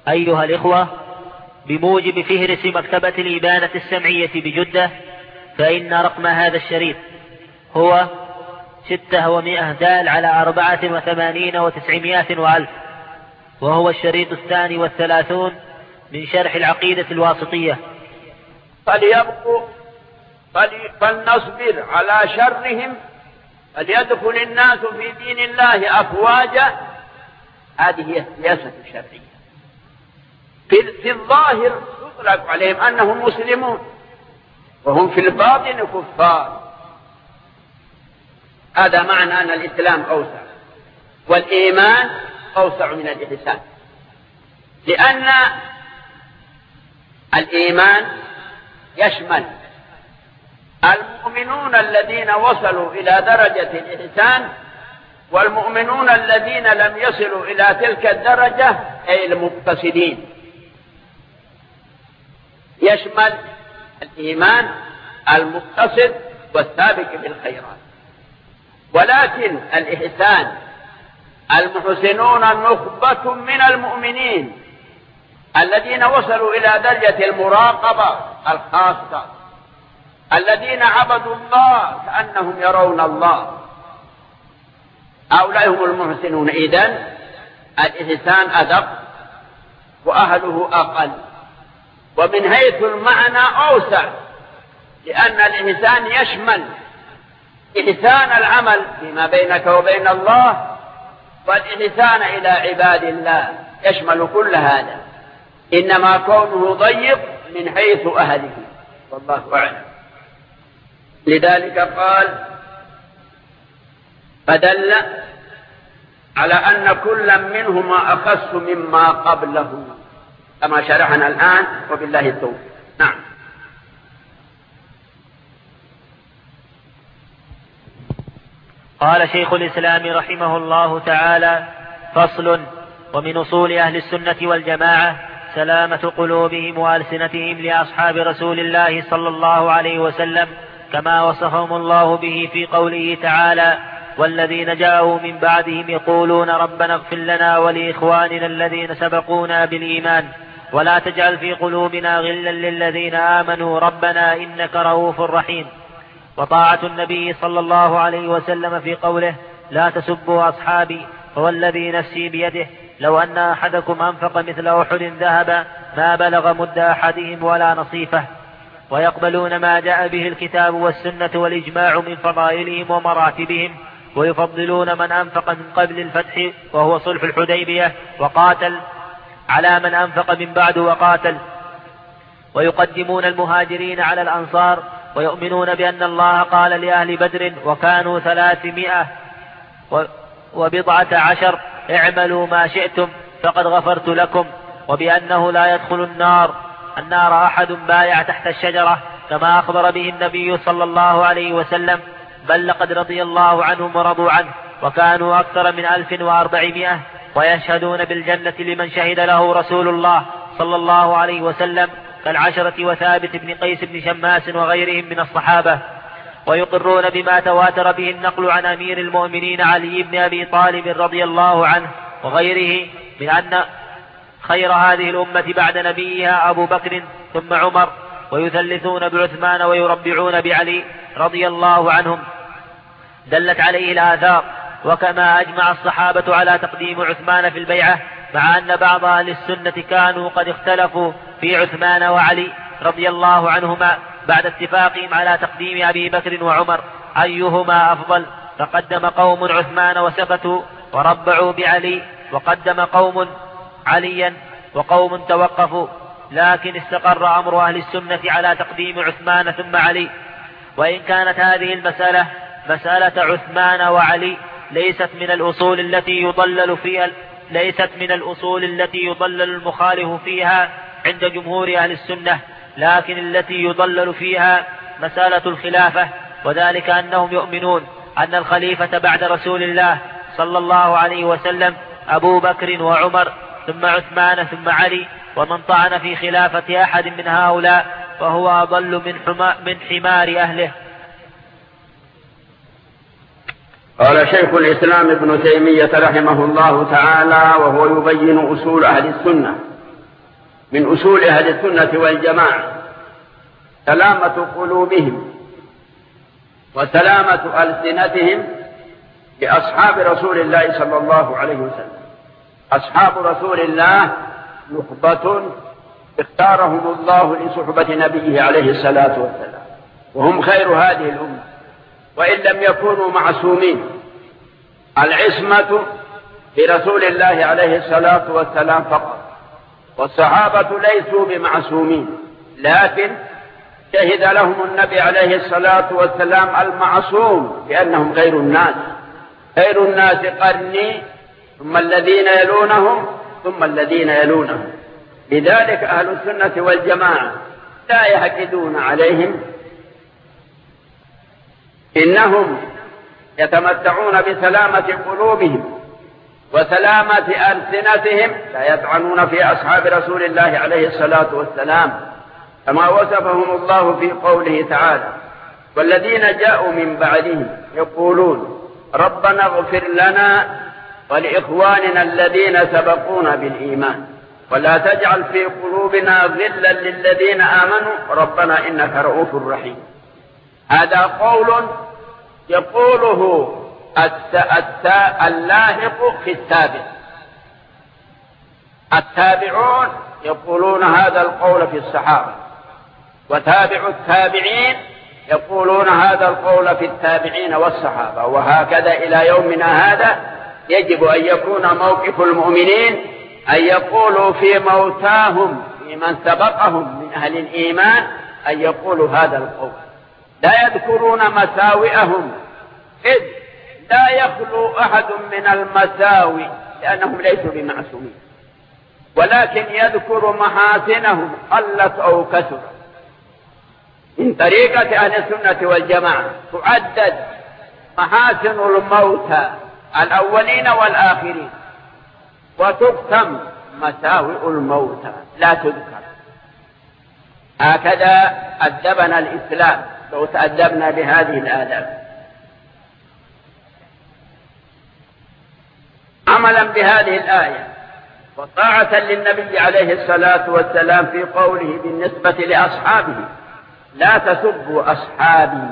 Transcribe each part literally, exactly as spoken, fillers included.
أيها الإخوة، بموجب فهرس مكتبة الإبانة السمعية بجدة، فإن رقم هذا الشريط هو ستة ومائة دال على أربعة وثمانين وتسعمائة وألف، وهو الشريط الثاني والثلاثون من شرح العقيدة الواسطية. فليبقوا فلنصبر على شرهم، فليدخل الناس في دين الله أفواجا. هذه هي السياسة الشرعية. في, في الظاهر يطلق عليهم أنهم مسلمون وهم في الباطن كفار. هذا معنى أن الإسلام أوسع والإيمان أوسع من الإحسان، لأن الإيمان يشمل المؤمنون الذين وصلوا إلى درجة الإحسان والمؤمنون الذين لم يصلوا إلى تلك الدرجة، أي المقتصدين. يشمل الإيمان المقتصد والسابق بالخيرات، ولكن الإحسان المحسنون نخبة من المؤمنين الذين وصلوا إلى درجة المراقبة الخاصة، الذين عبدوا الله كأنهم يرون الله، هؤلاء هم المحسنون. إذن الإحسان أدق وأهله أقل، ومن حيث المعنى أوسع، لأن الإحسان يشمل إحسان العمل فيما بينك وبين الله، والإحسان إلى عباد الله يشمل كل هذا، إنما كونه ضيق من حيث أهله، والله أعلم. لذلك قال فدل على أن كل منهما أخص مما قبله، كما شرحنا الآن، وبالله التوفيق. نعم. قال شيخ الإسلام رحمه الله تعالى: فصل. ومن أصول أهل السنة والجماعة سلامة قلوبهم وألسنتهم لأصحاب رسول الله صلى الله عليه وسلم، كما وصفهم الله به في قوله تعالى: والذين جاءوا من بعدهم يقولون ربنا اغفر لنا ولإخواننا الذين سبقونا بالإيمان ولا تجعل في قلوبنا غلا للذين آمنوا ربنا إنك رؤوف رحيم. وطاعة النبي صلى الله عليه وسلم في قوله: لا تسبوا أصحابي فوالذي نفسي بيده لو أن أحدكم أنفق مثل أحد ذهبا ما بلغ مد أحدهم ولا نصيفه. ويقبلون ما جاء به الكتاب والسنة والإجماع من فضائلهم ومراتبهم، ويفضلون من أنفق من قبل الفتح وهو صلح الحديبية وقاتل على من أنفق من بعد وقاتل، ويقدمون المهاجرين على الأنصار، ويؤمنون بأن الله قال لأهل بدر وكانوا ثلاثمائة وبضعة عشر اعملوا ما شئتم فقد غفرت لكم، وبأنه لا يدخل النار النار أحد بايع تحت الشجرة كما أخبر به النبي صلى الله عليه وسلم، بل لقد رضي الله عنهم ورضوا عنه، وكانوا أكثر من ألف وأربعمائة، ويشهدون بالجنة لمن شهد له رسول الله صلى الله عليه وسلم كالعشرة وثابت بن قيس بن شماس وغيرهم من الصحابة. ويقرون بما تواتر به النقل عن أمير المؤمنين علي بن أبي طالب رضي الله عنه وغيره من أن خير هذه الأمة بعد نبيها أبو بكر ثم عمر، ويثلثون بعثمان ويربعون بعلي رضي الله عنهم، دلت عليه الآثار. وكما أجمع الصحابة على تقديم عثمان في البيعة، مع أن بعض أهل السنة كانوا قد اختلفوا في عثمان وعلي رضي الله عنهما بعد اتفاقهم على تقديم أبي بكر وعمر أيهما أفضل، فقدم قوم عثمان وسكتوا وربعوا بعلي، وقدم قوم عليا وقوم توقفوا، لكن استقر أمر أهل السنة على تقديم عثمان ثم علي. وإن كانت هذه المسألة مسألة عثمان وعلي ليست من الأصول التي يضلل فيها ليست من الأصول التي يضلل المخالف فيها عند جمهور أهل السنة، لكن التي يضلل فيها مسألة الخلافة، وذلك أنهم يؤمنون أن الخليفة بعد رسول الله صلى الله عليه وسلم أبو بكر وعمر ثم عثمان ثم علي، ومن طعن في خلافة أحد من هؤلاء فهو أضل من, من حمار أهله. قال شيخ الإسلام ابن تيمية رحمه الله تعالى وهو يبين أصول أهل السنة: من أصول أهل السنة والجماعة سلامة قلوبهم وسلامة ألسنتهم لأصحاب رسول الله صلى الله عليه وسلم. أصحاب رسول الله نخبة اختارهم الله لصحبة نبيه عليه الصلاة والسلام، وهم خير هذه الأمة، وإن لم يكونوا معصومين. العصمة لرسول الله عليه الصلاة والسلام فقط، والصحابة ليسوا بمعصومين، لكن شهد لهم النبي عليه الصلاة والسلام المعصوم بأنهم خير الناس. خير الناس قرني ثم الذين يلونهم ثم الذين يلونهم. لذلك أهل السنة والجماعة لا يحقدون عليهم، إنهم يتمتعون بسلامة قلوبهم وسلامة ألسنتهم، لا يطعنون في أصحاب رسول الله عليه الصلاة والسلام كما وصفهم الله في قوله تعالى: والذين جاءوا من بعدهم يقولون ربنا اغفر لنا ولإخواننا الذين سبقونا بالإيمان ولا تجعل في قلوبنا غلا للذين آمنوا ربنا إنك رؤوف رحيم. هذا قول يقوله اللاحق في التابع. التابعون يقولون هذا القول في الصحابة، وتابع التابعين يقولون هذا القول في التابعين والصحابة، وهكذا إلى يومنا هذا. يجب أن يكون موقف المؤمنين أن يقولوا في موتاهم في من سبقهم من أهل الإيمان أن يقولوا هذا القول، لا يذكرون مساوئهم، إذ لا يخلو أحد من المساوئ لأنهم ليسوا بمعصومين، ولكن يذكر محاسنهم قلت أو كثرت. من طريقة أهل السنة والجماعة تعدد محاسن الموتى الأولين والآخرين، وتكتم مساوئ الموتى لا تذكر. هكذا أدبنا الإسلام، لو تأدبنا بهذه الآداب. عملا بهذه الآية وطاعة للنبي عليه الصلاة والسلام في قوله بالنسبة لأصحابه: لا تسبوا أصحابي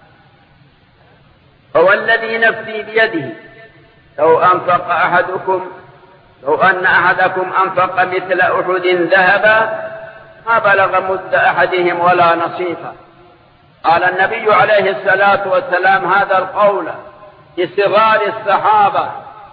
هو الذي نفسي بيده لو أنفق أحدكم لو أن أحدكم أنفق مثل أحد ذهبا ما بلغ مد أحدهم ولا نصيفا. قال النبي عليه الصلاة والسلام هذا القول لصغار الصحابة،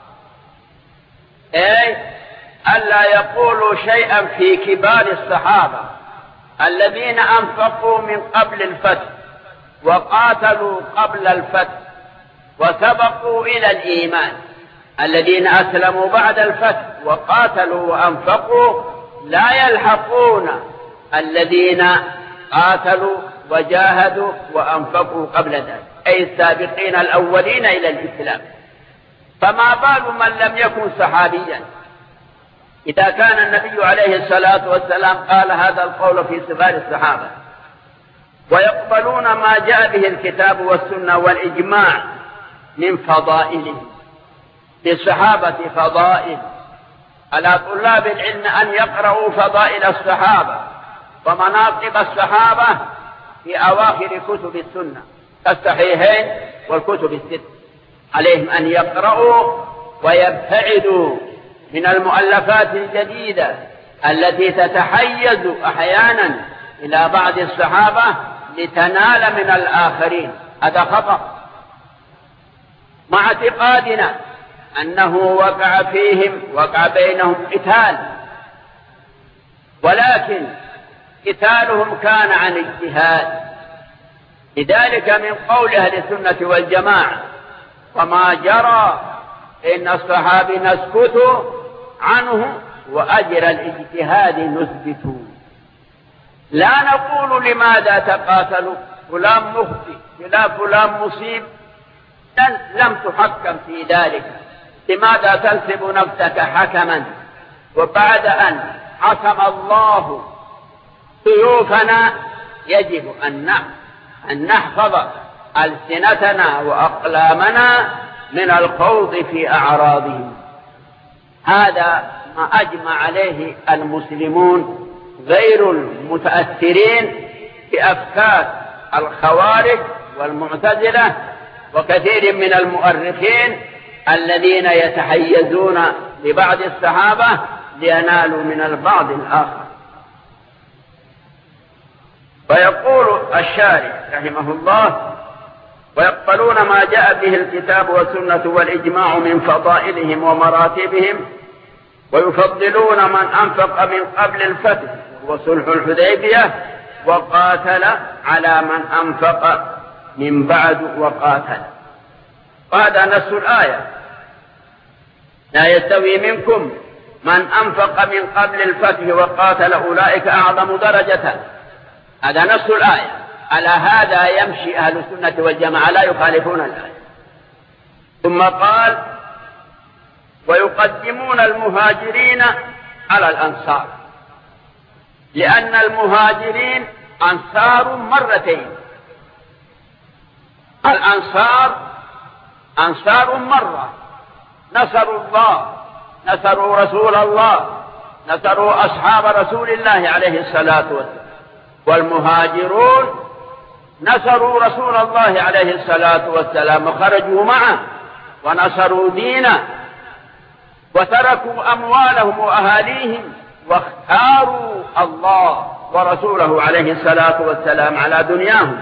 أي ألا يقولوا شيئا في كبار الصحابة الذين أنفقوا من قبل الفتح وقاتلوا قبل الفتح وسبقوا إلى الإيمان، الذين أسلموا بعد الفتح وقاتلوا وأنفقوا لا يلحقون الذين قاتلوا وجاهدوا وأنفقوا قبل ذلك، أي السابقين الأولين إلى الإسلام. فما بال من لم يكن صحابيا إذا كان النبي عليه الصلاة والسلام قال هذا القول في صغار الصحابة ويقبلون ما جاء به الكتاب والسنة والإجماع من فضائلهم. للصحابة فضائل، على طلاب العلم أن يقرأوا فضائل الصحابة ومناقب الصحابة في أواخر كتب السنة كالصحيحين والكتب الست. عليهم أن يقرأوا ويبتعدوا من المؤلفات الجديدة التي تتحيز أحيانا إلى بعض الصحابة لتنال من الآخرين. هذا خطأ، مع اعتقادنا أنه وقع فيهم وقع بينهم قتال، ولكن قتالهم كان عن اجتهاد. لذلك من قول أهل السنة والجماعة: وما جرى إن الصحابي نسكت عنه وأجر الاجتهاد نثبت. لا نقول لماذا تقاتلوا، فلان مخطئ فلا فلان مصيب، لم تحكم في ذلك. لماذا تنسب نفسك حكما وبعد أن حكم الله سيوفنا؟ يجب أن نحفظ ألسنتنا وأقلامنا من الخوض في أعراضهم. هذا ما أجمع عليه المسلمون غير المتأثرين بأفكار الخوارج والمعتزلة وكثير من المؤرخين الذين يتحيزون لبعض الصحابة لينالوا من البعض الآخر. فيقول الشارح رحمه الله: ويقبلون ما جاء به الكتاب والسنة والإجماع من فضائلهم ومراتبهم، ويفضلون من أنفق من قبل الفتح وصلح الحديبية وقاتل على من أنفق من بعد وقاتل. وهذا نص الآية: لا يستوي منكم من أنفق من قبل الفتح وقاتل أولئك أعظم درجة. هذا نص الآية. على هذا يمشي أهل السنة والجماعة، لا يخالفون الآية. ثم قال: ويقدمون المهاجرين على الأنصار، لأن المهاجرين أنصار مرتين. الأنصار أنصار مرة، نصروا الله، نصروا رسول الله، نصروا أصحاب رسول الله عليه الصلاة والسلام. والمهاجرون نصروا رسول الله عليه الصلاة والسلام وخرجوا معه ونصروا دينه وتركوا أموالهم وأهاليهم واختاروا الله ورسوله عليه الصلاة والسلام على دنياهم.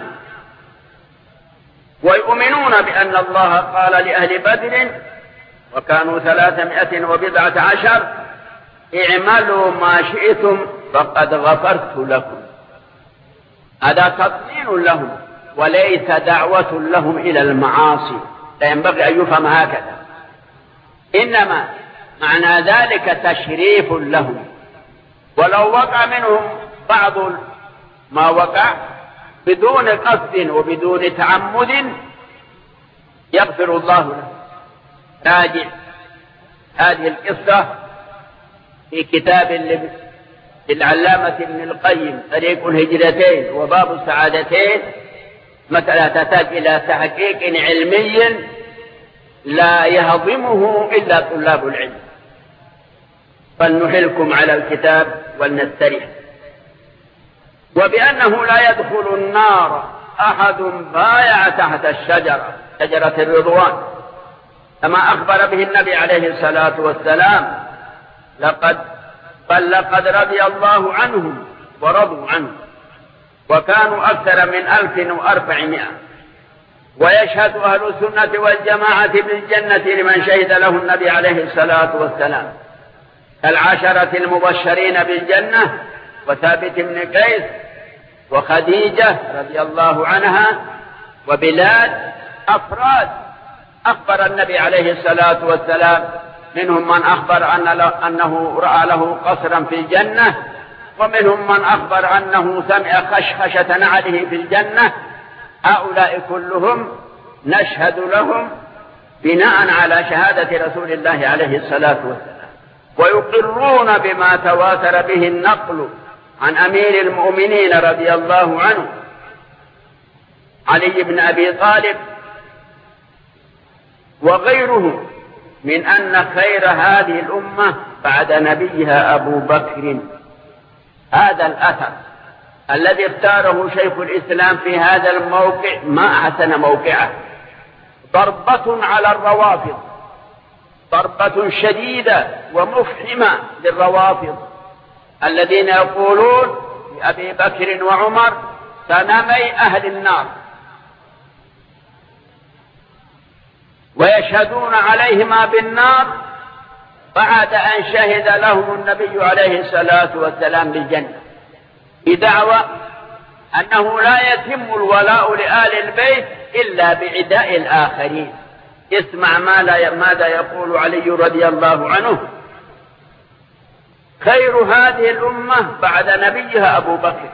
ويؤمنون بأن الله قال لأهل بدر وكانوا ثلاثمائة وبضعة عشر: اعملوا ما شئتم فقد غفرت لكم. هذا تطمين لهم وليس دعوة لهم إلى المعاصي، لا ينبغي أن يفهم هكذا، إنما معنى ذلك تشريف لهم. ولو وقع منهم بعض ما وقع بدون قصد وبدون تعمد يغفر الله له. راجع هذه القصة في كتاب للعلامة ابن القيم طريق الهجرتين وباب السعادتين، مسألة تحتاج إلى تحقيق علمي لا يهضمه إلا طلاب العلم. فلنحلكم على الكتاب ولنستريح. وبأنه لا يدخل النار أحد بايع تحت الشجرة، شجرة الرضوان، كما أخبر به النبي عليه الصلاة والسلام: لقد بل لقد رضي الله عنهم ورضوا عنه، وكانوا أكثر من ألف وأربعمائة. ويشهد أهل السنة والجماعة بالجنة لمن شهد له النبي عليه الصلاة والسلام، العشرة المبشرين بالجنة وثابت بن قيس وخديجة رضي الله عنها وبلال. أفراد أخبر النبي عليه الصلاة والسلام، منهم من أخبر أن أنه رأى له قصرا في الجنة، ومنهم من أخبر أنه سمع خشخشة نعله في الجنة. هؤلاء كلهم نشهد لهم بناء على شهادة رسول الله عليه الصلاة والسلام، ويقرون بما تواتر به النقل عن أمير المؤمنين رضي الله عنه علي بن أبي طالب وغيره من أن خير هذه الأمة بعد نبيها أبو بكر. هذا الأثر الذي اختاره شيخ الإسلام في هذا الموقع ما أحسن موقعه، ضربة على الروافض، ضربة شديدة ومفحمة للروافض الذين يقولون لأبي بكر وعمر سنمي أهل النار، ويشهدون عليهما بالنار بعد أن شهد لهم النبي عليه الصلاة والسلام بالجنة، بدعوى أنه لا يتم الولاء لآل البيت إلا بعداء الآخرين. اسمع ماذا يقول علي رضي الله عنه: خير هذه الأمة بعد نبيها أبو بكر.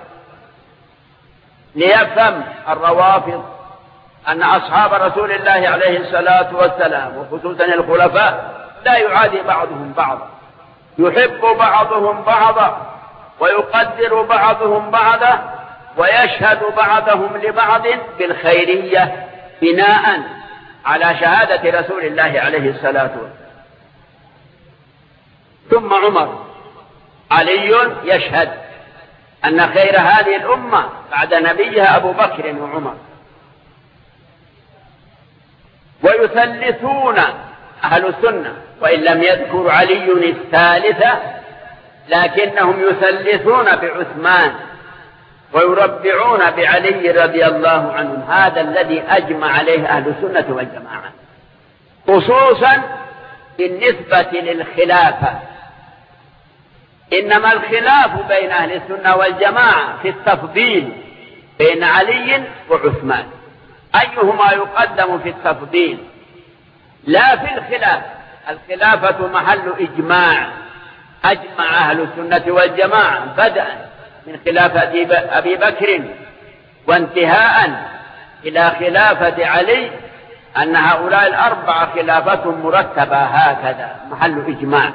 ليفهم الروافض أن أصحاب رسول الله عليه الصلاة والسلام وخصوصا الخلفاء لا يعادي بعضهم بعضا، يحب بعضهم بعضا ويقدر بعضهم بعضا ويشهد بعضهم لبعض بالخيرية بناء على شهادة رسول الله عليه الصلاة والسلام. ثم عمر، علي يشهد أن خير هذه الأمة بعد نبيها أبو بكر وعمر. ويثلثون أهل السنة، وإن لم يذكر علي الثالثة لكنهم يثلثون بعثمان ويربعون بعلي رضي الله عنهم. هذا الذي أجمع عليه أهل السنة والجماعة، خصوصا بالنسبة للخلافة. إنما الخلاف بين أهل السنة والجماعة في التفضيل بين علي وعثمان، أيهما يقدم في التفضيل، لا في الخلاف. الخلافة محل إجماع، أجمع أهل السنة والجماعة بدءا من خلافة أبي بكر وانتهاء إلى خلافة علي أن هؤلاء الأربعة خلافة مرتبة، هكذا محل إجماع،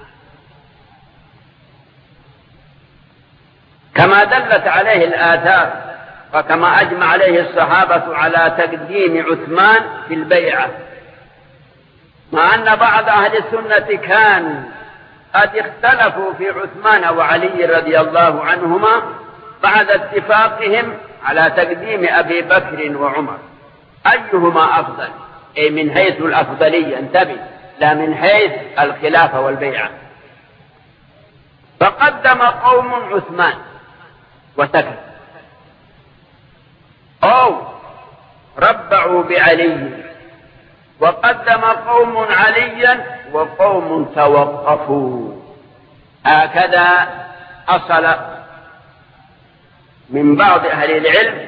كما دلت عليه الآثار وكما أجمع عليه الصحابة على تقديم عثمان في البيعة، مع أن بعض أهل السنة كانوا قد اختلفوا في عثمان وعلي رضي الله عنهما بعد اتفاقهم على تقديم أبي بكر وعمر، أيهما أفضل، أي من حيث الأفضلية، انتبه، لا من حيث الخلافة والبيعة. فقدم قوم عثمان وسكت، أو ربعوا بعلي، وقدم قوم عليا وقوم توقفوا. هكذا أصل من بعض أهل العلم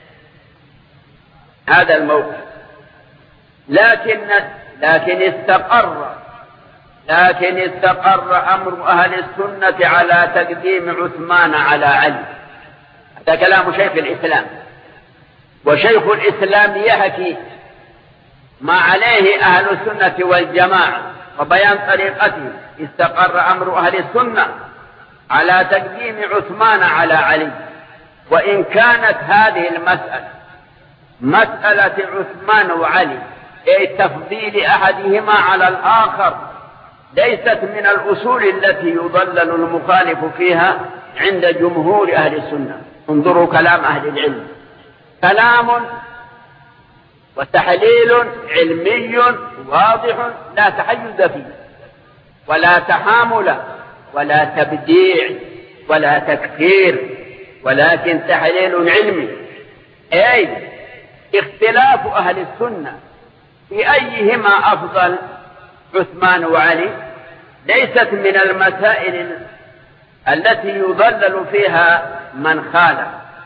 هذا الموقف، لكن لكن استقر لكن استقر أمر أهل السنة على تقديم عثمان على علي. هذا كلام شيخ الإسلام، وشيخ الإسلام يحكي ما عليه أهل السنة والجماعة وبيان طريقته. استقر أمر أهل السنة على تقديم عثمان على علي، وإن كانت هذه المسألة مسألة عثمان وعلي، أي تفضيل أحدهما على الآخر، ليست من الأصول التي يضلل المخالف فيها عند جمهور أهل السنة. انظروا كلام أهل العلم، كلام وتحليل علمي واضح، لا تحيز فيه ولا تحامل ولا تبديع ولا تكفير، ولكن تحليل علمي، أي اختلاف أهل السنة في أيهما أفضل عثمان وعلي ليست من المسائل التي يضلل فيها من خالف،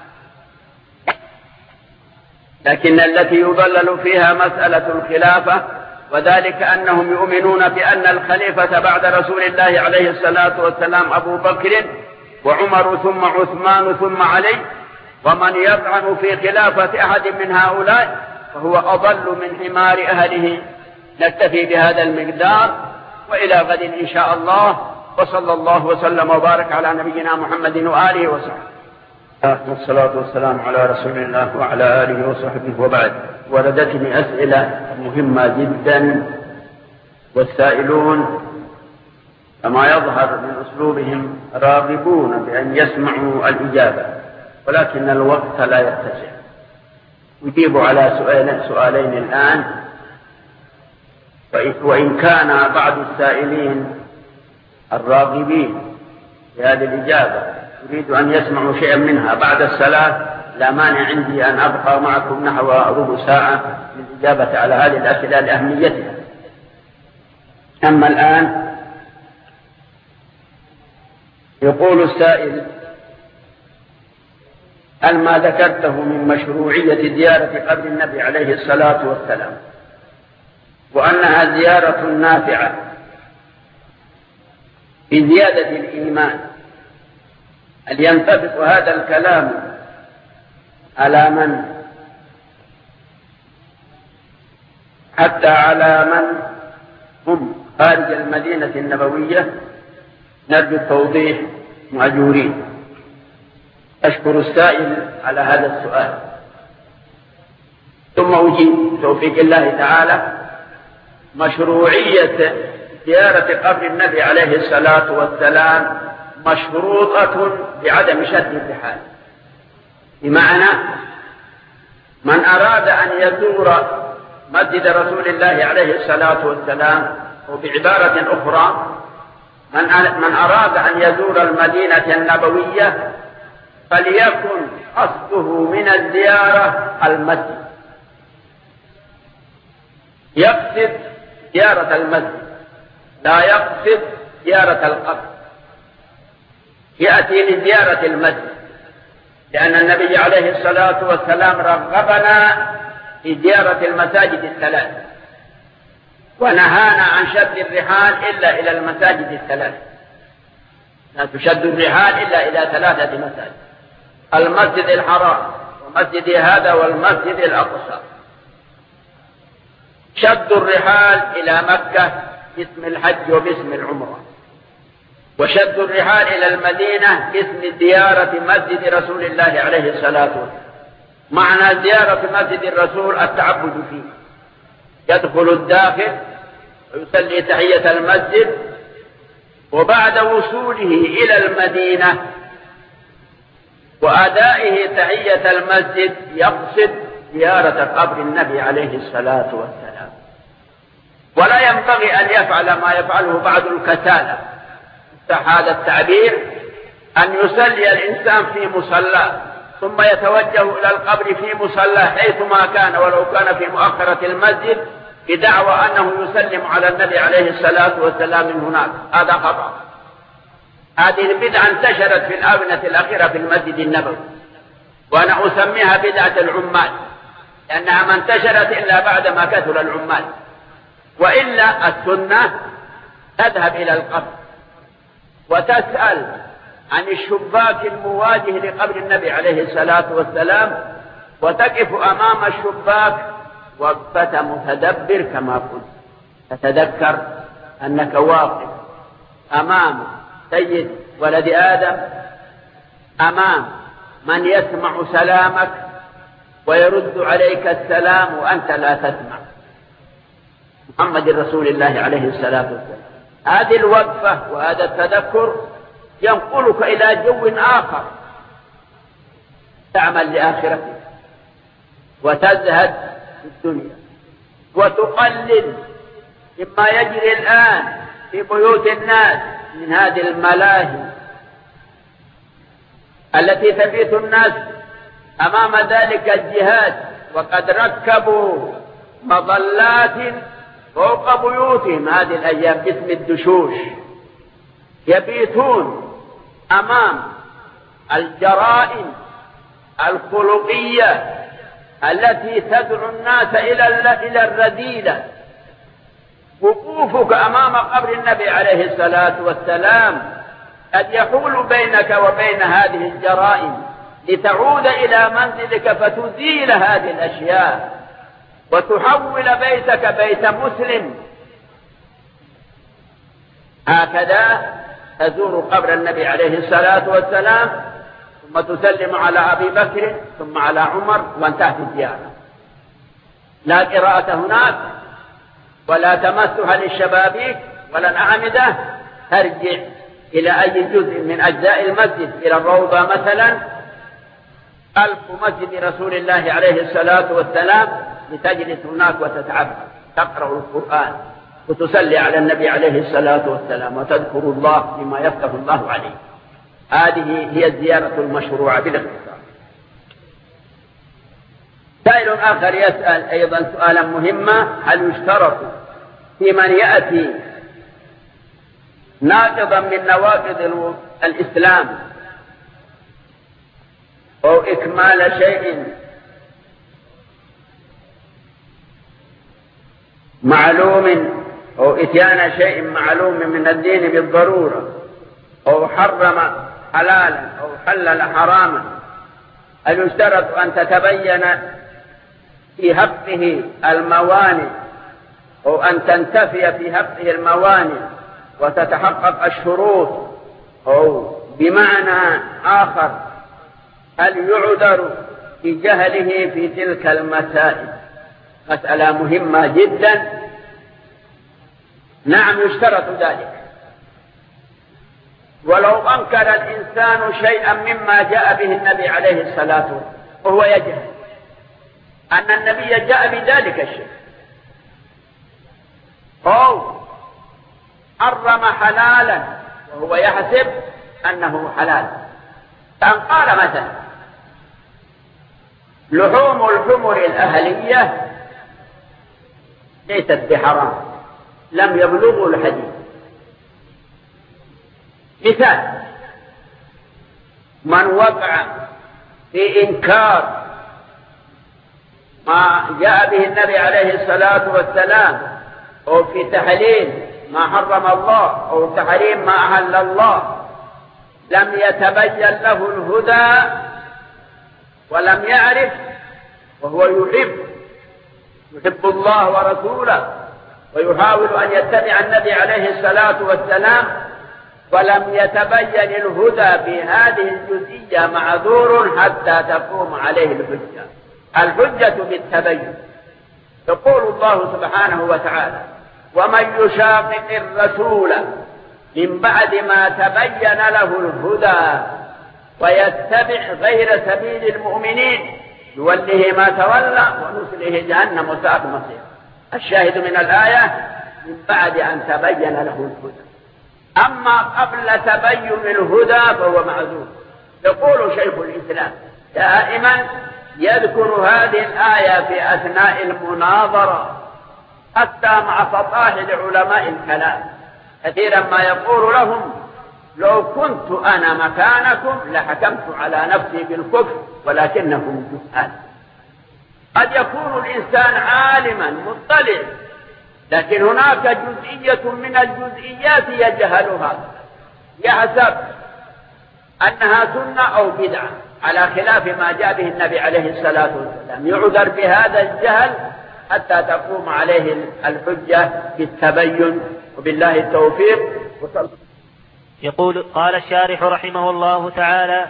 لكن التي يضلل فيها مسألة الخلافة، وذلك أنهم يؤمنون بأن الخليفة بعد رسول الله عليه الصلاة والسلام أبو بكر وعمر ثم عثمان ثم علي، ومن يطعن في خلافة أحد من هؤلاء فهو أضل من حمار أهله. نكتفي بهذا المقدار، وإلى غد إن شاء الله، وصلى الله وسلم وبارك على نبينا محمد وآله وصحبه. والصلاة والسلام على رسول الله وعلى آله وصحبه، وبعد. وردتني أسئلة مهمة جدا، والسائلون كما يظهر من أسلوبهم راغبون بأن يسمعوا الإجابة، ولكن الوقت لا يتسع. أجيب على سؤالين سؤالين الآن، وإن كان بعض السائلين الراغبين في هذه الإجابة يريد أن يسمعوا شيئا منها بعد الصلاة، لا مانع عندي أن أبقى معكم نحو ربع ساعة للإجابة على هذه الأسئلة لأهميتها. أما الآن يقول السائل: هل ما ذكرته من مشروعية زيارة قبر النبي عليه الصلاة والسلام وأنها زيارة نافعة في زيادة الإيمان، هل ينطبق هذا الكلام على من حتى على من هم خارج المدينة النبوية؟ نرجو التوضيح مأجورين. أشكر السائل على هذا السؤال، ثم أجيب توفيق الله تعالى. مشروعية زيارة قبر النبي عليه الصلاة والسلام مشروطة بعدم شد الرحال، بمعنى من أراد أن يزور مسجد رسول الله عليه الصلاة والسلام، وبعبارة أخرى من من أراد أن يزور المدينة النبوية فليكن قصده من الزيارة المسجد، يقصد زيارة المسجد لا يقصد زيارة القبر، يأتي لزيارة المسجد، لأن النبي عليه الصلاة والسلام رغبنا في زيارة المساجد الثلاث، ونهانا عن شد الرحال إلا إلى المساجد الثلاث، لا تشد الرحال إلا إلى ثلاثة مساجد: المسجد الحرام ومسجد هذا والمسجد الأقصى. شد الرحال إلى مكة باسم الحج وباسم العمرة، وشد الرحال إلى المدينة باسم زيارة مسجد رسول الله عليه الصلاة والسلام. معنى زيارة مسجد الرسول التعبد فيه، يدخل الداخل ويصلي تحية المسجد، وبعد وصوله إلى المدينة وأدائه تحية المسجد يقصد زيارة قبر النبي عليه الصلاة والسلام. ولا ينبغي أن يفعل ما يفعله بعض الكسالى، هذا التعبير، أن يصلي الإنسان في مصلى ثم يتوجه إلى القبر في مصلى حيثما كان ولو كان في مؤخرة المسجد بدعوى أنه يسلم على النبي عليه الصلاة والسلام من هناك. هذا خطأ. هذه البدعة انتشرت في الآونة الأخيرة في المسجد النبوي، وأنا أسميها بدعة العمال، لأنها ما انتشرت إلا بعدما كثر العمال، وإلا السنة تذهب إلى القبر وتسأل عن الشباك المواجه لقبر النبي عليه الصلاة والسلام، وتقف أمام الشباك وقفة متدبر كما قلت، تتذكر أنك واقف أمام سيد ولد آدم، أمام من يسمع سلامك ويرد عليك السلام وأنت لا تسمع، محمد رسول الله عليه الصلاة والسلام. هذه الوقفة وهذا التذكر ينقلك إلى جو آخر، تعمل لآخرتك وتزهد في الدنيا وتقلل مما يجري الآن في بيوت الناس من هذه الملاهي التي تبيت الناس أمام ذلك الجهاد، وقد ركبوا مظلات فوق بيوتهم هذه الأيام باسم الدشوش، يبيتون أمام الجرائم الخلقية التي تدعو الناس إلى الرذيلة. وقوفك أمام قبر النبي عليه الصلاة والسلام قد يحول بينك وبين هذه الجرائم، لتعود إلى منزلك فتزيل هذه الأشياء وتحول بيتك بيت مسلم. هكذا تزور قبر النبي عليه الصلاة والسلام ثم تسلم على أبي بكر ثم على عمر وانتهت الزيارة. لا قراءة هناك ولا تمسها للشبابيك ولا الأعمدة، ترجع إلى أي جزء من أجزاء المسجد، إلى الروضة مثلا، خلف مسجد رسول الله عليه الصلاة والسلام، لتجلس هناك وتتعبد، تقرأ القرآن وتصلي على النبي عليه الصلاة والسلام وتذكر الله بما يفتح الله عليه. هذه هي الزيارة المشروعة بالاختصار. سائل آخر يسأل أيضا سؤالا مهما: هل يشترط في من يأتي ناقضا من نواقض الإسلام أو إكمال شيء معلوم أو إتيان شيء معلوم من الدين بالضرورة، أو حرم حلالا أو حلل حراما، هل يشترط أن تتبين في حقه الموانع أو أن تنتفي في حقه الموانع وتتحقق الشروط، أو بمعنى آخر هل يعذر في جهله في تلك المسائل؟ مسألة مهمة جدا. نعم يشترط ذلك، ولو أنكر الإنسان شيئا مما جاء به النبي عليه الصلاة والسلام وهو يجهل أن النبي جاء بذلك الشيء، أو حرم حلالا وهو يحسب أنه حلال، فأن قال مثلا لحوم الحمر الأهلية ليست بحرام، لم يبلغوا الحديث. مثال: من وقع في إنكار ما جاء به النبي عليه الصلاة والسلام أو في تحليل ما حرم الله أو تحريم ما أحل الله لم يتبين له الهدى ولم يعرف، وهو يحب يحب الله ورسوله ويحاول أن يتبع النبي عليه الصلاة والسلام، ولم يتبين الهدى في هذه الجزئية، معذور حتى تقوم عليه الحجة. الحجة بالتبين. يقول الله سبحانه وتعالى: ومن يشاقق الرسول من بعد ما تبين له الهدى ويتبع غير سبيل المؤمنين نوله ما تولى ونصله جهنم وساءت مصيره. الشاهد من الآية: من بعد أن تبين له الهدى. أما قبل تبين الهدى فهو معذور. يقول شيخ الإسلام دائما يذكر هذه الآية في أثناء المناظرة حتى مع فطاحل علماء الكلام، كثيرا ما يقول لهم: لو كنت أنا مكانكم لحكمت على نفسي بالكفر ولكنكم جهال. قد يكون الإنسان عالما مطلع، لكن هناك جزئية من الجزئيات يجهلها، يحسب أنها سنة أو بدعة على خلاف ما جاء به النبي عليه الصلاة والسلام، يعذر بهذا الجهل حتى تقوم عليه الحجة بالتبين. وبالله التوفيق. يقول قال الشارح رحمه الله تعالى: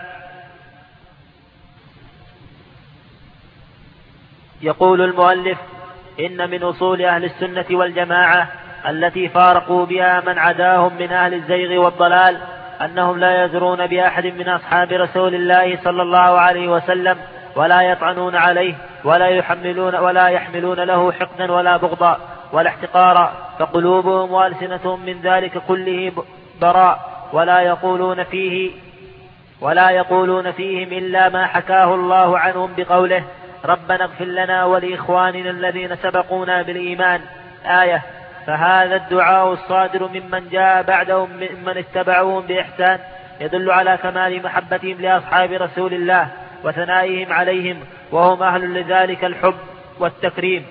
يقول المؤلف: إن من أصول أهل السنة والجماعة التي فارقوا بها من عداهم من أهل الزيغ والضلال أنهم لا يزرون بأحد من أصحاب رسول الله صلى الله عليه وسلم ولا يطعنون عليه ولا يحملون ولا يحملون له حقدا ولا بغضا ولا احتقارا، فقلوبهم وألسنتهم من ذلك كله براء، ولا يقولون فيه ولا يقولون فيهم إلا ما حكاه الله عنهم بقوله: ربنا اغفر لنا ولإخواننا الذين سبقونا بالإيمان، آية. فهذا الدعاء الصادر ممن جاء بعدهم ممن اتبعوهم بإحسان يدل على كمال محبتهم لأصحاب رسول الله وثنائهم عليهم، وهم أهل لذلك الحب والتكريم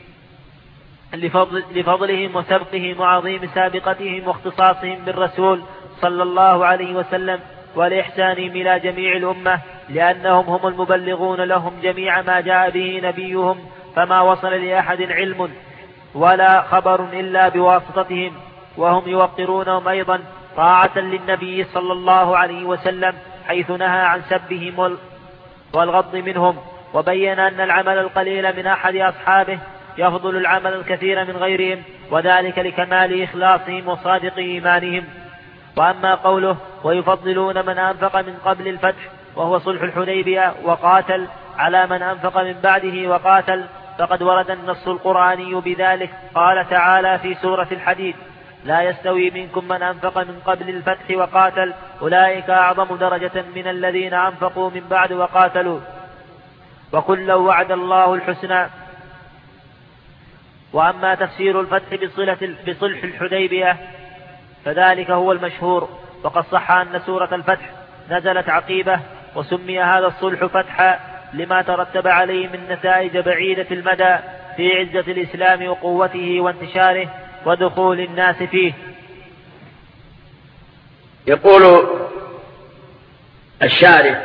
لفضل لفضلهم وسبقهم وعظيم سابقتهم واختصاصهم بالرسول صلى الله عليه وسلم ولإحسانهم إلى جميع الأمة، لأنهم هم المبلغون لهم جميع ما جاء به نبيهم، فما وصل لأحد علم ولا خبر إلا بواسطتهم، وهم يوقرونهم أيضا طاعة للنبي صلى الله عليه وسلم حيث نهى عن سبهم والغض منهم، وبين أن العمل القليل من أحد أصحابه يفضل العمل الكثير من غيرهم، وذلك لكمال إخلاصهم وصادق إيمانهم. وأما قوله: ويفضلون من أنفق من قبل الفتح وهو صلح الحديبية وقاتل على من أنفق من بعده وقاتل، فقد ورد النص القرآني بذلك. قال تعالى في سورة الحديد: لا يستوي منكم من أنفق من قبل الفتح وقاتل أولئك أعظم درجة من الذين أنفقوا من بعد وقاتلوا، وكلا وعد الله الحسنى. وأما تفسير الفتح بصلة بصلح الحديبية فذلك هو المشهور، وقد صح أن سورة الفتح نزلت عقيبة، وسمي هذا الصلح فتحا لما ترتب عليه من نتائج بعيدة المدى في عزة الإسلام وقوته وانتشاره ودخول الناس فيه. يقول الشارح،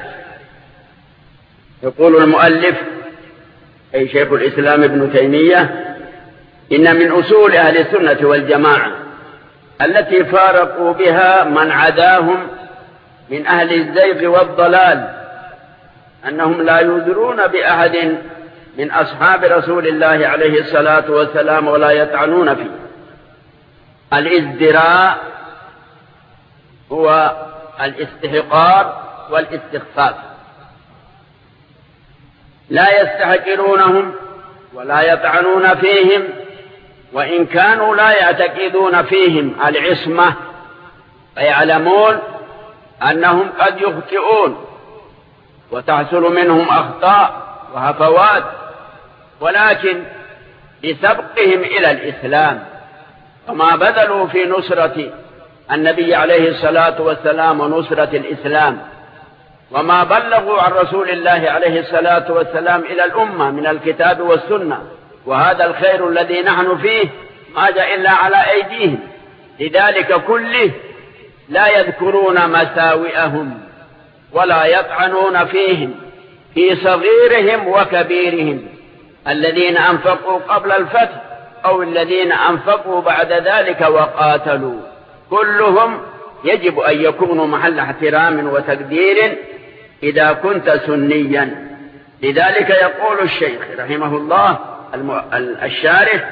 يقول المؤلف أي شيخ الإسلام ابن تيمية: إن من أصول أهل السنة والجماعة التي فارقوا بها من عداهم من أهل الزيغ والضلال أنهم لا يزرون بأحد من أصحاب رسول الله عليه الصلاة والسلام ولا يطعنون فيه. الازدراء هو الاستحقار والاستخفاف. لا يستحقرونهم ولا يطعنون فيهم، وإن كانوا لا يعتقدون فيهم العصمة فيعلمون أنهم قد يخطئون وتحصل منهم أخطاء وهفوات، ولكن بسبقهم إلى الإسلام وما بذلوا في نصرة النبي عليه الصلاة والسلام ونصرة الإسلام، وما بلغوا عن رسول الله عليه الصلاة والسلام إلى الأمة من الكتاب والسنة، وهذا الخير الذي نحن فيه ما جاء إلا على أيديهم. لذلك كله لا يذكرون مساوئهم ولا يطعنون فيهم في صغيرهم وكبيرهم، الذين أنفقوا قبل الفتح أو الذين أنفقوا بعد ذلك وقاتلوا، كلهم يجب أن يكونوا محل احترام وتقدير إذا كنت سنيا. لذلك يقول الشيخ رحمه الله الشارح: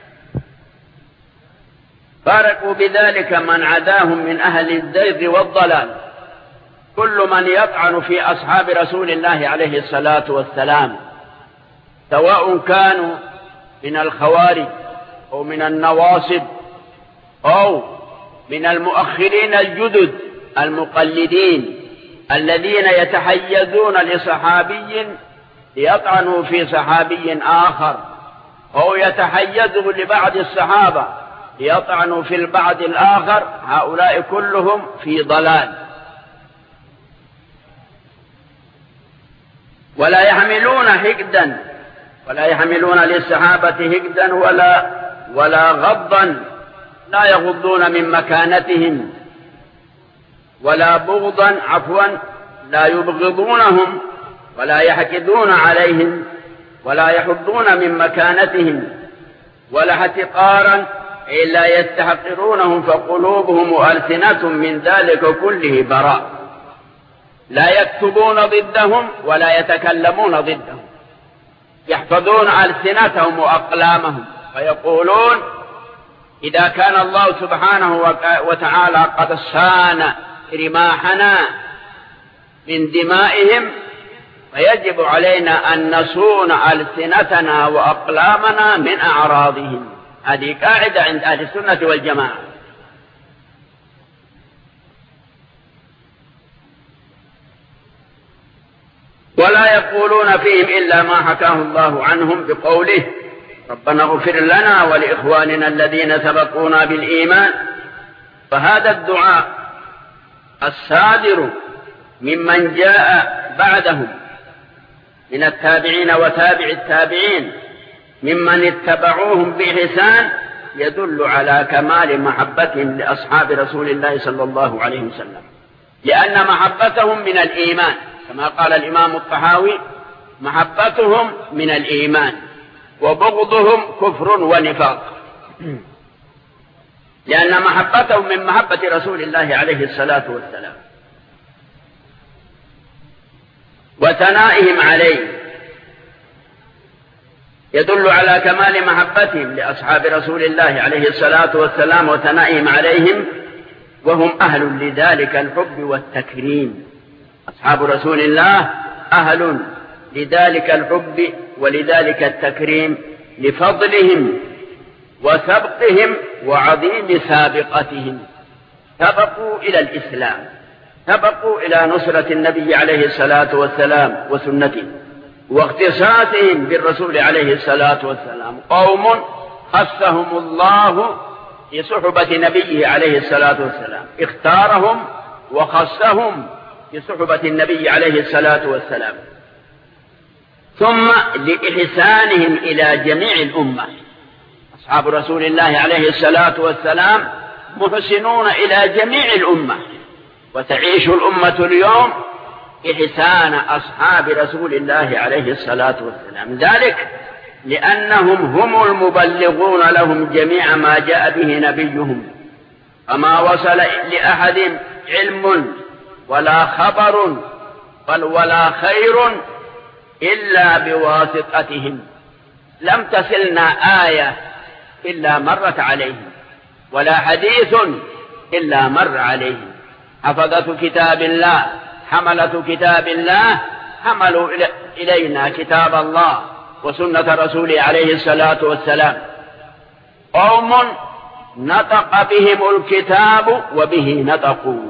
فارقوا بذلك من عداهم من أهل الزيغ والضلال، كل من يطعن في أصحاب رسول الله عليه الصلاة والسلام، سواء كانوا من الخوارج أو من النواصب أو من المؤخرين الجدد المقلدين الذين يتحيزون لصحابي ليطعنوا في صحابي آخر، أو يتحيزوا لبعض الصحابة ليطعنوا في البعض الآخر، هؤلاء كلهم في ضلال. ولا يحملون حقدا ولا يحملون للصحابة حقدا ولا ولا غضا، لا يغضون من مكانتهم، ولا بغضا عفوا لا يبغضونهم ولا يحقدون عليهم ولا يحضون من مكانتهم، ولا احتقارا إلا يستحقرونهم، فقلوبهم وألسنتهم من ذلك كله براء، لا يكتبون ضدهم ولا يتكلمون ضدهم، يحفظون ألسنتهم وأقلامهم، فيقولون إذا كان الله سبحانه وتعالى قد صان رماحنا من دمائهم فيجب علينا أن نصون ألسنتنا وأقلامنا من أعراضهم. هذه قاعدة عند أهل السنة والجماعة. ولا يقولون فيهم إلا ما حكاه الله عنهم بقوله: ربنا اغفر لنا ولإخواننا الذين سبقونا بالإيمان. فهذا الدعاء الصادر ممن جاء بعدهم من التابعين وتابع التابعين ممن اتبعوهم بإحسان يدل على كمال محبتهم لأصحاب رسول الله صلى الله عليه وسلم، لأن محبتهم من الإيمان، كما قال الإمام الطحاوي: محبتهم من الإيمان وبغضهم كفر ونفاق، لأن محبتهم من محبة رسول الله عليه الصلاة والسلام. وثنائهم عليه يدل على كمال محبتهم لأصحاب رسول الله عليه الصلاة والسلام وثنائهم عليهم، وهم أهل لذلك الحب والتكريم. أصحاب رسول الله أهل لذلك الحب ولذلك التكريم لفضلهم وسبقهم وعظيم سابقتهم، سبقوا إلى الإسلام، سبقوا إلى نصرة النبي عليه الصلاة والسلام وسنته واختصاصهم بالرسول عليه الصلاة والسلام. قوم خصهم الله بصحبة نبيه عليه الصلاة والسلام، اختارهم وخصهم بصحبة النبي عليه الصلاة والسلام، ثم لإحسانهم إلى جميع الأمة. أصحاب رسول الله عليه الصلاة والسلام محسنون إلى جميع الأمة، وتعيش الأمة اليوم إحسان أصحاب رسول الله عليه الصلاة والسلام، ذلك لأنهم هم المبلغون لهم جميع ما جاء به نبيهم، فما وصل لأحد علم ولا خبر بل ولا خير إلا بواسطتهم. لم تصلنا آية إلا مرت عليهم، ولا حديث إلا مر عليهم، حفظة كتاب الله حملة كتاب الله حملوا إلينا كتاب الله وسنة رسوله عليه الصلاة والسلام. قوم نطق بهم الكتاب وبه نطقوا،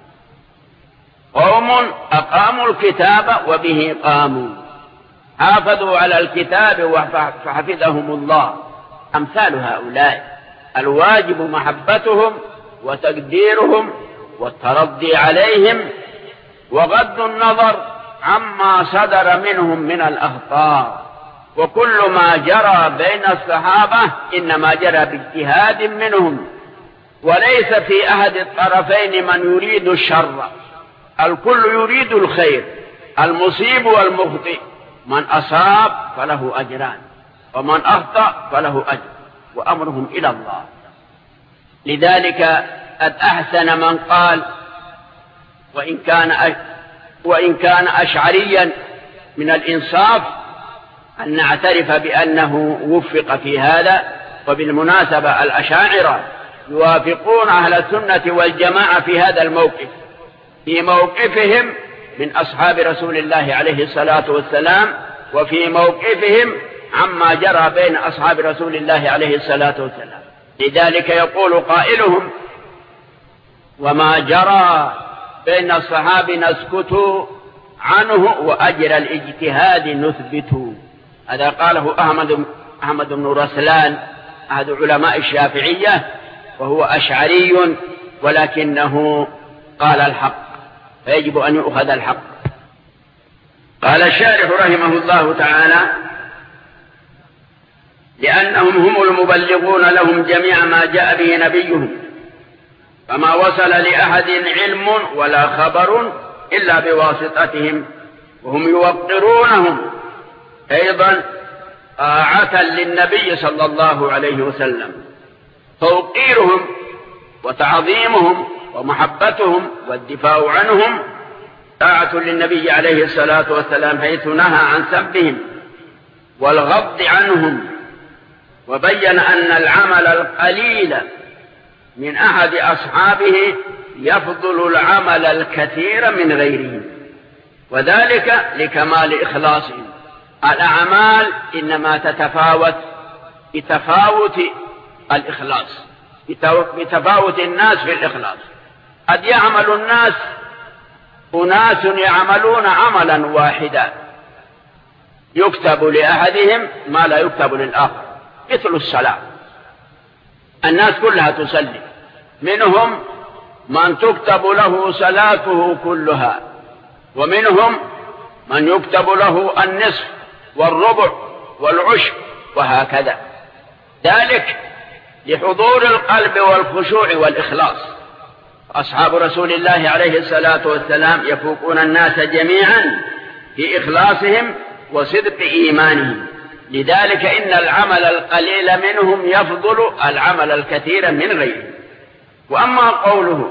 قوم أقاموا الكتاب وبه قاموا، حافظوا على الكتاب وحفظهم الله. أمثال هؤلاء الواجب محبتهم وتقديرهم والترضي عليهم وغض النظر عما صدر منهم من الأخطاء. وكل ما جرى بين الصحابة إنما جرى باجتهاد منهم، وليس في أحد الطرفين من يريد الشر، الكل يريد الخير، المصيب والمخطئ. من أصاب فله أجران ومن أخطأ فله أجر وأمرهم إلى الله. لذلك قد أحسن من قال وإن كان وإن كان أشعريا من الإنصاف أن نعترف بأنه وفق في هذا. وبالمناسبة الأشاعرة يوافقون أهل السنة والجماعة في هذا الموقف، في موقفهم من أصحاب رسول الله عليه الصلاة والسلام، وفي موقفهم عما جرى بين أصحاب رسول الله عليه الصلاة والسلام. لذلك يقول قائلهم: وما جرى بين الصحابة نسكت عنه وأجر الاجتهاد نثبت. هذا قاله أحمد, أحمد بن رسلان أحد علماء الشافعية، وهو أشعري ولكنه قال الحق، فيجب أن يؤخذ الحق. قال الشارح رحمه الله تعالى: لأنهم هم المبلغون لهم جميع ما جاء به نبيهم، فما وصل لأحد علم ولا خبر إلا بواسطتهم، وهم يوقرونهم أيضا طاعة للنبي صلى الله عليه وسلم. توقيرهم وتعظيمهم ومحبتهم والدفاع عنهم طاعة للنبي عليه الصلاة والسلام، حيث نهى عن سبهم والغض عنهم، وبين أن العمل القليل من أحد أصحابه يفضل العمل الكثير من غيرهم، وذلك لكمال إخلاصهم. الأعمال إنما تتفاوت بتفاوت الإخلاص، بتفاوت الناس في الإخلاص. قد يعمل الناس أناس يعملون عملا واحدا يكتب لأحدهم ما لا يكتب للآخر، مثل الصلاة. الناس كلها تصلي، منهم من تكتب له صلاته كلها، ومنهم من يكتب له النصف والربع والعشر، وهكذا. ذلك لحضور القلب والخشوع والإخلاص. أصحاب رسول الله عليه الصلاة والسلام يفوقون الناس جميعا في إخلاصهم وصدق إيمانهم، لذلك إن العمل القليل منهم يفضل العمل الكثير من غيره. وأما قوله: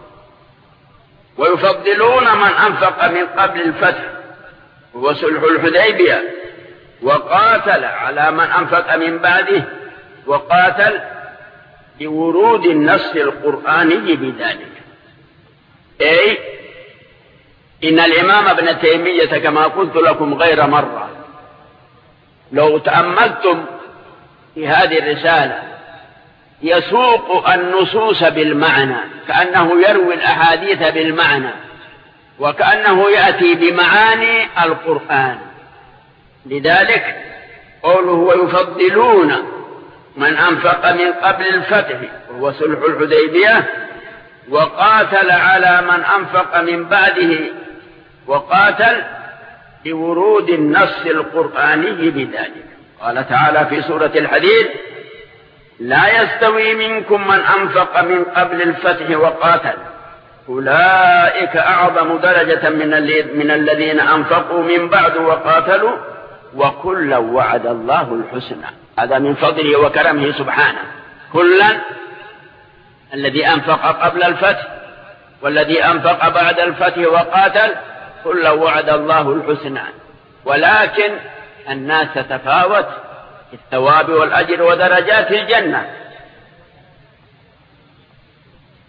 ويفضلون من أنفق من قبل الفتح وصلح الحديبية وقاتل على من أنفق من بعده وقاتل، لورود النص القرآني بذلك. أي إن الإمام ابن تيمية كما قلت لكم غير مرة، لو تأملتم في هذه الرسالة يسوق النصوص بالمعنى، كأنه يروي الأحاديث بالمعنى، وكأنه يأتي بمعاني القرآن. لذلك قوله: ويفضلون من أنفق من قبل الفتح وهو صلح الحديبية وقاتل على من أنفق من بعده وقاتل، لورود النص القرآني بذلك. قال تعالى في سورة الحديد: لا يستوي منكم من أنفق من قبل الفتح وقاتل أولئك أعظم درجة من الذين أنفقوا من بعد وقاتلوا وكلا وعد الله الحسنى. هذا من فضله وكرمه سبحانه. كلا، الذي أنفق قبل الفتح والذي أنفق بعد الفتح وقاتل، كلا وعد الله الحسنى. ولكن الناس تتفاوت في الثواب والأجر ودرجات الجنة.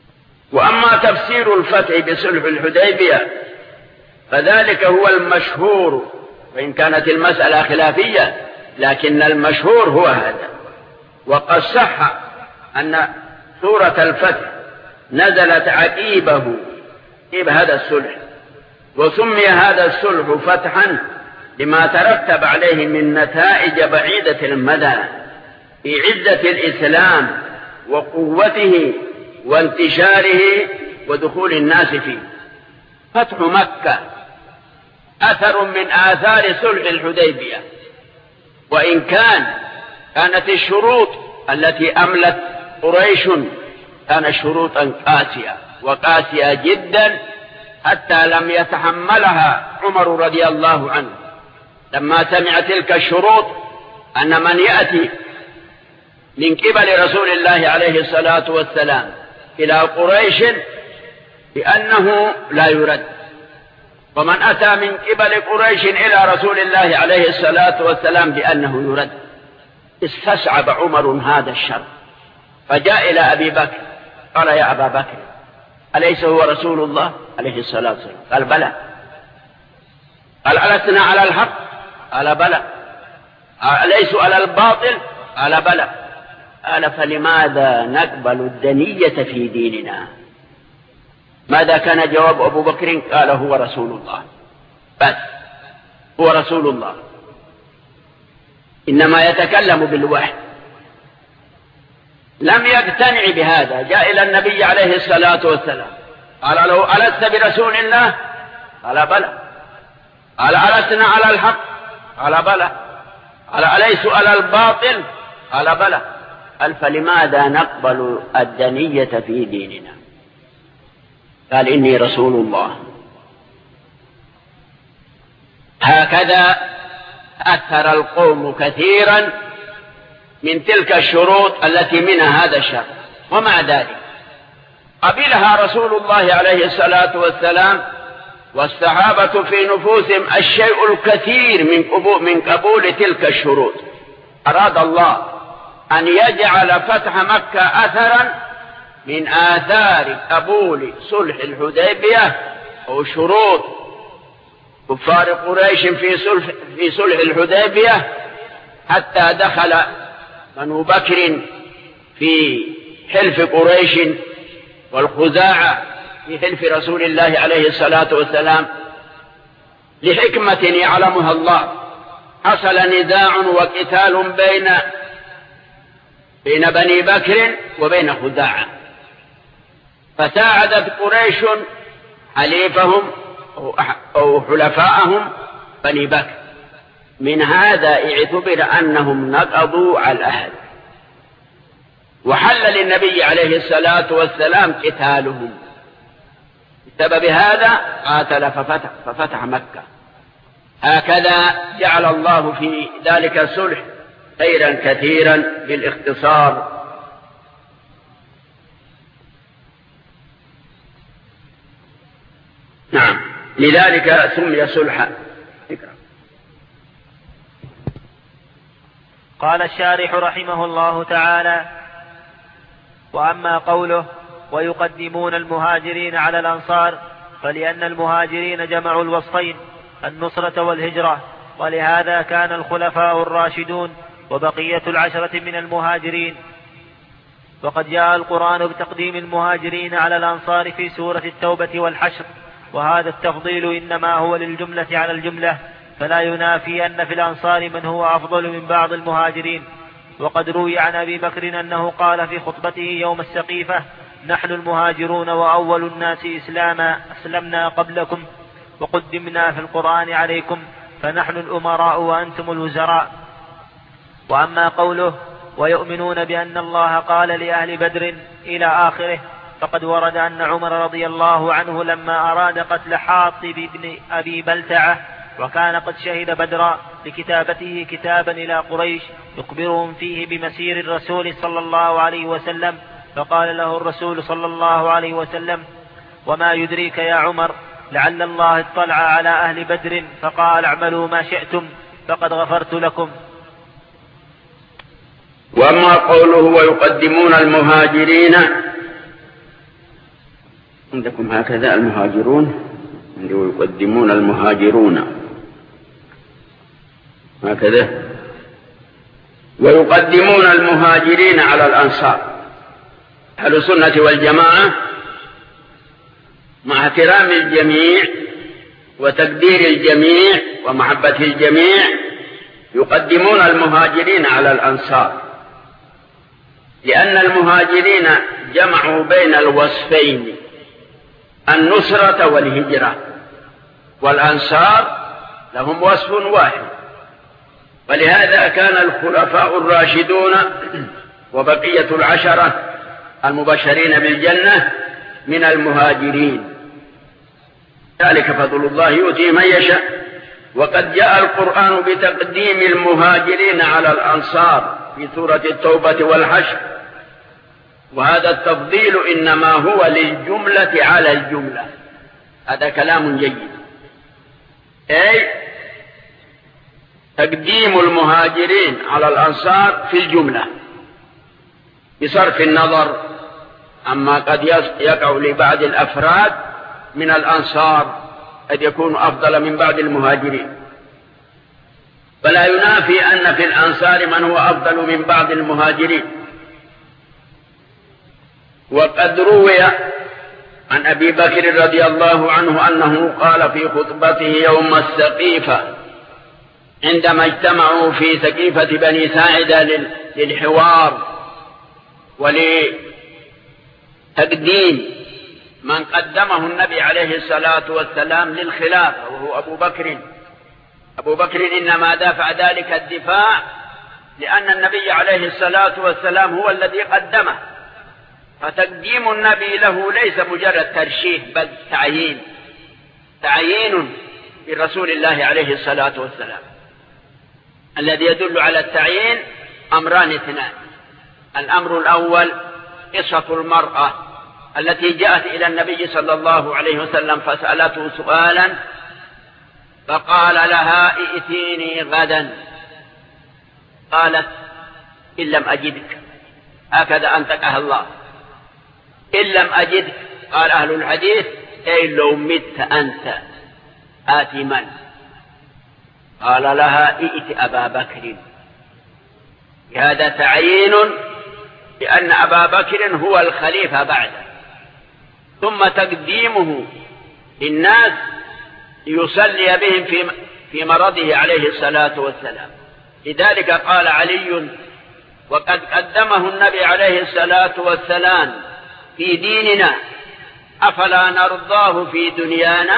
وأما تفسير الفتح بصلح الحديبية فذلك هو المشهور، وإن كانت المسألة خلافية لكن المشهور هو هذا. وقد صح أن سورة الفتح نزلت عقيبه عقيب هذا الصلح، وسمي هذا الصلح فتحا لما ترتب عليه من نتائج بعيدة المدى في عزة الإسلام وقوته وانتشاره ودخول الناس فيه. فتح مكة أثر من آثار صلح الحديبية، وإن كان كانت الشروط التي أملت قريش كانت شروطا قاسية وقاسية جدا حتى لم يتحملها عمر رضي الله عنه لما سمع تلك الشروط، أن من يأتي من قبل رسول الله عليه الصلاة والسلام إلى قريش بأنه لا يرد، ومن أتى من قبل قريش إلى رسول الله عليه الصلاة والسلام بأنه يرد. استصعب عمر هذا الشر، فجاء إلى أبي بكر قال: يا أبا بكر، أليس هو رسول الله عليه الصلاة والسلام؟ قال: بلى. قال: ألسنا على الحق؟ قال: بلى. أليس على الباطل؟ قال: بلى. قال: فلماذا نقبل الدنية في ديننا؟ ماذا كان جواب أبو بكر؟ قال: هو رسول الله، بس هو رسول الله، إنما يتكلم بالوحي. لم يقتنع بهذا، جاء إلى النبي عليه الصلاة والسلام قال له: ألست برسول الله؟ قال: بلى. قال: ألسنا على الحق؟ قال: بلى. قال: أليس على الباطل؟ قال: بلى. قال: فلماذا نقبل الدنية في ديننا؟ قال: إني رسول الله. هكذا أثر القوم كثيرا من تلك الشروط التي منها هذا الشر، ومع ذلك قبلها رسول الله عليه الصلاة والسلام والصحابة في نفوسهم الشيء الكثير من قبول, من قبول تلك الشروط. أراد الله أن يجعل فتح مكة أثرا من آثار قبول صلح الحديبية أو شروط كفار قريش في صلح, في صلح الحديبية، حتى دخل بنو بكر في حلف قريش والخزاعة في حلف رسول الله عليه الصلاة والسلام لحكمة يعلمها الله. حصل نزاع وقتال بين بين بني بكر وبين خزاعة، فساعدت قريش حليفهم أو حلفاءهم بني بكر. من هذا اعتبر أنهم نقضوا على العهد، وحل للنبي عليه الصلاة والسلام قتالهم. بسبب هذا قاتل ففتح, ففتح مكة. هكذا جعل الله في ذلك الصلح خيرا كثيرا بالاختصار. نعم، لذلك سمي صلحا. قال الشارح رحمه الله تعالى: وأما قوله ويقدمون المهاجرين على الأنصار، فلأن المهاجرين جمعوا الوصفين النصرة والهجرة، ولهذا كان الخلفاء الراشدون وبقية العشرة من المهاجرين. وقد جاء القرآن بتقديم المهاجرين على الأنصار في سورة التوبة والحشر، وهذا التفضيل إنما هو للجملة على الجملة، فلا ينافي أن في الأنصار من هو أفضل من بعض المهاجرين. وقد روي عن أبي بكر أنه قال في خطبته يوم السقيفة: نحن المهاجرون وأول الناس إسلاما أسلمنا قبلكم وقدمنا في القرآن عليكم، فنحن الأمراء وأنتم الوزراء. وأما قوله ويؤمنون بأن الله قال لأهل بدر إلى آخره، فقد ورد أن عمر رضي الله عنه لما أراد قتل حاطب بن أبي بلتعة وكان قد شهد بدرا لكتابته كتابا إلى قريش يخبرهم فيه بمسير الرسول صلى الله عليه وسلم، فقال له الرسول صلى الله عليه وسلم: وما يدريك يا عمر لعل الله اطلع على أهل بدر فقال اعملوا ما شئتم فقد غفرت لكم. وأما قوله ويقدمون المهاجرين عندكم هكذا المهاجرون يقدمون المهاجرون هكذا، ويقدمون المهاجرين على الأنصار. أهل السنة والجماعة مع احترام الجميع وتقدير الجميع ومحبة الجميع يقدمون المهاجرين على الأنصار، لأن المهاجرين جمعوا بين الوصفين النصرة والهجرة، والأنصار لهم وصف واحد. ولهذا كان الخلفاء الراشدون وبقية العشرة المبشرين بالجنة من المهاجرين، ذلك فضل الله يؤتيه من يشاء. وقد جاء القرآن بتقديم المهاجرين على الأنصار في سورة التوبة والحشر، وهذا التفضيل إنما هو للجملة على الجملة. هذا كلام جيد، أي تقديم المهاجرين على الأنصار في الجملة بصرف النظر عما قد يقع لبعض الأفراد من الأنصار قد يكون أفضل من بعض المهاجرين، فلا ينافي أن في الأنصار من هو أفضل من بعض المهاجرين. وقد روي عن أبي بكر رضي الله عنه أنه قال في خطبته يوم السقيفة عندما اجتمعوا في سقيفة بني ساعدة للحوار ولتقديم من قدمه النبي عليه الصلاة والسلام للخلافة وهو أبو بكر. أبو بكر إنما دافع ذلك الدفاع لأن النبي عليه الصلاة والسلام هو الذي قدمه، فتقديم النبي له ليس مجرد ترشيح بل تعيين تعيين برسول الله عليه الصلاة والسلام. الذي يدل على التعيين أمران اثنان: الأمر الأول قصة المرأة التي جاءت إلى النبي صلى الله عليه وسلم فسألته سؤالا فقال لها ائتيني غدا، قالت إن لم أجدك، هكذا أنطقها الله، إن لم أجدك. قال أهل الحديث أي لو مت أنت آتي من؟ قال لها ائت أبا بكر. هذا تعيين لأن أبا بكر هو الخليفة بعده، ثم تقديمه للناس ليصلي بهم في في مرضه عليه الصلاة والسلام. لذلك قال علي: وقد قدمه النبي عليه الصلاة والسلام في ديننا أفلا نرضاه في دنيانا؟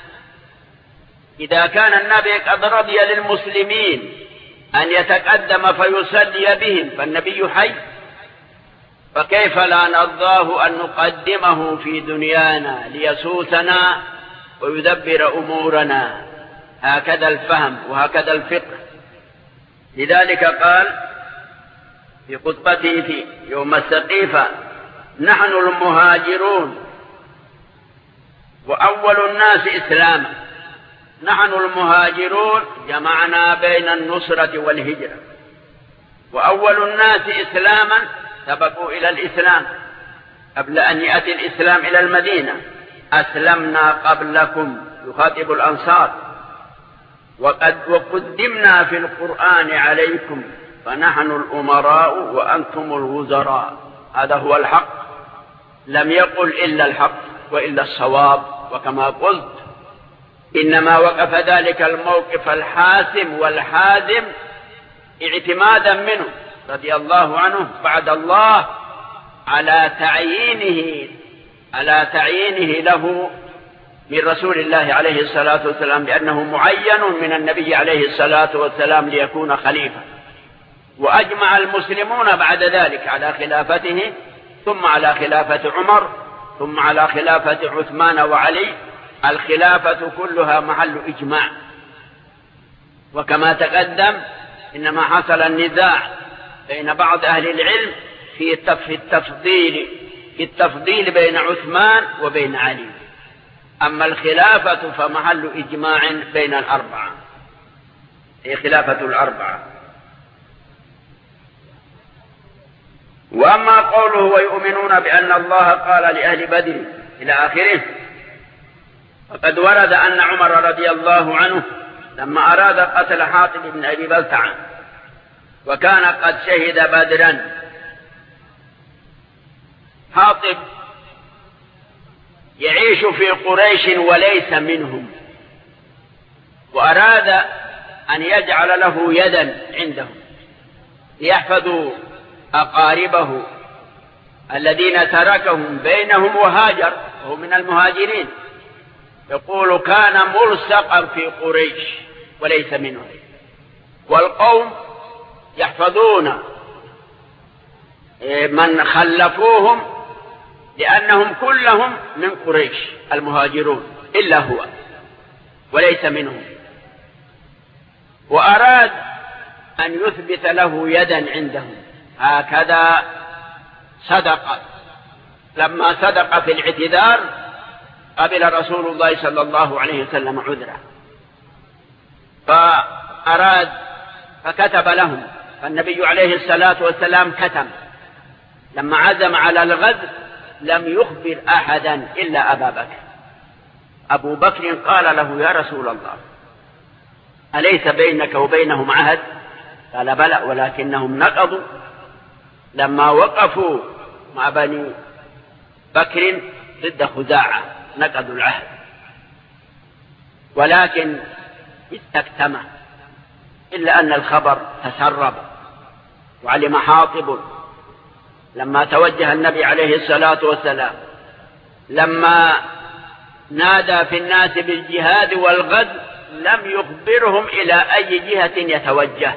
إذا كان النبي قد رضي للمسلمين أن يتقدم فيصلي بهم فالنبي حي، فكيف لا نرضاه أن نقدمه في دنيانا ليسوسنا ويدبر أمورنا؟ هكذا الفهم وهكذا الفقه. لذلك قال في خطبته في يوم السقيفة: نحن المهاجرون وأول الناس إسلاما. نحن المهاجرون جمعنا بين النصرة والهجرة، وأول الناس إسلاما سبقوا إلى الإسلام قبل أن يأتي الإسلام إلى المدينة. أسلمنا قبلكم، يخاطب الأنصار، وقد وقدمنا في القرآن عليكم فنحن الأمراء وأنتم الوزراء. هذا هو الحق، لم يقل إلا الحق وإلا الصواب، وكما قلت إنما وقف ذلك الموقف الحاسم والحازم اعتمادا منه رضي الله عنه بعد الله على تعيينه على تعيينه له من رسول الله عليه الصلاة والسلام بأنه معين من النبي عليه الصلاة والسلام ليكون خليفة. وأجمع المسلمون بعد ذلك على خلافته، ثم على خلافة عمر، ثم على خلافة عثمان وعلي. الخلافة كلها محل إجماع. وكما تقدم إنما حصل النزاع بين بعض أهل العلم في التفضيل في التفضيل بين عثمان وبين علي. أما الخلافة فمحل إجماع بين الأربعة، هي خلافة الأربعة. وأما قوله ويؤمنون بأن الله قال لأهل بدر إلى آخره. وقد ورد أن عمر رضي الله عنه لما أراد قتل حاطب بن أبي بلتعة وكان قد شهد بدرا. حاطب يعيش في قريش وليس منهم، وأراد أن يجعل له يدا عندهم ليحفظوا أقاربه الذين تركهم بينهم وهاجر، وهو من المهاجرين. يقول كان ملصقا في قريش وليس منهم، والقوم يحفظون من خلفوهم لأنهم كلهم من قريش المهاجرون إلا هو وليس منهم. وأراد أن يثبت له يدا عندهم، هكذا صدق. لما صدق في الاعتذار قبل رسول الله صلى الله عليه وسلم عذره، فأراد فكتب لهم. فالنبي عليه الصلاة والسلام كتب لما عزم على الغزو لم يخبر أحدا إلا أبا بكر. أبو بكر قال له يا رسول الله أليس بينك وبينهم عهد؟ قال بلى، ولكنهم نقضوا لما وقفوا مع بني بكر ضد خزاعة، نقضوا العهد. ولكن استكتمه، إلا أن الخبر تسرب وعلم حاطب لما توجه النبي عليه الصلاة والسلام، لما نادى في الناس بالجهاد والغزو لم يخبرهم إلى أي جهة يتوجه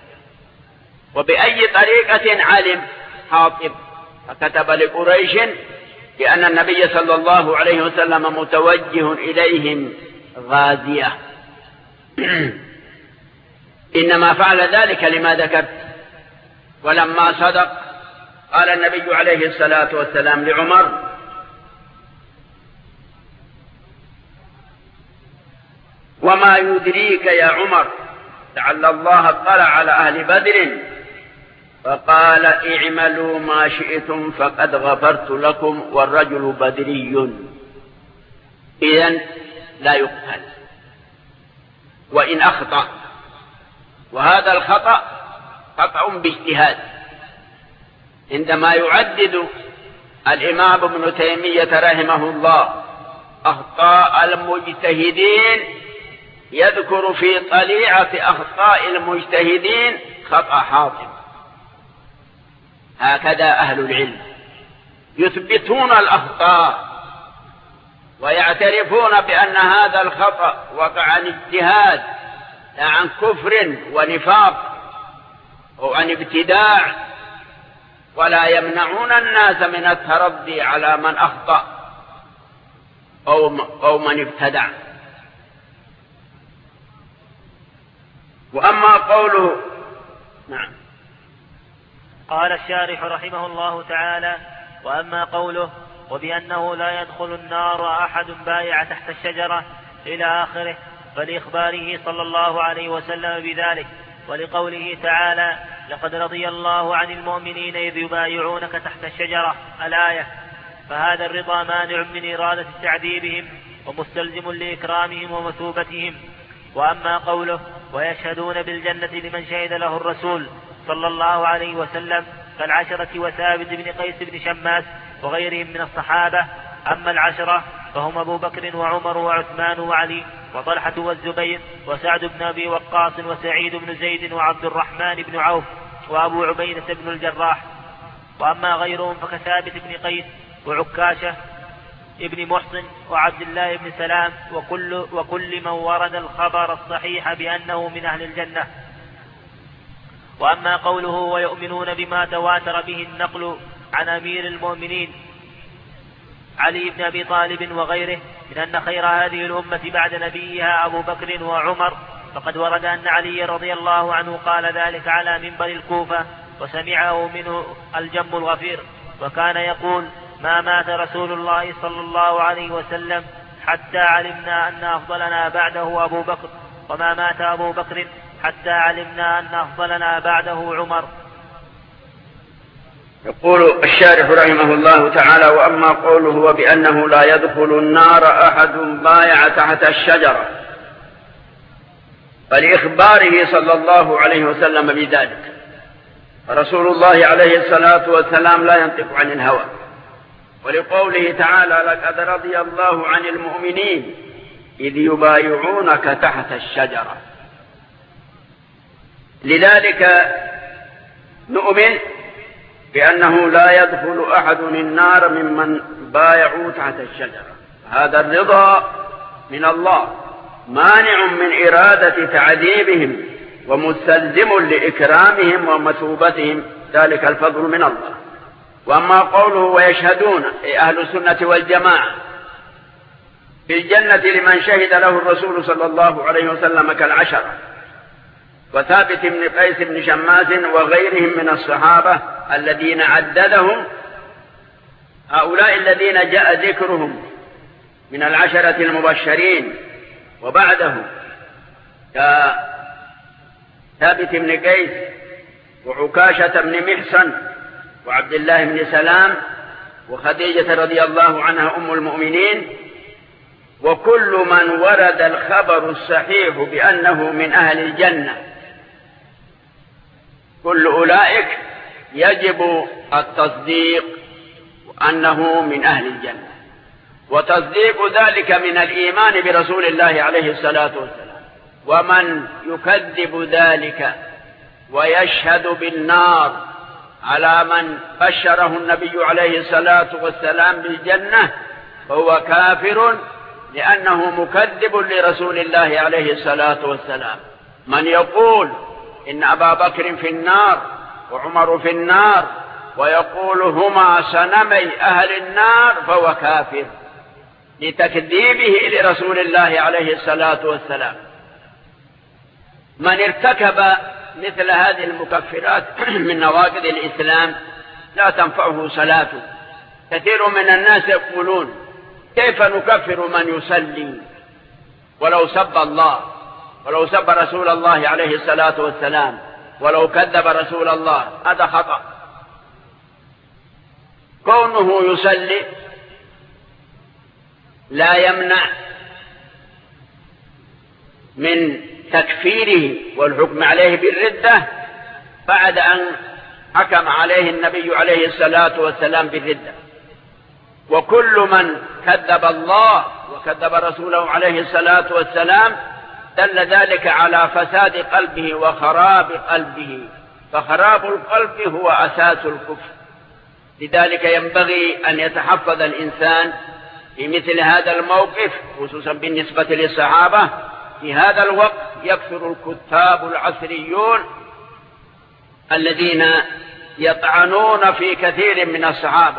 وبأي طريقة علم حاطب، فكتب لقريش بأن النبي صلى الله عليه وسلم متوجه إليهم غازية. إنما فعل ذلك لما ذكرت. ولما صدق قال النبي عليه الصلاة والسلام لعمر وما يدريك يا عمر لعل الله اطلع على أهل بدر فقال اعملوا ما شئتم فقد غفرت لكم والرجل بدري. إذن لا يقتل وإن أخطأ، وهذا الخطأ خطأ باجتهاد. عندما يعدد الإمام ابن تيمية رحمه الله أخطاء المجتهدين يذكر في طليعة أخطاء المجتهدين خطأ حاطب. هكذا أهل العلم يثبتون الأخطاء ويعترفون بأن هذا الخطأ وقع عن اجتهاد لا عن كفر ونفاق أو عن ابتداع، ولا يمنعون الناس من الترضي على من أخطأ أو من ابتدع. وأما قوله نعم. قال الشارح رحمه الله تعالى: وأما قوله وبأنه لا يدخل النار أحد بايع تحت الشجرة إلى آخره، فلإخباره صلى الله عليه وسلم بذلك، ولقوله تعالى: لقد رضي الله عن المؤمنين إذ يبايعونك تحت الشجرة الآية، فهذا الرضا مانع من إرادة تعذيبهم ومستلزم لإكرامهم ومثوبتهم. وأما قوله ويشهدون بالجنة لمن شهد له الرسول صلى الله عليه وسلم كالعشرة وثابت بن قيس بن شماس وغيرهم من الصحابة. أما العشرة فهم أبو بكر وعمر وعثمان وعلي وطلحة والزبير وسعد بن أبي وقاص وسعيد بن زيد وعبد الرحمن بن عوف وأبو عبيدة بن الجراح. وأما غيرهم فكثابت بن قيس وعكاشة ابن محصن وعبد الله بن سلام وكل, وكل من ورد الخبر الصحيح بأنه من أهل الجنة. وأما قوله ويؤمنون بما تواتر به النقل عن أمير المؤمنين علي بن أبي طالب وغيره من أن خير هذه الأمة بعد نبيها أبو بكر وعمر، فقد ورد أن علي رضي الله عنه قال ذلك على منبر الكوفة وسمعه منه الجم الغفير، وكان يقول: ما مات رسول الله صلى الله عليه وسلم حتى علمنا أن أفضلنا بعده أبو بكر، وما مات أبو بكر حتى علمنا أن أفضلنا بعده عمر. يقول الشارح رحمه الله تعالى: وأما قوله وبأنه لا يدخل النار أحد بايع تحت الشجرة، فلإخباره صلى الله عليه وسلم بذلك، فرسول الله عليه الصلاة والسلام لا ينطق عن الهوى، ولقوله تعالى: لقد رضي الله عن المؤمنين إذ يبايعونك تحت الشجرة. لذلك نؤمن بأنه لا يدخل أحد النار ممن بايعوا تحت الشجرة. هذا الرضا من الله مانع من إرادة تعذيبهم ومستلزم لإكرامهم ومثوبتهم، ذلك الفضل من الله. وأما قوله ويشهدون أي أهل السنة والجماعة في الجنة لمن شهد له الرسول صلى الله عليه وسلم كالعشرة، وثابت بن قيس بن شماس وغيرهم من الصحابة الذين عددهم، هؤلاء الذين جاء ذكرهم من العشرة المبشرين وبعده كثابت بن قيس وعكاشة بن محصن وعبد الله بن سلام وخديجة رضي الله عنها أم المؤمنين، وكل من ورد الخبر الصحيح بأنه من أهل الجنة، كل أولئك يجب التصديق أنه من أهل الجنة، وتصديق ذلك من الإيمان برسول الله عليه الصلاة والسلام. ومن يكذب ذلك ويشهد بالنار على من بشره النبي عليه الصلاة والسلام بالجنة فهو كافر، لأنه مكذب لرسول الله عليه الصلاة والسلام. من يقول إن أبا بكر في النار وعمر في النار ويقول هما صنمي أهل النار فهو كافر لتكذيبه لرسول الله عليه الصلاة والسلام. من ارتكب مثل هذه المكفرات من نواقض الإسلام لا تنفعه صلاته. كثير من الناس يقولون كيف نكفر من يصلي ولو سب الله ولو سب رسول الله عليه الصلاة والسلام ولو كذب رسول الله؟ هذا خطأ. كونه يصلي لا يمنع من تكفيره والحكم عليه بالردة بعد أن حكم عليه النبي عليه الصلاة والسلام بالردة. وكل من كذب الله وكذب رسوله عليه الصلاة والسلام دل ذلك على فساد قلبه وخراب قلبه، فخراب القلب هو أساس الكفر. لذلك ينبغي أن يتحفظ الإنسان في مثل هذا الموقف، خصوصا بالنسبة للصحابة. في هذا الوقت يكثر الكتاب العصريون الذين يطعنون في كثير من الصحابة،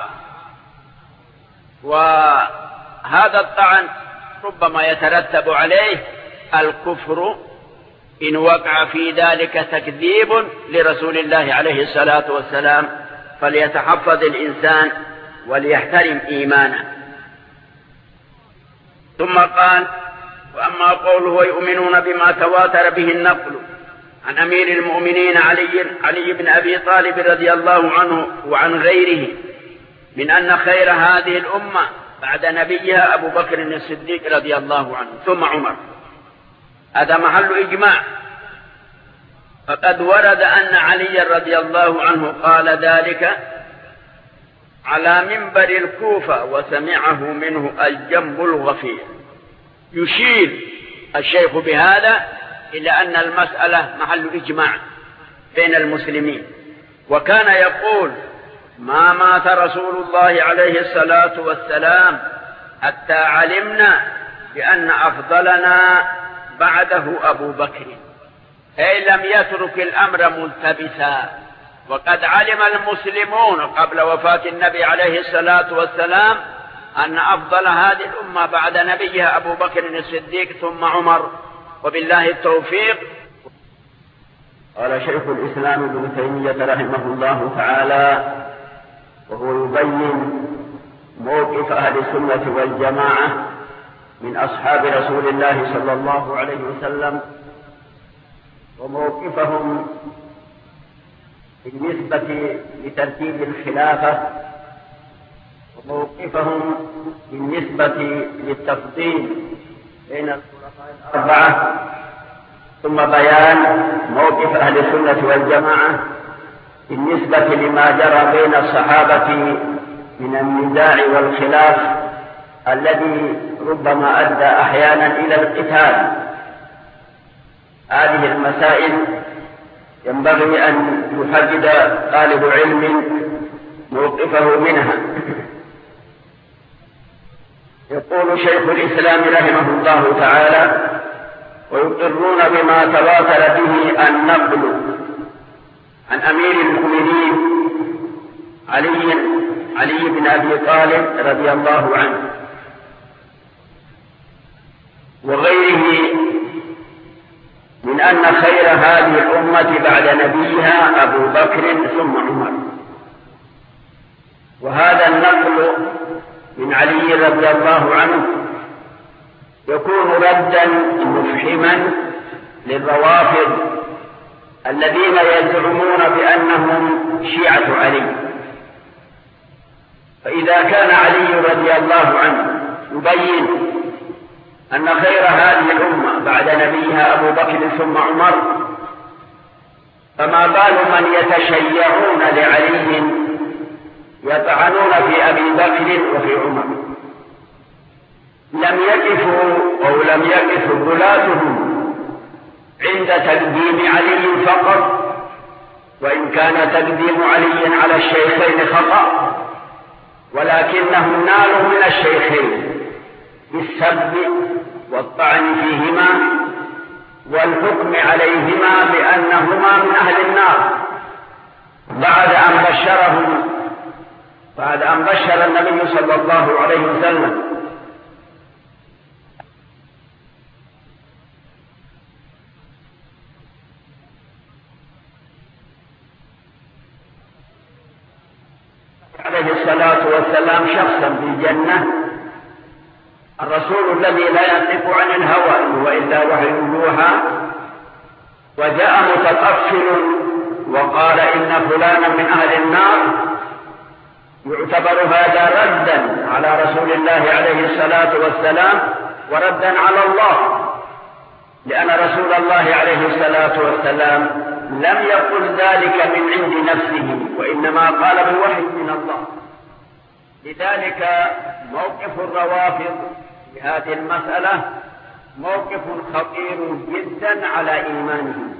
وهذا الطعن ربما يترتب عليه الكفر إن وقع في ذلك تكذيب لرسول الله عليه الصلاة والسلام. فليتحفظ الإنسان وليحترم إيمانه. ثم قال: وأما قوله ويؤمنون بما تواتر به النقل عن أمير المؤمنين علي, علي بن أبي طالب رضي الله عنه وعن غيره من أن خير هذه الأمة بعد نبيها أبو بكر الصديق رضي الله عنه ثم عمر، هذا محل إجماع. فقد ورد أن علي رضي الله عنه قال ذلك على منبر الكوفة وسمعه منه الجنب الغفير. يشير الشيخ بهذا إلى أن المسألة محل إجماع بين المسلمين. وكان يقول: ما مات رسول الله عليه الصلاة والسلام حتى علمنا بأن أفضلنا بعده أبو بكر، أي لم يترك الأمر ملتبسا. وقد علم المسلمون قبل وفاة النبي عليه الصلاة والسلام أن أفضل هذه الأمة بعد نبيها أبو بكر الصديق ثم عمر، وبالله التوفيق. قال شيخ الإسلام ابن تيمية رحمه الله تعالى وهو يبين موقف أهل السنة والجماعة من أصحاب رسول الله صلى الله عليه وسلم وموقفهم بالنسبة لترتيب الخلافة، وموقفهم بالنسبة للتفضيل بين الخلفاء الأربعة، ثم بيان موقف أهل السنة والجماعة بالنسبة لما جرى بين الصحابة من النزاع والخلاف الذي ربما أدى أحيانا إلى القتال. هذه المسائل ينبغي أن يحدد طالب علم موقفه منها. يقول شيخ الإسلام رحمه الله تعالى: ويقرون بما تواتر به النقل عن أمير المؤمنين علي علي بن أبي طالب رضي الله عنه وغيره من أن خير هذه الأمة بعد نبيها أبو بكر ثم عمر. وهذا النقل من علي رضي الله عنه يكون ردا مفحما للروافض الذين يزعمون بأنهم شيعة علي. فإذا كان علي رضي الله عنه يبين أن خير هذه الأمة بعد نبيها أبو بكر ثم عمر، فما بال من يتشيعون لعلي يطعنون في أبي بكر وفي عمر؟ لم يقفوا أو لم يقف غلاتهم عند تقديم علي فقط، وإن كان تقديم علي على الشيخين خطأ، ولكنهم نالوا من الشيخين بالسب والطعن فيهما والحكم عليهما بأنهما من أهل النار، بعد أن بشرهم بعد أن بشر النبي صلى الله عليه وسلم عليه الصلاة والسلام شخصا في الجنة، الرسول الذي لا ينطق عن الهوى وإلا وحي يوحى، وجاء متطفل وقال إن فلانا من أهل النار، يعتبر هذا ردا على رسول الله عليه الصلاة والسلام وردا على الله، لأن رسول الله عليه الصلاة والسلام لم يقل ذلك من عند نفسه، وإنما قال بالوحي من الله. لذلك موقف الروافض في هذه المسألة موقف خطير جدا على إيمانهم.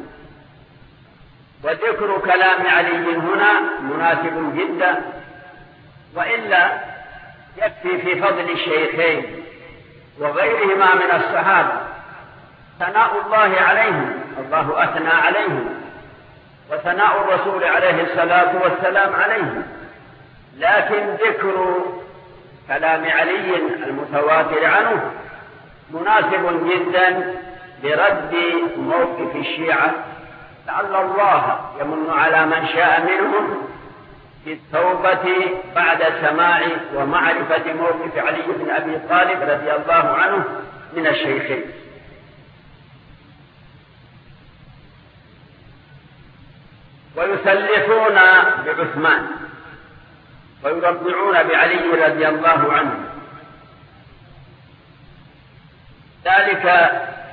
وذكر كلام علي هنا مناسب جدا، وإلا يكفي في فضل الشيخين وغيرهما من الصحابة ثناء الله عليهم، الله أثنى عليهم، وثناء الرسول عليه الصلاة والسلام عليهم. لكن ذكر كلام علي المتواتر عنه مناسب جدا لرد موقف الشيعة، لعل الله يمن على من شاء منهم بالتوبة بعد سماع ومعرفة موقف علي بن أبي طالب رضي الله عنه من الشيخين. ويثلثون بعثمان ويربعون بعلي رضي الله عنه، ذلك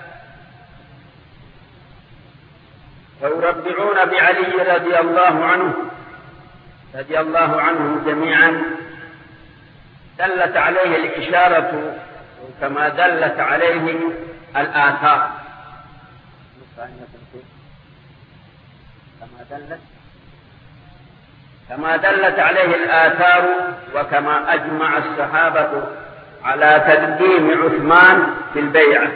ويربعون بعلي رضي الله عنه رضي الله عنهم جميعا، دلت عليه الإشارة كما دلت عليه الآثار كما دلت كما دلت عليه الآثار وكما أجمع الصحابة على تقديم عثمان في البيعة،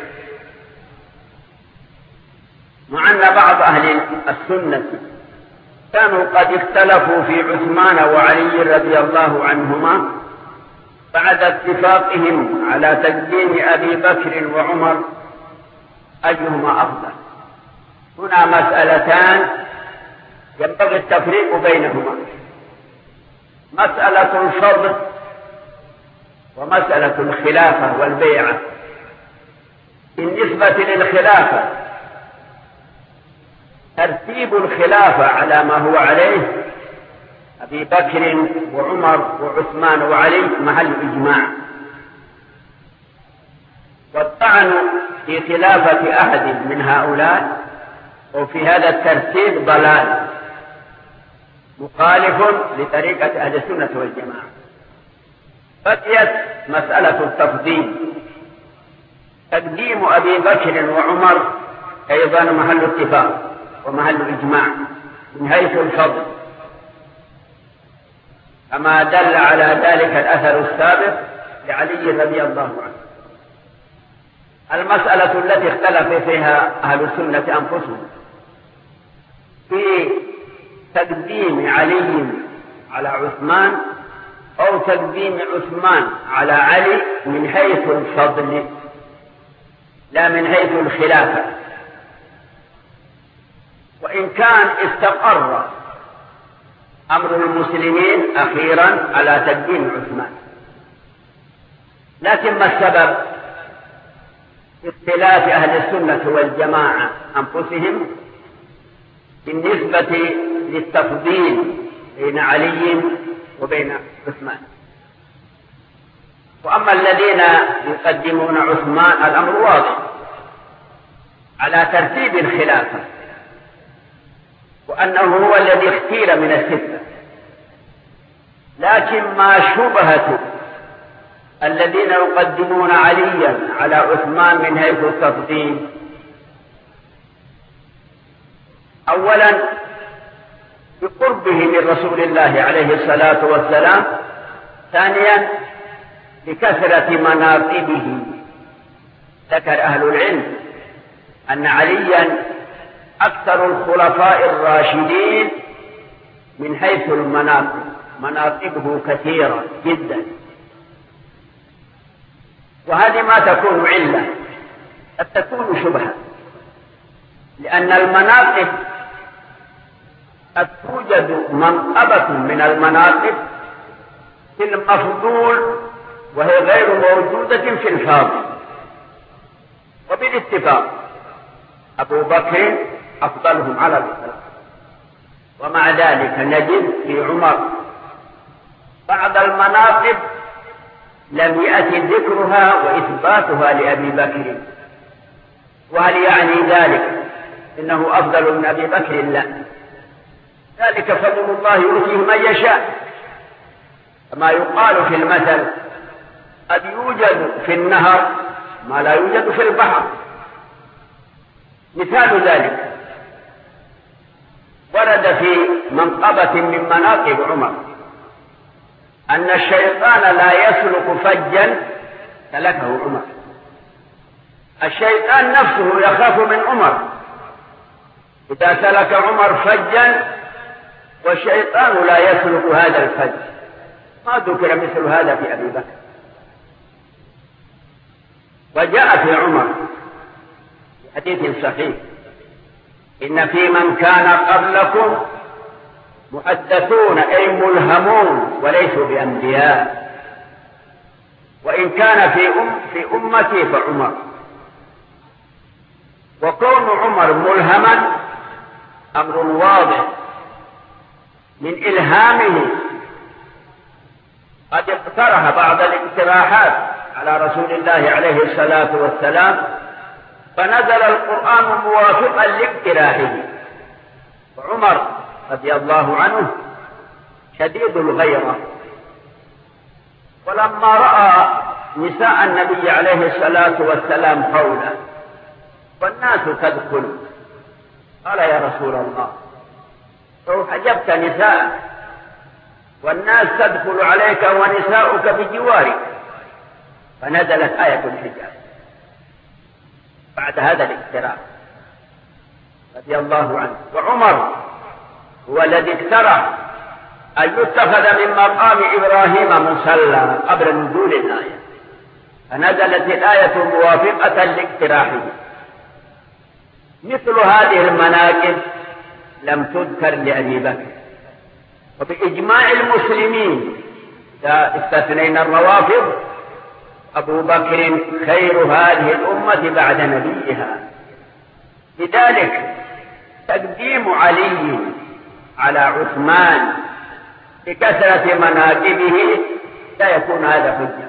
مع أن بعض أهل السنة كانوا قد اختلفوا في عثمان وعلي رضي الله عنهما بعد اتفاقهم على تقديم أبي بكر وعمر أيهما أفضل. هنا مسألتان ينبغي التفريق بينهما: مسألة الفضل ومسألة الخلافة والبيعة. بالنسبة للخلافة ترتيب الخلافة على ما هو عليه أبي بكر وعمر وعثمان وعلي محل إجماع، والطعن في خلافة أحد من هؤلاء وفي هذا الترتيب ضلال مخالف لطريقة أهل السنة والجماعة. بقيت مسألة التفضيل، تقديم أبي بكر وعمر أيضا محل اتفاق ومحل إجماع من حيث الفضل، كما دل على ذلك الأثر السابق لعلي رضي الله عنه. المسألة التي اختلف فيها أهل السنة أنفسهم في تقديم علي على عثمان أو تقديم عثمان على علي من حيث الفضل لا من حيث الخلافة، وإن كان استقر أمر المسلمين أخيرا على تقديم عثمان، لكن ما السبب؟ اختلاف أهل السنة والجماعة أنفسهم بالنسبة للتفضيل بين علي وبين عثمان. وأما الذين يقدمون عثمان الأمر واضح على ترتيب الخلافة، وأنه هو الذي اختير من الستة، لكن ما شبهة الذين يقدمون عليا على عثمان من حيث التفضيل؟ أولا بقربه من رسول الله عليه الصلاة والسلام، ثانيا بكثرة مناقبه. ذكر أهل العلم أن عليا أكثر الخلفاء الراشدين من حيث المناقب، مناقبه كثيرة جدا، وهذه ما تكون علة، قد تكون شبهة، لأن المناقب قد توجد منقبة من المناقب في المفضول وهي غير موجودة في الفاضل. وبالاتفاق أبو بكر أفضلهم على الإطلاق، ومع ذلك نجد في عمر بعض المناقب لم يأتي ذكرها وإثباتها لأبي بكر. وهل يعني ذلك إنه أفضل من أبي بكر؟ لا، ذلك فضل الله يؤتيه من يشاء، كما يقال في المثل قد يوجد في النهر ما لا يوجد في البحر. مثال ذلك ورد في منقبة من مناقب عمر أن الشيطان لا يسلك فجا سلكه عمر. الشيطان نفسه يخاف من عمر إذا سلك عمر فجا، والشيطان لا يسلك هذا الفج. ما ذكر مثل هذا في أبي بكر. وجاء في عمر في حديث صحيح إن في من كان قبلكم محدثون أي ملهمون وليسوا بأنبياء، وإن كان في أم في أمتي فعمر. وكون عمر ملهما أمر واضح من إلهامه، قد اقترح بعض الاقتراحات على رسول الله عليه الصلاة والسلام، فنزل القرآن موافقا لاقتراحه. وعمر رضي الله عنه شديد الغيرة، ولما رأى نساء النبي عليه الصلاة والسلام حوله والناس تدخل قال يا رسول الله لو حجبت نساء والناس تدخل عليك ونساؤك بجوارك، فنزلت آية الحجاب بعد هذا الاقتراح رضي الله عنه. وعمر هو الذي اقترح أن يتخذ من مقام إبراهيم مصلى قبل نزول الآية، فنزلت الآية موافقة لاقتراحه. مثل هذه المناكب لم تذكر لأبي بكر، وبإجماع المسلمين إذا استثنينا الروافض أبو بكر خير هذه الأمة بعد نبيها. لذلك تقديم علي على عثمان بكثرة مناقبه لا يكون هذا حجة،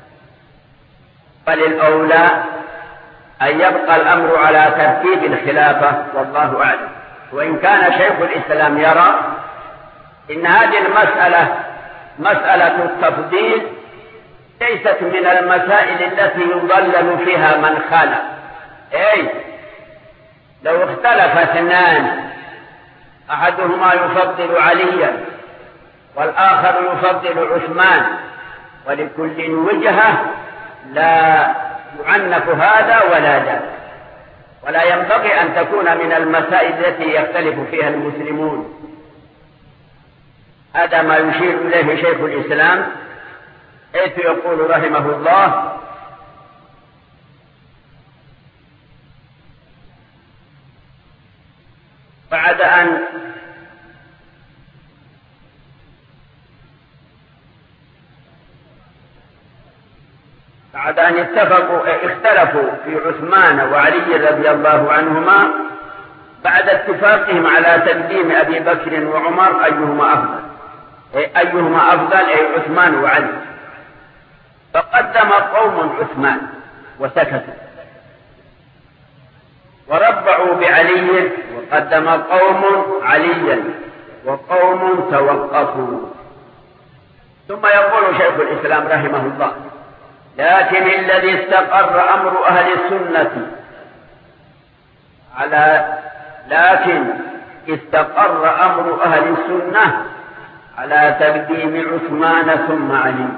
بل الأولى أن يبقى الأمر على ترتيب الخلافة والله أعلم. وإن كان شيخ الإسلام يرى إن هذه المسألة مسألة التفضيل ليست من المسائل التي يضلل فيها من خالف. أي لو اختلف اثنان أحدهما يفضل عليا والآخر يفضل عثمان ولكل وجهة، لا يعنف هذا ولا ذاك، ولا ينبغي أن تكون من المسائل التي يختلف فيها المسلمون. هذا ما يشير إليه شيخ الإسلام حيث يقول رحمه الله: بعد أن بعد أن اتفقوا اختلفوا في عثمان وعلي رضي الله عنهما بعد اتفاقهم على تقديم أبي بكر وعمر أيهما أفضل أيهما أفضل أي عثمان وعلي، فقدم قوم عثمان وسكتوا، وربعوا بعلي وقدم قوم عليا وقوم توقفوا. ثم يقول شيخ الإسلام رحمه الله: لكن الذي استقر أمر أهل السنة على لكن استقر أمر أهل السنة على تقديم عثمان ثم علي.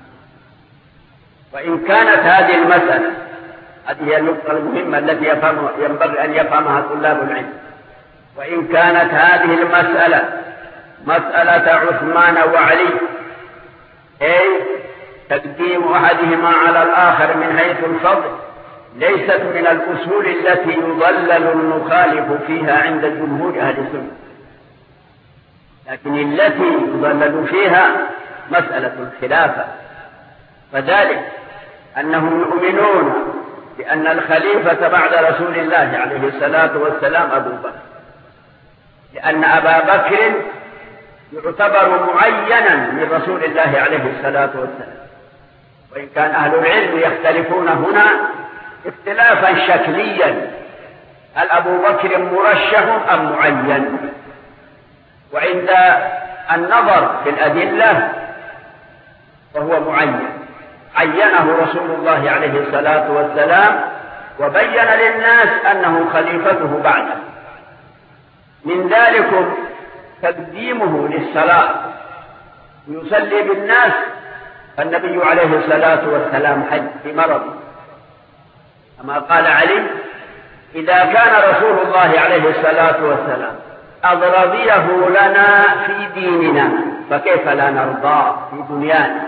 وإن كانت هذه المسألة، هذه هي النقطة المهمة التي يفهم ينبغي أن يفهمها طلاب العلم، وإن كانت هذه المسألة مسألة عثمان وعلي، أي تقديم أحدهما على الآخر من حيث الفضل، ليست من الأصول التي يضلل المخالف فيها عند جمهور أهل السنة، لكن التي يضلل فيها مسألة الخلافة. فذلك أنهم يؤمنون بأن الخليفة بعد رسول الله عليه الصلاة والسلام أبو بكر، لأن أبا بكر يعتبر معينا من رسول الله عليه الصلاة والسلام. وإن كان أهل العلم يختلفون هنا اختلافا شكليا: هل أبو بكر مرشح أم معين؟ وعند النظر في الأدلة فهو معين، عينه رسول الله عليه الصلاة والسلام وبين للناس أنه خليفته بعده. من ذلك تقديمه للصلاة ويصلي بالناس، فالنبي عليه الصلاة والسلام حج في مرض، كما قال علي: إذا كان رسول الله عليه الصلاة والسلام قد رضيه لنا في ديننا فكيف لا نرضى في دنيانا.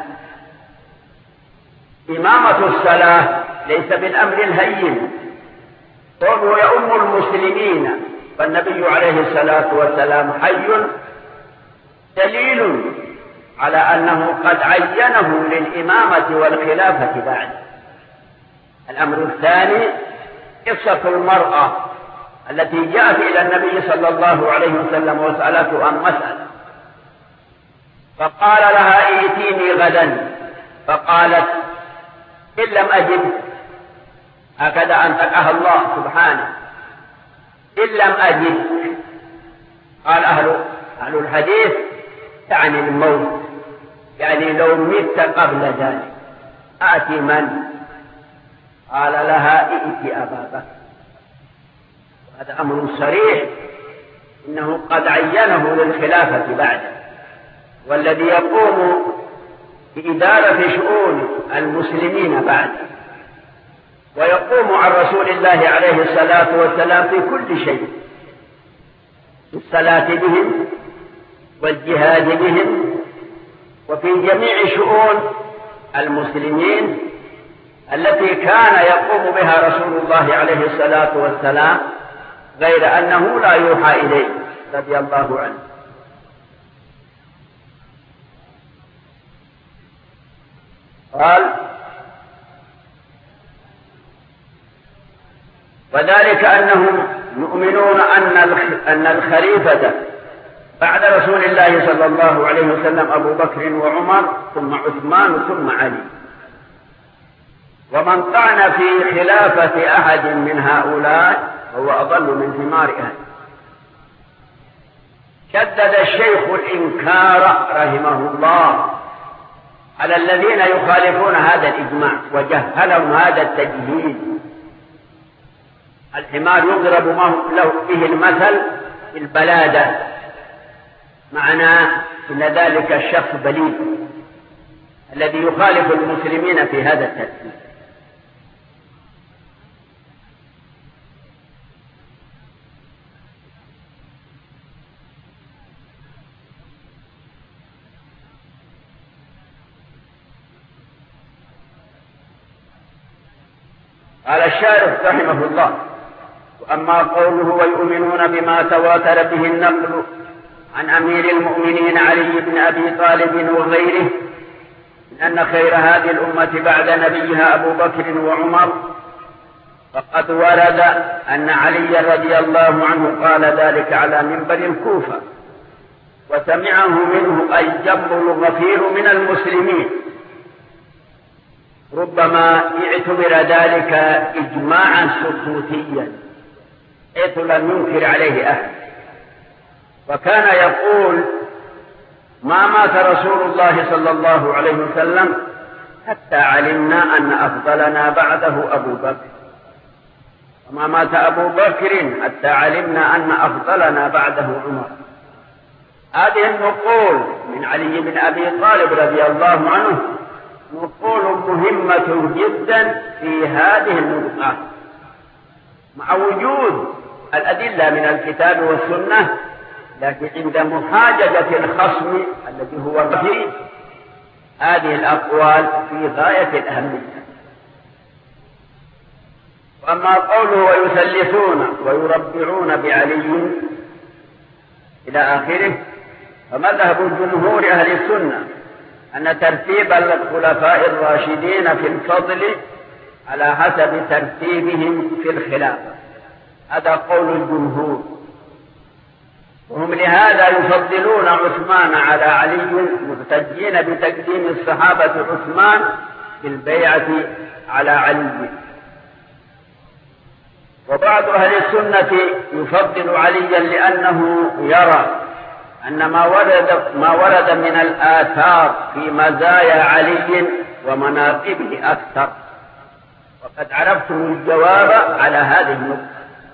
إمامة الصلاة ليس بالأمر الهين، وهو يؤم المسلمين، فالنبي عليه الصلاة والسلام حي دليل على أنه قد عينه للإمامة والخلافة بعد. الأمر الثاني قصة المرأة التي جاءت إلى النبي صلى الله عليه وسلم وسألته عن مسألة، فقال لها: ائتيني غدا، فقالت: إن لم أجد، هكذا أنطقها الله سبحانه، إن لم أجد. قال أهل أهل الحديث تعني الموت، يعني لو مت قبل ذلك آتي من؟ قال لها: ائتي أبا بكر. هذا أمر صريح، إنه قد عينه للخلافة بعده، والذي يقوم بإدارة شؤون المسلمين بعده، ويقوم عن رسول الله عليه الصلاة والسلام في كل شيء، في الصلاة بهم والجهاد بهم وفي جميع شؤون المسلمين التي كان يقوم بها رسول الله عليه الصلاة والسلام، غير أنه لا يوحى إليه رضي الله عنه. قال: وذلك أنهم يؤمنون أن أن الخليفة بعد رسول الله صلى الله عليه وسلم أبو بكر وعمر ثم عثمان ثم علي، ومن طعن في خلافة أحد من هؤلاء هو أضل من ثمار أهل. شدد الشيخ الإنكار رحمه الله على الذين يخالفون هذا الإجماع وجهلهم هذا التجهيل. الحمار يضرب له به المثل في البلادة، معناه أن ذلك الشخص بليد الذي يخالف المسلمين في هذا الترتيب. قال الشارح رحمه الله: وأما قوله ويؤمنون بما تواتر به النقل عن أمير المؤمنين علي بن أبي طالب وغيره من أن خير هذه الأمة بعد نبيها أبو بكر وعمر، فقد ورد أن علي رضي الله عنه قال ذلك على منبر الكوفة، وسمعه منه أي جم الغفير من المسلمين. ربما اعتبر ذلك إجماعا سكوتيا حيث لم ينكر عليه أحد، وكان يقول: ما مات رسول الله صلى الله عليه وسلم حتى علمنا أن أفضلنا بعده أبو بكر، وما مات أبو بكر حتى علمنا أن أفضلنا بعده عمر. هذه النقول من علي بن أبي طالب رضي الله عنه نقول مهمة جدا في هذه النقطة، مع وجود الأدلة من الكتاب والسنة، لكن عند محاججة الخصم الذي هو الرفيع هذه الأقوال في غاية الأهمية. وأما قوله ويثلثون ويربعون بعلي إلى آخره، فمذهب جمهور أهل السنة أن ترتيب الخلفاء الراشدين في الفضل على حسب ترتيبهم في الخلافة، هذا قول الجمهور، وهم لهذا يفضلون عثمان على علي محتجين بتقديم الصحابة عثمان في البيعة على علي. وبعض أهل السنة يفضل عليا لأنه يرى أن ما ورد, ما ورد من الآثار في مزايا علي ومناقبه أكثر، وقد عرفتم الجواب على هذه النقطة.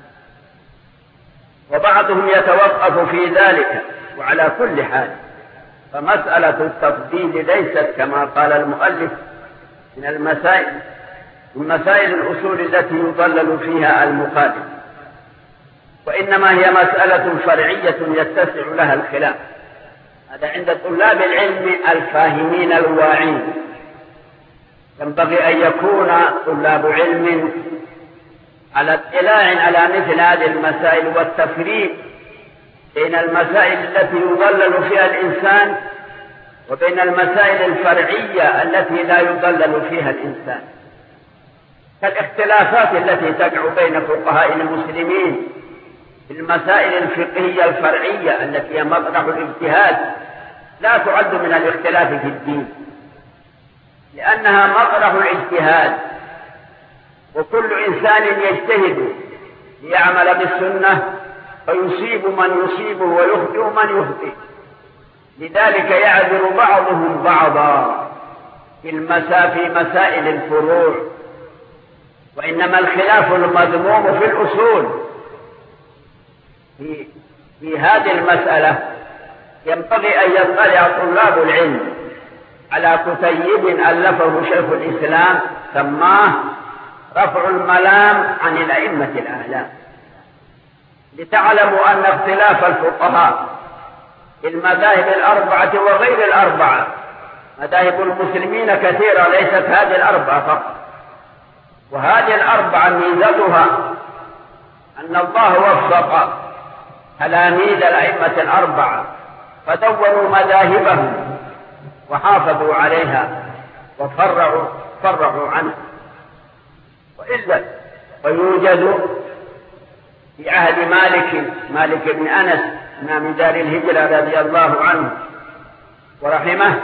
وبعضهم يتوقف في ذلك، وعلى كل حال فمسألة التفضيل ليست كما قال المؤلف من المسائل من مسائل الأصول التي يضلل فيها المخالف، وإنما هي مسألة فرعية يتسع لها الخلاف. هذا عند طلاب العلم الفاهمين الواعين. ينبغي أن يكون طلاب علم على اطلاع على مثل هذه المسائل والتفريق بين المسائل التي يضلل فيها الإنسان وبين المسائل الفرعية التي لا يضلل فيها الإنسان، كالاختلافات التي تقع بين فقهاء المسلمين في المسائل الفقهية الفرعية التي هي مطرح الاجتهاد، لا تعد من الاختلاف في الدين، لأنها مطرح الاجتهاد، وكل إنسان يجتهد ليعمل بالسنة فيصيب من يصيبه ويخطئ من يخطئ. لذلك يعذر بعضهم بعضا في المسا في مسائل الفروع، وإنما الخلاف المذموم في الأصول. في, في هذه المسألة ينبغي أن يطلع طلاب العلم على كتيب ألفه شيخ الإسلام سماه رفع الملام عن الأئمة الأعلام، لتعلموا أن اختلاف الفقهاء في المذاهب الأربعة وغير الأربعة، مذاهب المسلمين كثيرة ليست هذه الأربعة فقط، وهذه الأربعة ميزتها أن الله وفق تلاميذ الأئمة الأربعة فدونوا مذاهبهم وحافظوا عليها وفرعوا فرعوا عنها. وإلا فيوجد في عهد مالك مالك بن أنس إمام دار الهجرة رضي الله عنه ورحمه،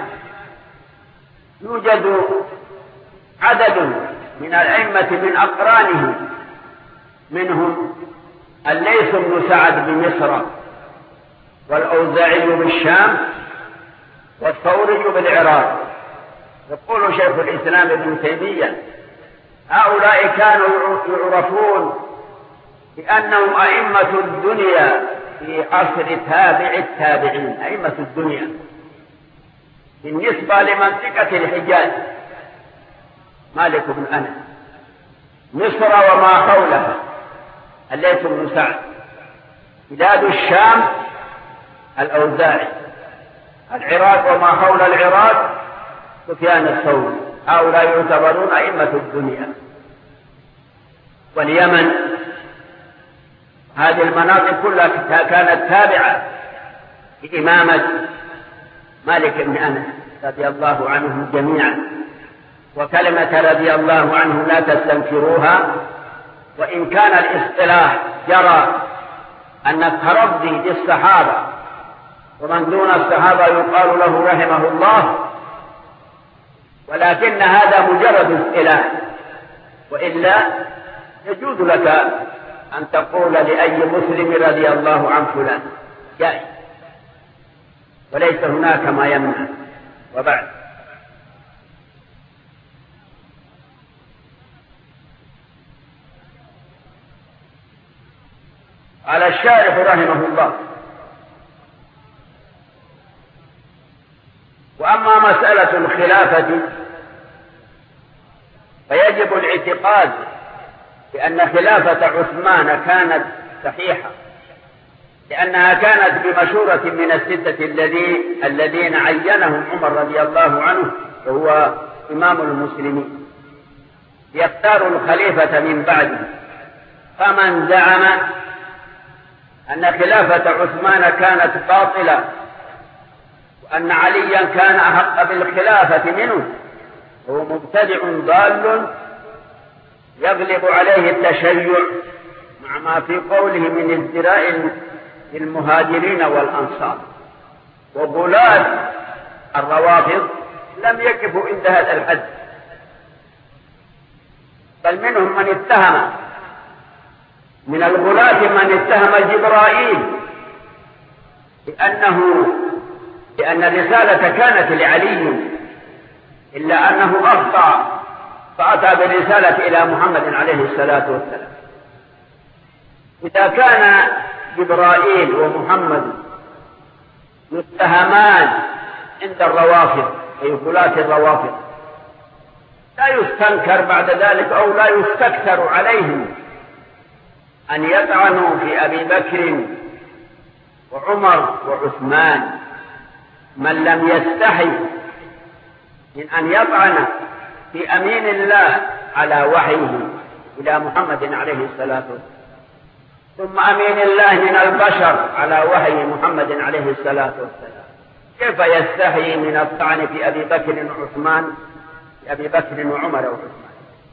يوجد عدد من الأئمة من أقرانه، منهم الليث بن سعد بمصر، والأوزاعي بالشام، والثوري بالعراق. يقول شيخ الإسلام ابن تيمية: هؤلاء كانوا يعرفون بأنهم أئمة الدنيا في عصر تابع التابعين، أئمة الدنيا بالنسبة لمنطقة الحجاز مالك بن أنس، مصر وما حولها الليث بن سعد، بلاد الشام الأوزاعي، العراق وما حول العراق سفيان الثوري. هؤلاء يعتبرون أئمة الدنيا. واليمن، هذه المناطق كلها كانت تابعة لإمامة مالك بن أنس رضي الله عنهم جميعا. وكلمة رضي الله عنه لا تستنكروها، وإن كان الاصطلاح جرى أن الترضي للصحابة ومن دون الصحابة يقال له رحمه الله، ولكن هذا مجرد اصطلاح، وإلا يجوز لك أن تقول لأي مسلم رضي الله عن فلان جائز، وليس هناك ما يمنع. وبعد، على الشارح رحمه الله: وأما مسألة الخلافة فيجب الاعتقاد بأن خلافة عثمان كانت صحيحة، لأنها كانت بمشورة من الستة الذين الذين عينهم عمر رضي الله عنه وهو إمام المسلمين، يختار الخليفة من بعده. فمن زعم أن خلافة عثمان كانت باطلة وأن عليا كان أحق بالخلافة منه هو مبتدع ضال يغلب عليه التشيع، مع ما في قوله من ازدراء المهاجرين والأنصار. وغلاة الروافض لم يقفوا عند هذا الحد، بل منهم من اتهم، من الغلاة من اتهم جبرائيل بأنه لأن الرسالة كانت لعلي، إلا أنه أخطأ فأتى بالرسالة إلى محمد عليه الصلاة والسلام. إذا كان جبرائيل ومحمد يتهمان عند الروافض أي غلاة الروافض، لا يستنكر بعد ذلك أو لا يستكثر عليهم أن يطعنوا في أبي بكر وعمر وعثمان، من لم يستحي من أن يطعن في أمين الله على وحيه إلى محمد عليه الصلاة والسلام، ثم أمين الله من البشر على وحي محمد عليه الصلاة والسلام، كيف يستحي من الطعن في أبي بكر وعثمان، في أبي بكر وعمر وعثمان؟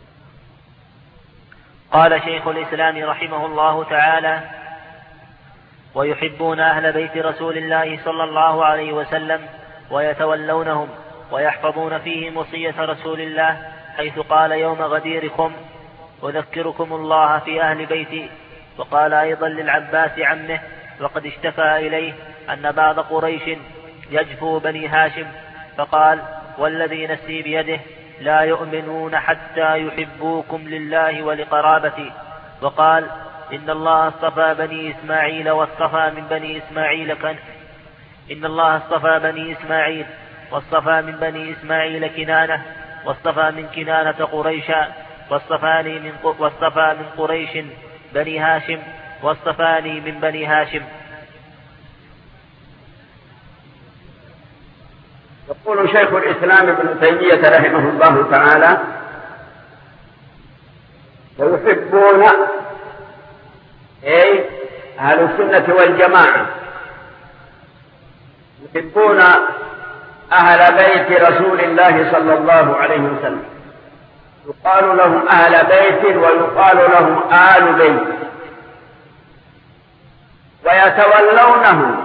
قال شيخ الإسلام رحمه الله تعالى: ويحبون أهل بيت رسول الله صلى الله عليه وسلم ويتولونهم ويحفظون فيهم وصية رسول الله، حيث قال: يوم غديركم أذكركم الله في أهل بيتي. وقال أيضا للعباس عمه وقد اشتكى إليه أن بعض قريش يجفو بني هاشم، فقال: والذي نفسي بيده لا يؤمنون حتى يحبوكم لله ولقرابتي. وقال: إن الله اصطفى بني إسماعيل واصطفى من بني إسماعيل كن إن الله اصطفى بني إسماعيل واصطفى من بني إسماعيل كنانة واصطفى من كنانة قريشا واصطفاني من واصطفى من قريش بني هاشم واصطفاني من بني هاشم. يقول شيخ الإسلام ابن تيمية رحمه الله تعالى: ويحبون أي أهل السنة والجماعة يحبون أهل بيت رسول الله صلى الله عليه وسلم، يقال لهم أهل بيت ويقال لهم آل بيت، ويتولونه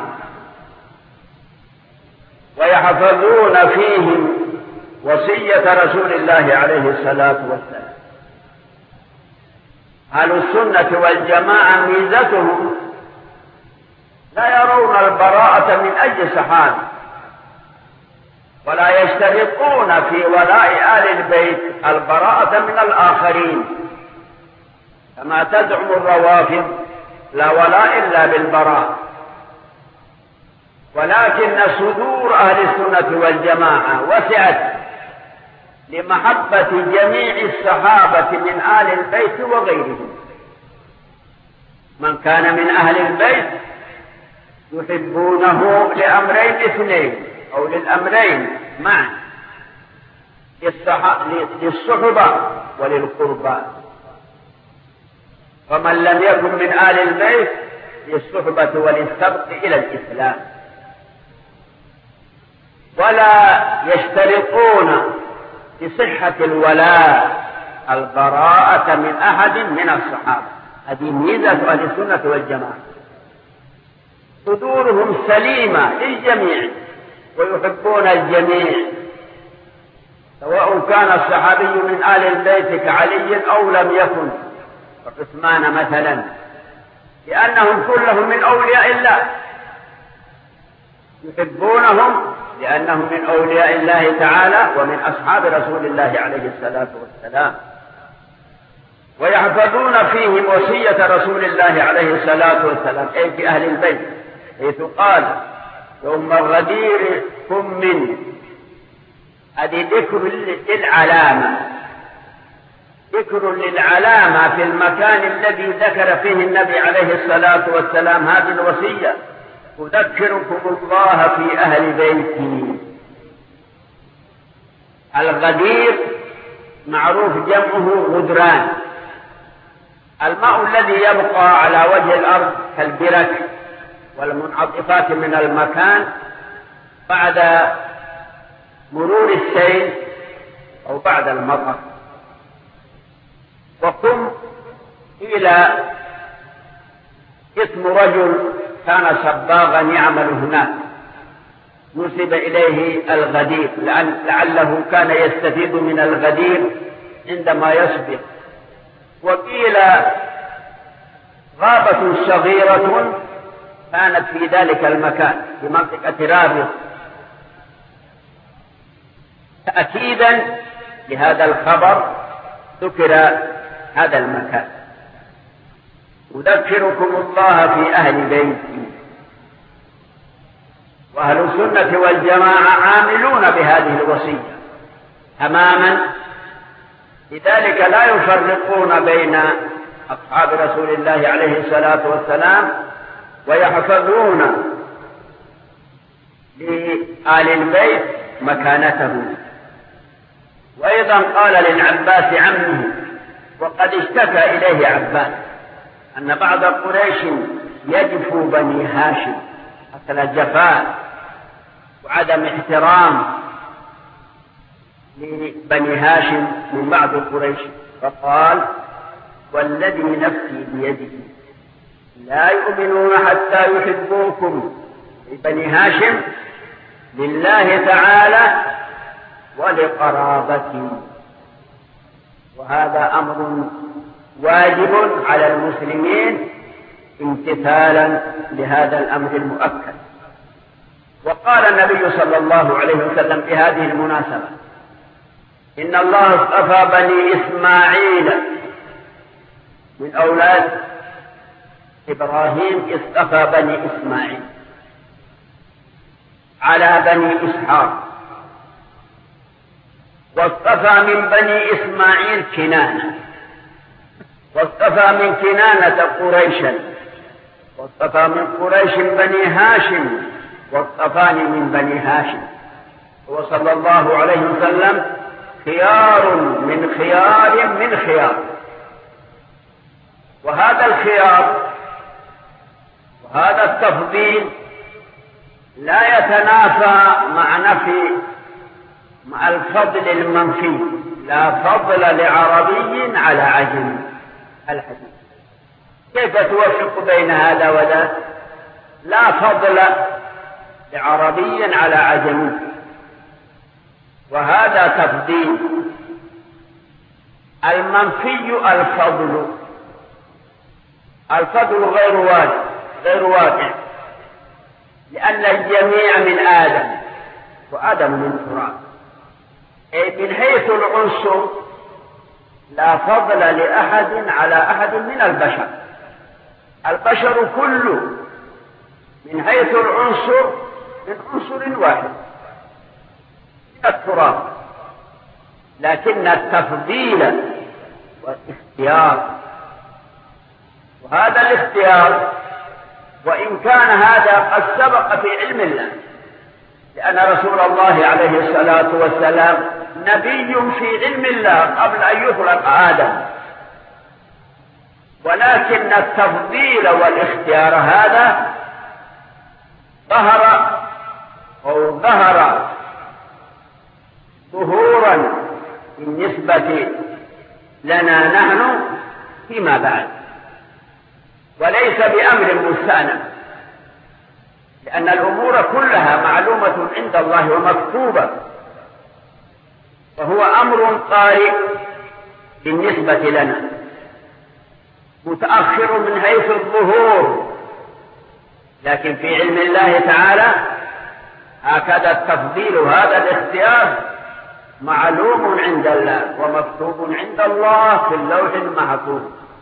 ويحفظون فيهم وصية رسول الله عليه الصلاة والسلام. أهل السنة والجماعة ميزتهم لا يرون البراءة من أي صحابي، ولا يشترطون في ولاء آل البيت البراءة من الآخرين كما تزعم الروافض لا ولاء إلا بالبراء. ولكن صدور أهل السنة والجماعة وسعت لمحبة جميع الصحابة من آل البيت وغيرهم. من كان من أهل البيت يحبونه لأمرين اثنين أو للأمرين معا، للصحبة وللقربى. ومن لم يكن من آل البيت للصحبة وللسبق إلى الإسلام. ولا يشترطون بصحة الولاء البراءة من أحد من الصحابة. هذه ميزة أهل السنة والجماعة، صدورهم سليمة للجميع ويحبون الجميع، سواء كان الصحابي من آل البيت كعلي أو لم يكن كعثمان مثلا، لأنهم كلهم من أولياء الله، يحبونهم لأنهم من أولياء الله تعالى ومن أصحاب رسول الله عليه الصلاة والسلام، ويحفظون فيهم وصية رسول الله عليه الصلاة والسلام، أي في أهل البيت، حيث قال ثم الغدير كن من. هذه ذكر للعلامة، ذكر للعلامة في المكان الذي ذكر فيه النبي عليه الصلاة والسلام هذه الوصية: أذكركم الله في أهل بيتي. الغدير معروف جمعه غدران، الماء الذي يبقى على وجه الأرض كالبرك والمنعطفات من المكان بعد مرور السيل أو بعد المطر. وقم إلى اسم رجل كان صباغا يعمل هناك، نسب إليه الغدير لعله كان يستفيد من الغدير عندما يصبغ. وقيل غابة صغيرة كانت في ذلك المكان في منطقة رابغ، تأكيدا لهذا الخبر ذكر هذا المكان: أذكركم الله في أهل بيتي. وأهل السنة والجماعة عاملون بهذه الوصية تماما، لذلك لا يفرقون بين أصحاب رسول الله عليه الصلاة والسلام، ويحفظون لآل البيت مكانته. وأيضا قال للعباس عمه، وقد اشتكى إليه عباس أن بعض قريش يجفو بني هاشم، أكل جفاء وعدم احترام لبني هاشم من بعض قريش، فقال: والذي نفسي بيده لا يؤمنون حتى يحبوكم لبني هاشم لله تعالى ولقرابتي. وهذا أمر واجب على المسلمين امتثالا لهذا الأمر المؤكد. وقال النبي صلى الله عليه وسلم في هذه المناسبة: إن الله اصطفى بني إسماعيل من أولاد إبراهيم، اصطفى بني إسماعيل على بني إسحاق، واصطفى من بني إسماعيل كنانة، واصطفى من كنانة قريشا، واصطفى من قريش بني هاشم، واصطفاني من بني هاشم. وصلى الله عليه وسلم خيار من خيار من خيار. وهذا الخيار وهذا التفضيل لا يتنافى مع نفي مع الفضل المنفي: لا فضل لعربي على عجمي. الحديث كيف توفق بين هذا وذاك؟ لا فضل لعربي على عجمي، وهذا تفضيل. المنفي الفضل، الفضل غير واقع غير واقع لأن الجميع من آدم، وآدم من تراب، أي من حيث العنصر لا فضل لأحد على أحد من البشر. البشر كله من حيث العنصر من عنصر واحد من التراب، لكن التفضيل والاختيار، وهذا الاختيار وإن كان هذا قد سبق في علم الله، لأن رسول الله عليه الصلاة والسلام نبي في علم الله قبل أن يخلق آدم، ولكن التفضيل والاختيار هذا ظهر أو ظهر ظهورا بالنسبة لنا نحن فيما بعد، وليس بأمر مستأنف، لأن الأمور كلها معلومة عند الله ومكتوبة، وهو أمر طارئ بالنسبة لنا متأخر من حيث الظهور، لكن في علم الله تعالى هكذا التفضيل هذا الاختيار معلوم عند الله ومكتوب عند الله في اللوح المحفوظ.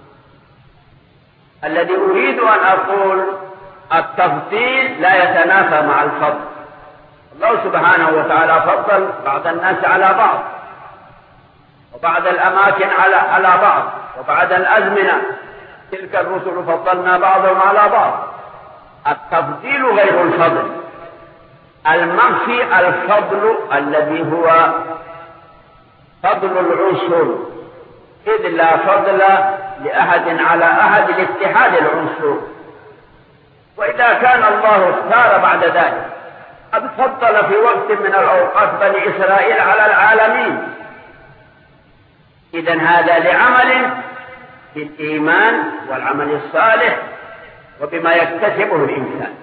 الذي أريد أن أقول التفضيل لا يتنافى مع الفضل. الله سبحانه وتعالى فضل بعض الناس على بعض، وبعض الأماكن على على بعض، وبعض الأزمنة تلك الرسل فضلنا بعضهم على بعض. التفضيل غير الفضل. المنفي الفضل الذي هو فضل العنصر، إذ لا فضل لأحد على أحد لاتحاد العنصر. وإذا كان الله اختار بعد ذلك قد فضل في وقت من الأوقات بني إسرائيل على العالمين، إذن هذا لعمل بالإيمان والعمل الصالح وبما يكتسبه الإنسان،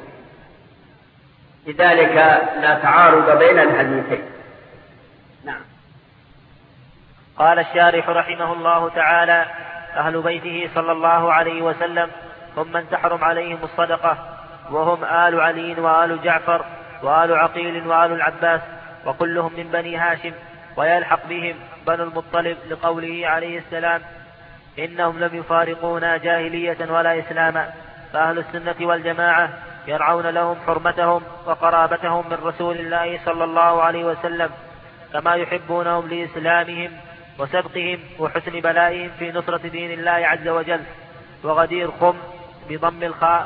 لذلك لا تعارض بين الحديثين. نعم. قال الشارح رحمه الله تعالى: أهل بيته صلى الله عليه وسلم هم من تحرم عليهم الصدقة، وهم آل علي وآل جعفر وآل عقيل وآل العباس، وكلهم من بني هاشم، ويلحق بهم بنو المطلب لقوله عليه السلام: إنهم لم يفارقونا جاهلية ولا إسلاما. فأهل السنة والجماعة يرعون لهم حرمتهم وقرابتهم من رسول الله صلى الله عليه وسلم، كما يحبونهم لإسلامهم وسبقهم وحسن بلائهم في نصرة دين الله عز وجل. وغدير خم بضم الخاء.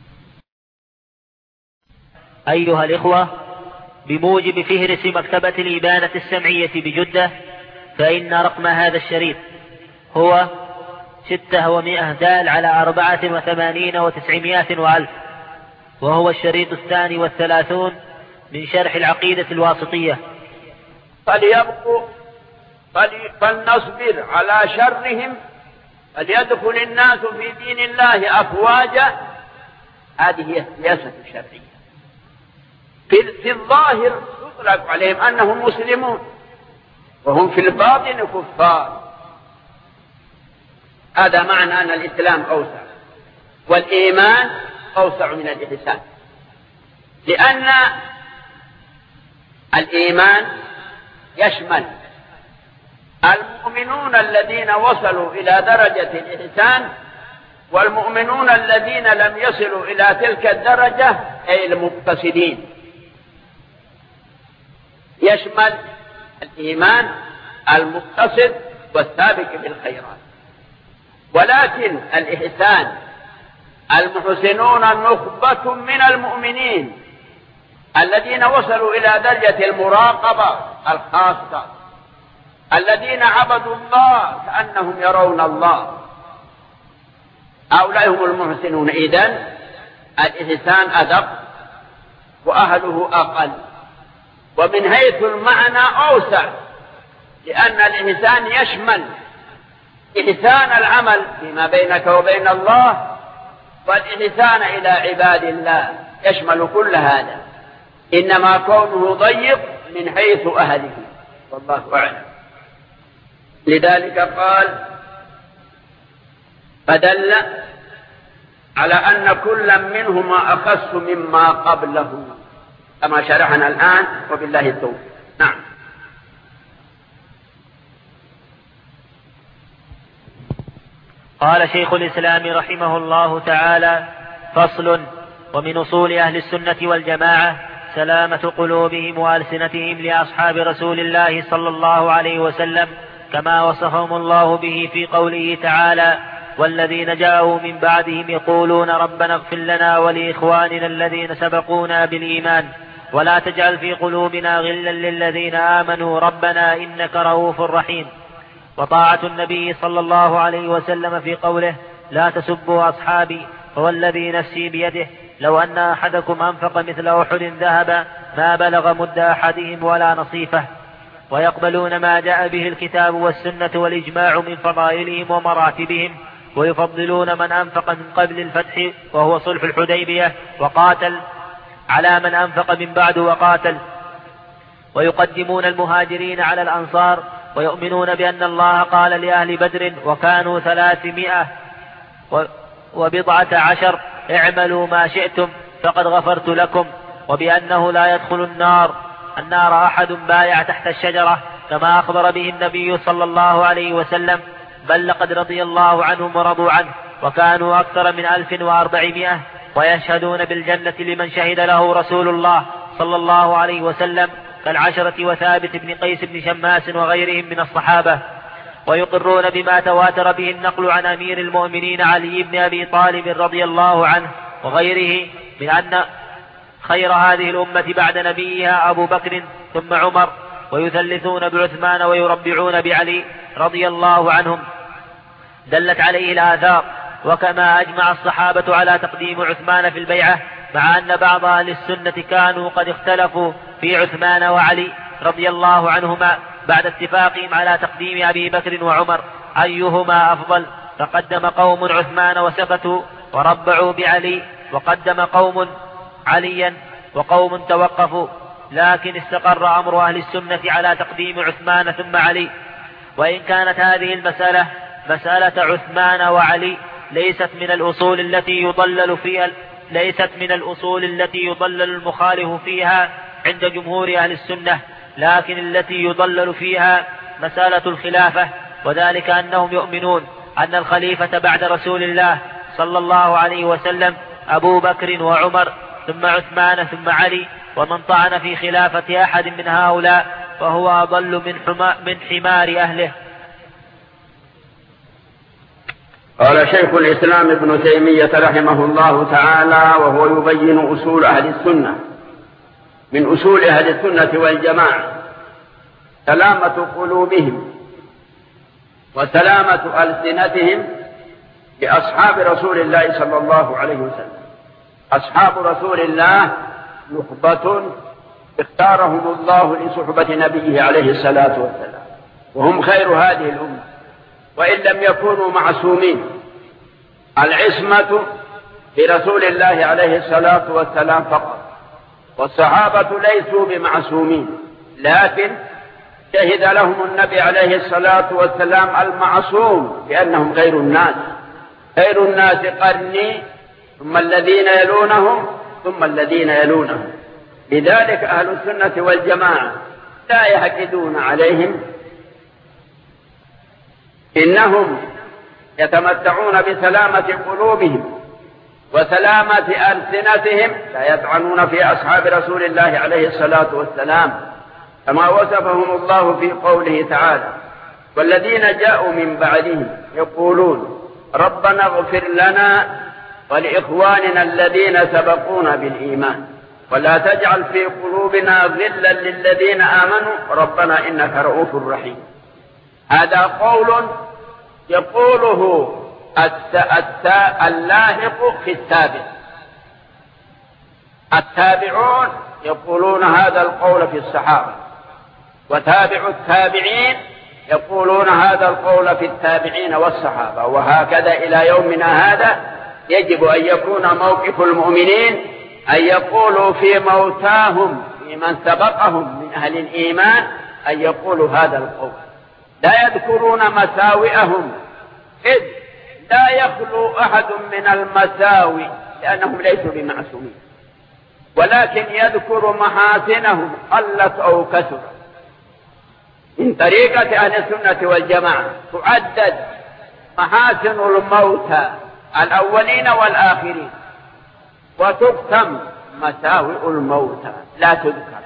أيها الإخوة، بموجب فهرس مكتبة الإبانة السمعية بجدة، فإن رقم هذا الشريط هو ستة ومائة دال على أربعة وثمانين وتسعمائة وألف، وهو الشريط الثاني والثلاثون من شرح العقيدة الواسطية. فليبقوا فلنصبر على شرهم، فليدخل الناس في دين الله أفواجا. هذه هي السياسة الشرعية. في, في الظاهر يطلق عليهم أنهم مسلمون، وهم في الباطن كفار. هذا معنى أن الإسلام أوسع، والإيمان أوسع من الإحسان، لأن الإيمان يشمل المؤمنون الذين وصلوا إلى درجة الإحسان، والمؤمنون الذين لم يصلوا إلى تلك الدرجة، أي المقتصدين. يشمل الإيمان المقتصد والسابق بالخيرات. ولكن الإحسان المحسنون نخبة من المؤمنين الذين وصلوا إلى درجة المراقبة الخاصة، الذين عبدوا الله كأنهم يرون الله، هؤلاء هم المحسنون. إذن الإحسان أدق وأهله أقل، ومن حيث المعنى أوسع، لأن الإحسان يشمل إحسان العمل فيما بينك وبين الله، والإحسان إلى عباد الله يشمل كل هذا، إنما كونه ضيق من حيث أهله، والله أعلم. لذلك قال فدل على أن كل منهما أخص مما قبله كما شرحنا الآن، وبالله التوفيق. نعم. قال شيخ الإسلام رحمه الله تعالى: فصل: ومن أصول أهل السنة والجماعة سلامة قلوبهم وألسنتهم لأصحاب رسول الله صلى الله عليه وسلم كما وصفهم الله به في قوله تعالى: والذين جاءوا من بعدهم يقولون ربنا اغفر لنا ولإخواننا الذين سبقونا بالإيمان ولا تجعل في قلوبنا غلا للذين آمنوا ربنا إنك رؤوف رحيم. وطاعة النبي صلى الله عليه وسلم في قوله: لا تسبوا أصحابي فوالذي نفسي بيده لو أن أحدكم أنفق مثل أحد ذهبا ما بلغ مد أحدهم ولا نصيفه. ويقبلون ما جاء به الكتاب والسنة والإجماع من فضائلهم ومراتبهم، ويفضلون من أنفق من قبل الفتح وهو صلح الحديبية وقاتل على من أنفق من بعد وقاتل، ويقدمون المهاجرين على الأنصار، ويؤمنون بأن الله قال لأهل بدر وكانوا ثلاثمائة وبضعة عشر اعملوا ما شئتم فقد غفرت لكم، وبأنه لا يدخل النار النار أحد بايع تحت الشجرة كما أخبر به النبي صلى الله عليه وسلم، بل لقد رضي الله عنهم ورضوا عنه وكانوا أكثر من ألف وأربعمائة، ويشهدون بالجنة لمن شهد له رسول الله صلى الله عليه وسلم كالعشرة وثابت بن قيس بن شماس وغيرهم من الصحابة. ويقرون بما تواتر به النقل عن أمير المؤمنين علي بن أبي طالب رضي الله عنه وغيره من أن خير هذه الأمة بعد نبيها أبو بكر ثم عمر، ويثلثون بعثمان ويربعون بعلي رضي الله عنهم دلت عليه الآثار. وكما أجمع الصحابة على تقديم عثمان في البيعة، مع أن بعض أهل السنة كانوا قد اختلفوا في عثمان وعلي رضي الله عنهما بعد اتفاقهم على تقديم أبي بكر وعمر أيهما أفضل، فقدم قوم عثمان وسكتوا وربعوا بعلي، وقدم قوم عليا وقوم توقفوا، لكن استقر أمر أهل السنة على تقديم عثمان ثم علي. وإن كانت هذه المسألة مسألة عثمان وعلي ليست من الأصول التي يضلل فيها ليست من الأصول التي يضلل المخالف فيها عند جمهور أهل السنة، لكن التي يضلل فيها مسألة الخلافة، وذلك أنهم يؤمنون أن الخليفة بعد رسول الله صلى الله عليه وسلم أبو بكر وعمر ثم عثمان ثم علي، ومن طعن في خلافة أحد من هؤلاء فهو أضل من, من حمار أهله. قال شيخ الإسلام ابن تيمية رحمه الله تعالى وهو يبين أصول أهل السنة: من أصول أهل السنة والجماعة سلامة قلوبهم وسلامة ألسنتهم لأصحاب رسول الله صلى الله عليه وسلم. أصحاب رسول الله نخبة اختارهم الله لصحبة نبيه عليه الصلاة والسلام، وهم خير هذه الأمة، وإن لم يكونوا معصومين. العصمة لرسول الله عليه الصلاة والسلام فقط، والصحابة ليسوا بمعصومين، لكن شهد لهم النبي عليه الصلاة والسلام المعصوم بأنهم غير الناس، خير الناس قرني ثم الذين يلونهم ثم الذين يلونهم. لذلك أهل السنة والجماعة لا يحقدون عليهم، إنهم يتمتعون بسلامة قلوبهم وسلامة ألسنتهم، لا يطعنون في أصحاب رسول الله عليه الصلاة والسلام كما وصفهم الله في قوله تعالى: والذين جاءوا من بعدهم يقولون ربنا اغفر لنا ولإخواننا الذين سبقونا بالإيمان ولا تجعل في قلوبنا غلا للذين آمنوا ربنا إنك رؤوف رحيم. هذا قول يقوله اللاحق في التابع. التابعون يقولون هذا القول في الصحابة، وتابع التابعين يقولون هذا القول في التابعين والصحابة، وهكذا إلى يومنا هذا يجب أن يكون موقف المؤمنين أن يقولوا في موتاهم في من سبقهم من أهل الإيمان أن يقولوا هذا القول، لا يذكرون مساوئهم، إذ لا يخلو أحد من المساوئ لأنهم ليسوا بمعصومين، ولكن يذكر محاسنهم قلت أو كثرت. من طريقة أهل السنة والجماعة تعدد محاسن الموتى الأولين والآخرين، وتختم مساوئ الموتى لا تذكر.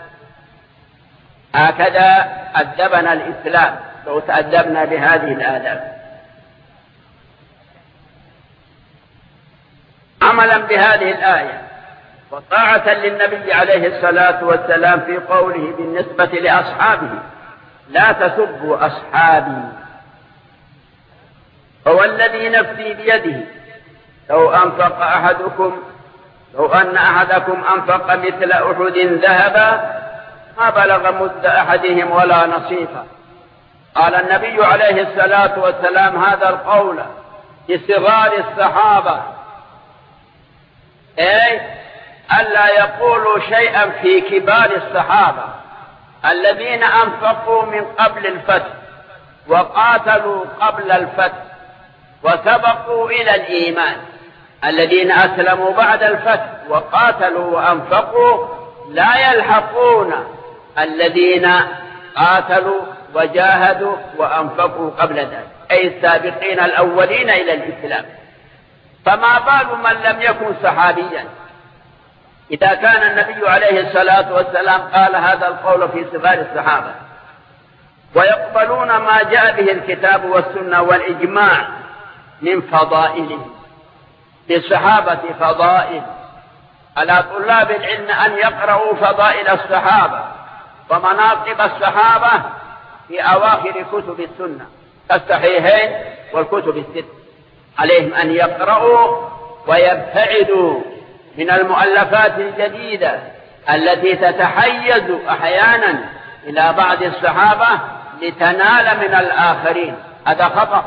هكذا أدبنا الإسلام، لو تأدبنا بهذه الآداب. عملا بهذه الآية وطاعة للنبي عليه الصلاة والسلام في قوله بالنسبة لأصحابه لا تسبوا أصحابي، هو الذي نفسي بيده لو أنفق أحدكم لو أن أحدكم أنفق مثل أحد ذهبا ما بلغ مد أحدهم ولا نصيفا. قال النبي عليه الصلاة والسلام هذا القول لصغار الصحابة، أي ألا يقولوا شيئا في كبار الصحابة الذين أنفقوا من قبل الفتح وقاتلوا قبل الفتح وسبقوا إلى الإيمان، الذين أسلموا بعد الفتح وقاتلوا وأنفقوا لا يلحقون الذين قاتلوا وجاهدوا وأنفقوا قبل ذلك، أي السابقين الأولين إلى الإسلام. فما بال من لم يكن صحابيا إذا كان النبي عليه الصلاة والسلام قال هذا القول في صغار الصحابة ويقبلون ما جاء به الكتاب والسنة والإجماع من فضائله. للصحابة فضائل، على طلاب العلم أن يقرأوا فضائل الصحابة ومناقب الصحابة في أواخر كتب السنة كالصحيحين والكتب الست. عليهم أن يقرأوا ويبتعدوا من المؤلفات الجديدة التي تتحيز أحيانا إلى بعض الصحابة لتنال من الآخرين، هذا خطأ،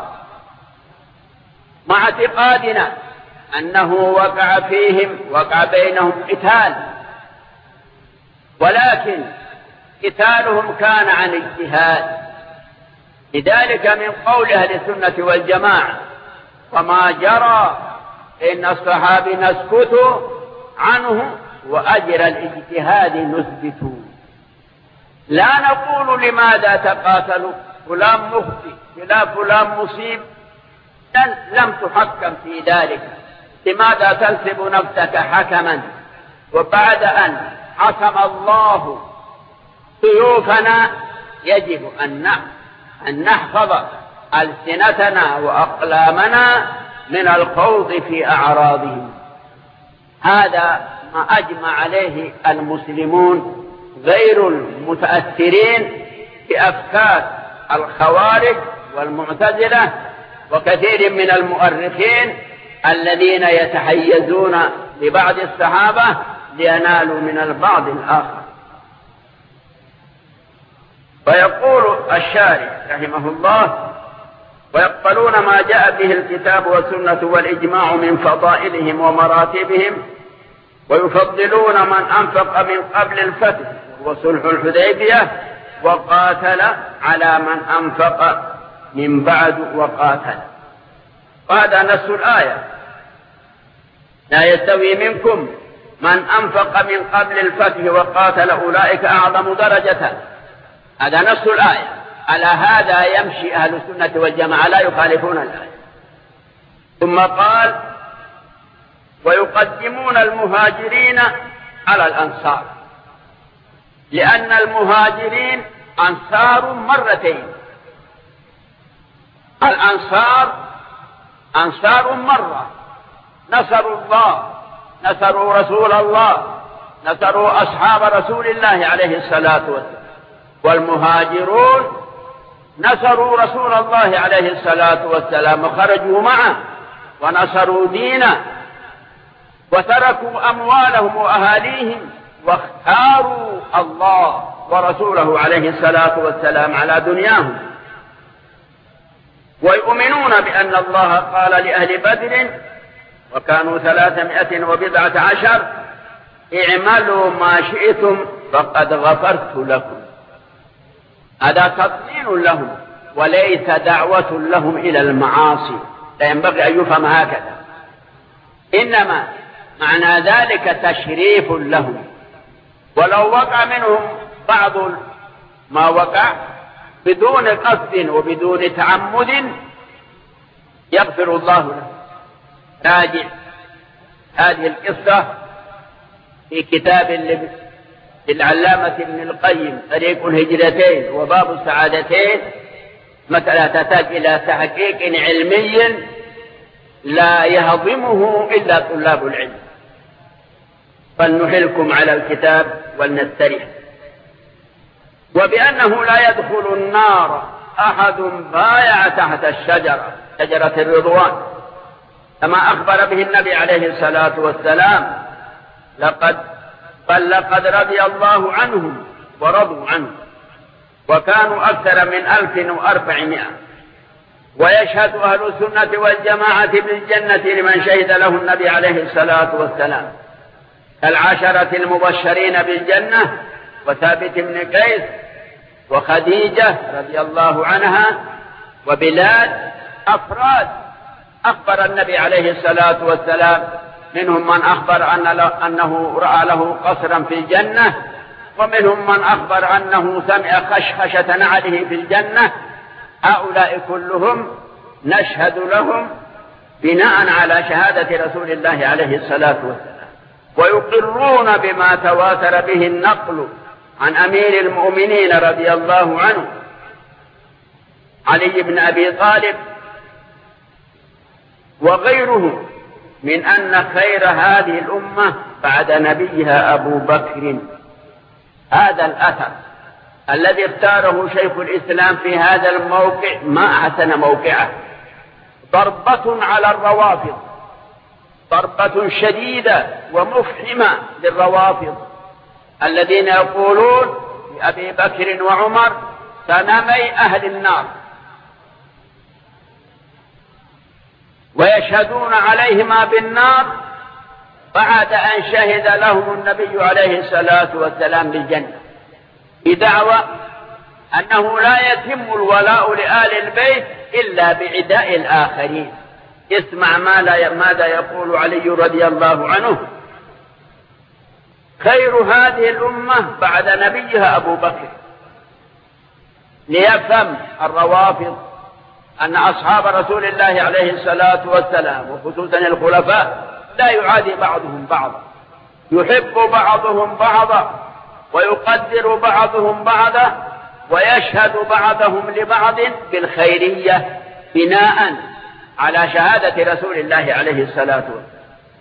مع اعتقادنا أنه وقع فيهم وقع بينهم قتال، ولكن قتالهم كان عن اجتهاد. لذلك من قول أهل السنة والجماعة وما جرى إن الصحابي نسكت عنه وأجر الاجتهاد نثبت. لا نقول لماذا تقاتلوا، فلان مخطئ فلا فلان مصيب، لم تحكم في ذلك، لماذا تنسب نفسك حكما وبعد أن حكم الله سيوفنا يجب أن نحفظ ألسنتنا وأقلامنا من الخوض في أعراضهم. هذا ما أجمع عليه المسلمون غير المتأثرين بأفكار الخوارج والمعتزلة وكثير من المؤرخين الذين يتحيزون لبعض الصحابة لينالوا من البعض الآخر. ويقول الشارح رحمه الله ويقبلون ما جاء به الكتاب والسنة والإجماع من فضائلهم ومراتبهم، ويفضلون من أنفق من قبل الفتح وصلح الحديبية وقاتل على من أنفق من بعد وقاتل. وهذا نص الآية لا يستوي منكم من أنفق من قبل الفتح وقاتل أولئك أعظم درجة. هذا نص الآية، على هذا يمشي أهل السنة والجماعة لا يخالفون الآية. ثم قال ويقدمون المهاجرين على الأنصار، لأن المهاجرين أنصار مرتين. الأنصار أنصار مرة نصروا الله، نصروا رسول الله، نصروا أصحاب رسول الله عليه الصلاة والسلام. والمهاجرون نصروا رسول الله عليه الصلاة والسلام وخرجوا معه ونصروا دينه وتركوا أموالهم وأهاليهم واختاروا الله ورسوله عليه الصلاة والسلام على دنياهم. ويؤمنون بأن الله قال لأهل بدر وكانوا ثلاثمائة وبضعة عشر اعملوا ما شئتم فقد غفرت لكم. هذا تطمين لهم وليس دعوة لهم إلى المعاصي، لا ينبغي أن يفهم هكذا، إنما معنى ذلك تشريف لهم. ولو وقع منهم بعض ما وقع بدون قصد وبدون تعمد يغفر الله له. راجع هذه القصة في كتاب للعلامة ابن القيم طريق الهجرتين وباب السعادتين، مسألة تحتاج إلى تحقيق علمي لا يهضمه إلا طلاب العلم. فلنحلكم على الكتاب ولنستريح. وبأنه لا يدخل النار أحد بايع تحت الشجرة، شجرة الرضوان، كما أخبر به النبي عليه الصلاة والسلام: لقد بل لقد رضي الله عنهم ورضوا عنه، وكانوا أكثر من ألف وأربعمائة. ويشهد أهل السنة والجماعة بالجنة لمن شهد له النبي عليه الصلاة والسلام، كالعشرة المبشرين بالجنة وثابت بن قيس وخديجة رضي الله عنها وبلال. أفراد أخبر النبي عليه الصلاة والسلام، منهم من أخبر أن أنه رأى له قصرا في الجنة، ومنهم من أخبر أنه سمع خشخشة نعله في الجنة. هؤلاء كلهم نشهد لهم بناء على شهادة رسول الله عليه الصلاة والسلام، ويقرون بما تواتر به النقل عن أمير المؤمنين رضي الله عنه علي بن أبي طالب وغيره من أن خير هذه الأمة بعد نبيها أبو بكر. هذا الأثر الذي اختاره شيخ الإسلام في هذا الموقع ما أحسن موقعه، ضربة على الروافض، ضربة شديدة ومفحمة للروافض الذين يقولون لأبي بكر وعمر سنمي أهل النار، ويشهدون عليهما بالنار بعد أن شهد لهم النبي عليه الصلاة والسلام بالجنة، بدعوى أنه لا يتم الولاء لآل البيت إلا بعداء الآخرين. اسمع ماذا يقول علي رضي الله عنه: خير هذه الأمة بعد نبيها أبو بكر. ليفهم الروافض أن أصحاب رسول الله عليه الصلاة والسلام وخصوصا الخلفاء لا يعادي بعضهم بعضا، يحب بعضهم بعضا ويقدر بعضهم بعضا، ويشهد بعضهم لبعض بالخيرية بناء على شهادة رسول الله عليه الصلاة والسلام.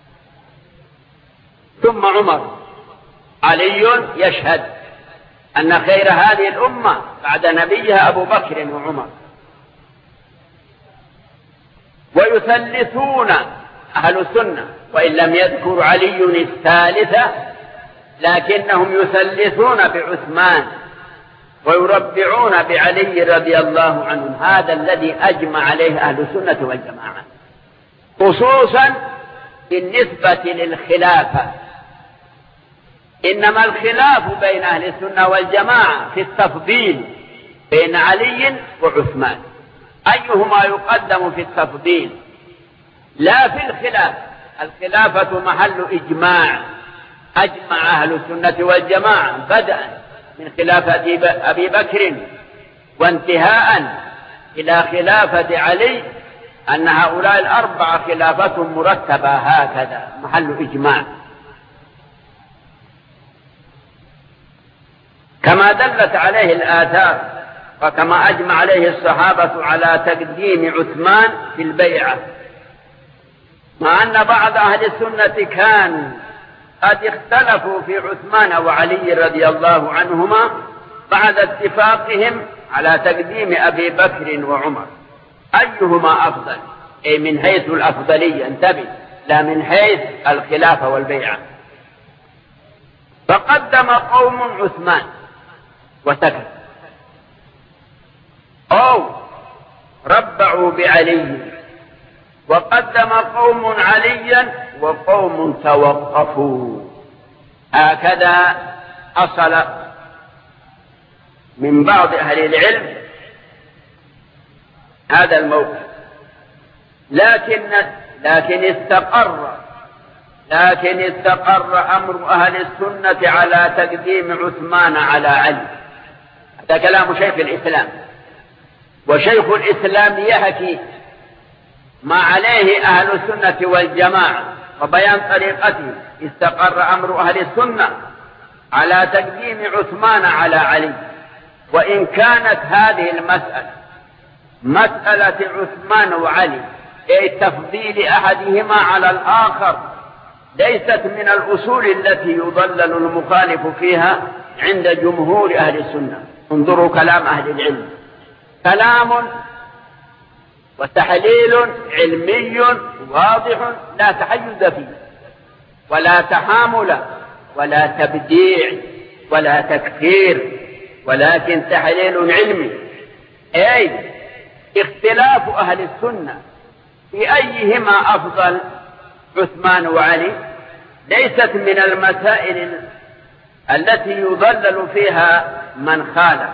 ثم عمر علي يشهد أن خير هذه الأمة بعد نبيها أبو بكر وعمر. ويثلثون أهل السنة، وإن لم يذكر علي الثالثة لكنهم يثلثون بعثمان ويربعون بعلي رضي الله عنه. هذا الذي أجمع عليه أهل السنة والجماعة، خصوصا بالنسبة للخلافة. إنما الخلاف بين أهل السنة والجماعة في التفضيل بين علي وعثمان، أيهما يقدم في التفضيل، لا في الخلاف. الخلافة محل إجماع، أجمع أهل السنة والجماعة بدءا من خلافة أبي بكر وانتهاء إلى خلافة علي أن هؤلاء الأربعة خلافة مرتبة، هكذا محل إجماع، كما دلت عليه الآثار وكما أجمع عليه الصحابة على تقديم عثمان في البيعة، مع أن بعض أهل السنة كانوا قد اختلفوا في عثمان وعلي رضي الله عنهما بعد اتفاقهم على تقديم أبي بكر وعمر. أيهما أفضل؟ أي من حيث الأفضلية، انتبه، لا من حيث الخلافة والبيعة. فقدم قوم عثمان وسكت، أو ربعوا بعلي وقدم قوم عليا وقوم توقفوا. هكذا حصل من بعض أهل العلم هذا الموقف، لكن لكن استقر لكن استقر أمر أهل السنة على تقديم عثمان على علي. هذا كلام شيخ الإسلام، وشيخ الإسلام يحكي ما عليه أهل السنة والجماعة وبيان طريقته. استقر أمر أهل السنة على تقديم عثمان على علي، وإن كانت هذه المسألة مسألة عثمان وعلي، أي تفضيل أحدهما على الآخر، ليست من الأصول التي يضلل المخالف فيها عند جمهور أهل السنة. انظروا كلام أهل العلم، كلام وتحليل علمي واضح لا تحيز فيه ولا تحامل ولا تبديع ولا تكفير، ولكن تحليل علمي، أي اختلاف أهل السنة في أيهما أفضل عثمان وعلي ليست من المسائل التي يضلل فيها من خالف،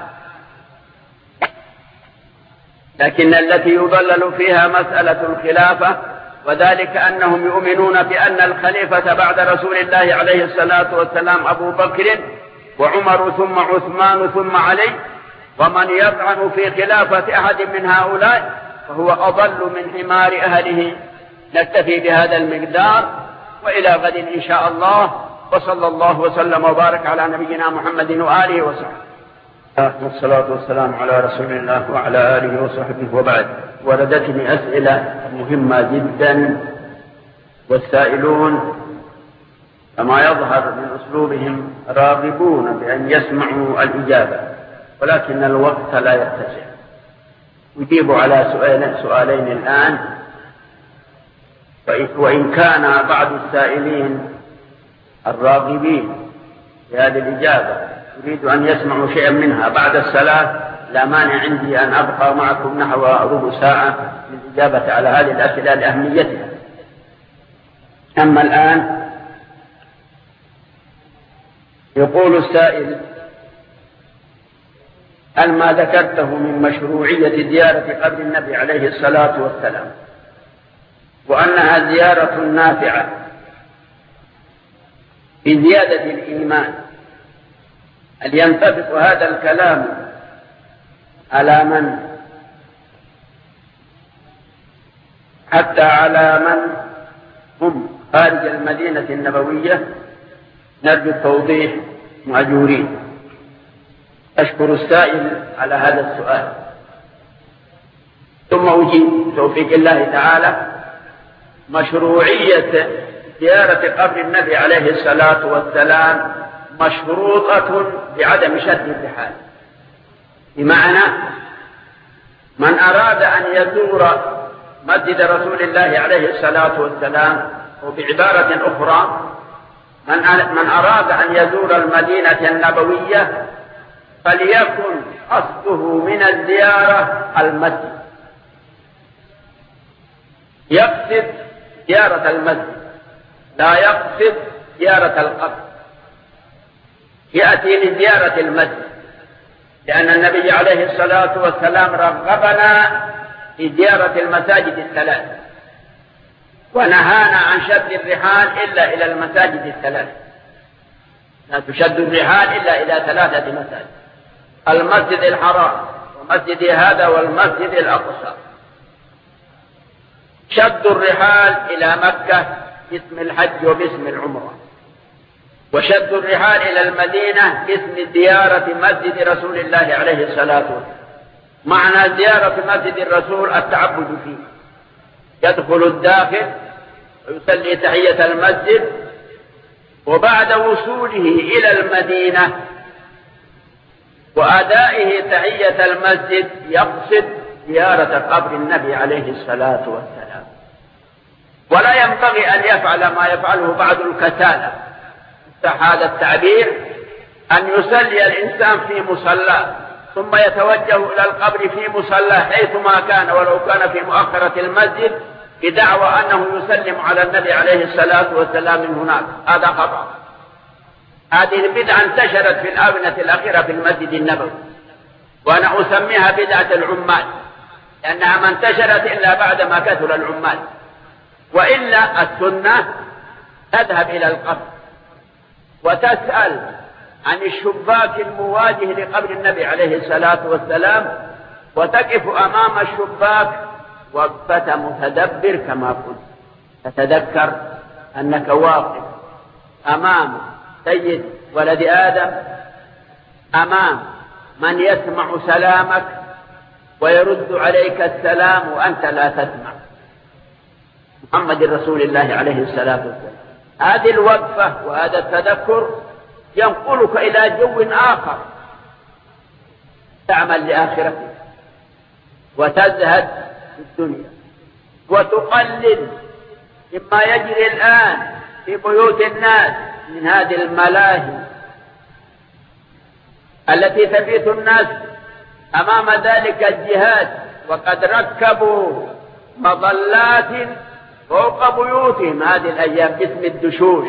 لكن التي يضلل فيها مسألة الخلافة، وذلك أنهم يؤمنون بأن الخليفة بعد رسول الله عليه الصلاة والسلام أبو بكر وعمر ثم عثمان ثم علي، ومن يطعن في خلافة أحد من هؤلاء فهو أضل من حمار أهله. نكتفي بهذا المقدار، وإلى غد إن شاء الله، وصلى الله وسلم وبارك على نبينا محمد وآله وصحبه. والصلاة والسلام على رسول الله وعلى آله وصحبه وبعد. وردتني أسئلة مهمة جدا، والسائلون كما يظهر من أسلوبهم راغبون بأن يسمعوا الإجابة، ولكن الوقت لا يتسع. أجيب على سؤالين, سؤالين الآن، وإن كان بعض السائلين الراغبين بهذه الإجابة يريد أن يسمعوا شيئا منها بعد الصلاة، لا مانع عندي أن أبقى معكم نحو ربع ساعة للإجابة على هذه الأسئلة لأهميتها. أما الآن يقول السائل: هل ما ذكرته من مشروعية زيارة قبر النبي عليه الصلاة والسلام وأنها زيارة نافعة في زيادة الإيمان، هل ينطبق هذا الكلام على من حتى على من هم خارج المدينة النبوية؟ نرجو التوضيح مأجورين. أشكر السائل على هذا السؤال، ثم أجيب توفيق الله تعالى. مشروعية زيارة قبر النبي عليه الصلاة والسلام مشروطة بعدم شد الرحال، بمعنى من أراد أن يزور مسجد رسول الله عليه الصلاة والسلام، وبعبارة أخرى من أراد أن يزور المدينة النبوية فليكن قصده من الزيارة المسجد، يقصد زيارة المسجد لا يقصد زيارة القبر، يأتي لزيارة المسجد، لأن النبي عليه الصلاة والسلام رغبنا في زيارة المساجد الثلاث، ونهانا عن شد الرحال إلا إلى المساجد الثلاث. لا تشد الرحال إلا إلى ثلاثة مساجد: المسجد الحرام ومسجد هذا والمسجد الأقصى. شد الرحال إلى مكة باسم الحج وباسم العمرة، وشد الرحال إلى المدينة باسم زيارة مسجد رسول الله عليه الصلاة والسلام. معنى زيارة مسجد الرسول التعبد فيه، يدخل الداخل ويصلي تحية المسجد، وبعد وصوله إلى المدينة وأدائه تحية المسجد يقصد زيارة قبر النبي عليه الصلاة والسلام. ولا ينبغي أن يفعل ما يفعله بعض الكسالى، هذا التعبير، أن يصلي الإنسان في مصلى ثم يتوجه إلى القبر في مصلى حيثما كان ولو كان في مؤخرة المسجد، بدعوى أنه يسلم على النبي عليه الصلاة والسلام من هناك، هذا خطأ. هذه البدعة انتشرت في الآونة الأخيرة في المسجد النبوي، وأنا أسميها بدعة العمال، لأنها ما انتشرت إلا بعدما كثر العمال. وإلا السنة تذهب إلى القبر وتسأل عن الشباك المواجه لقبر النبي عليه الصلاة والسلام، وتقف أمام الشباك وقفة متدبر كما قلت، تتذكر أنك واقف أمام سيد ولد آدم، أمام من يسمع سلامك ويرد عليك السلام وأنت لا تسمع، محمد رسول الله عليه الصلاة والسلام. هذه الوقفة وهذا التذكر ينقلك إلى جو آخر، تعمل لآخرتك وتزهد في الدنيا وتقلل مما يجري الآن في بيوت الناس من هذه الملاهي التي تبيت الناس أمام ذلك الجهاد، وقد ركبوا مظلات فوق بيوتهم هذه الأيام باسم الدشوش،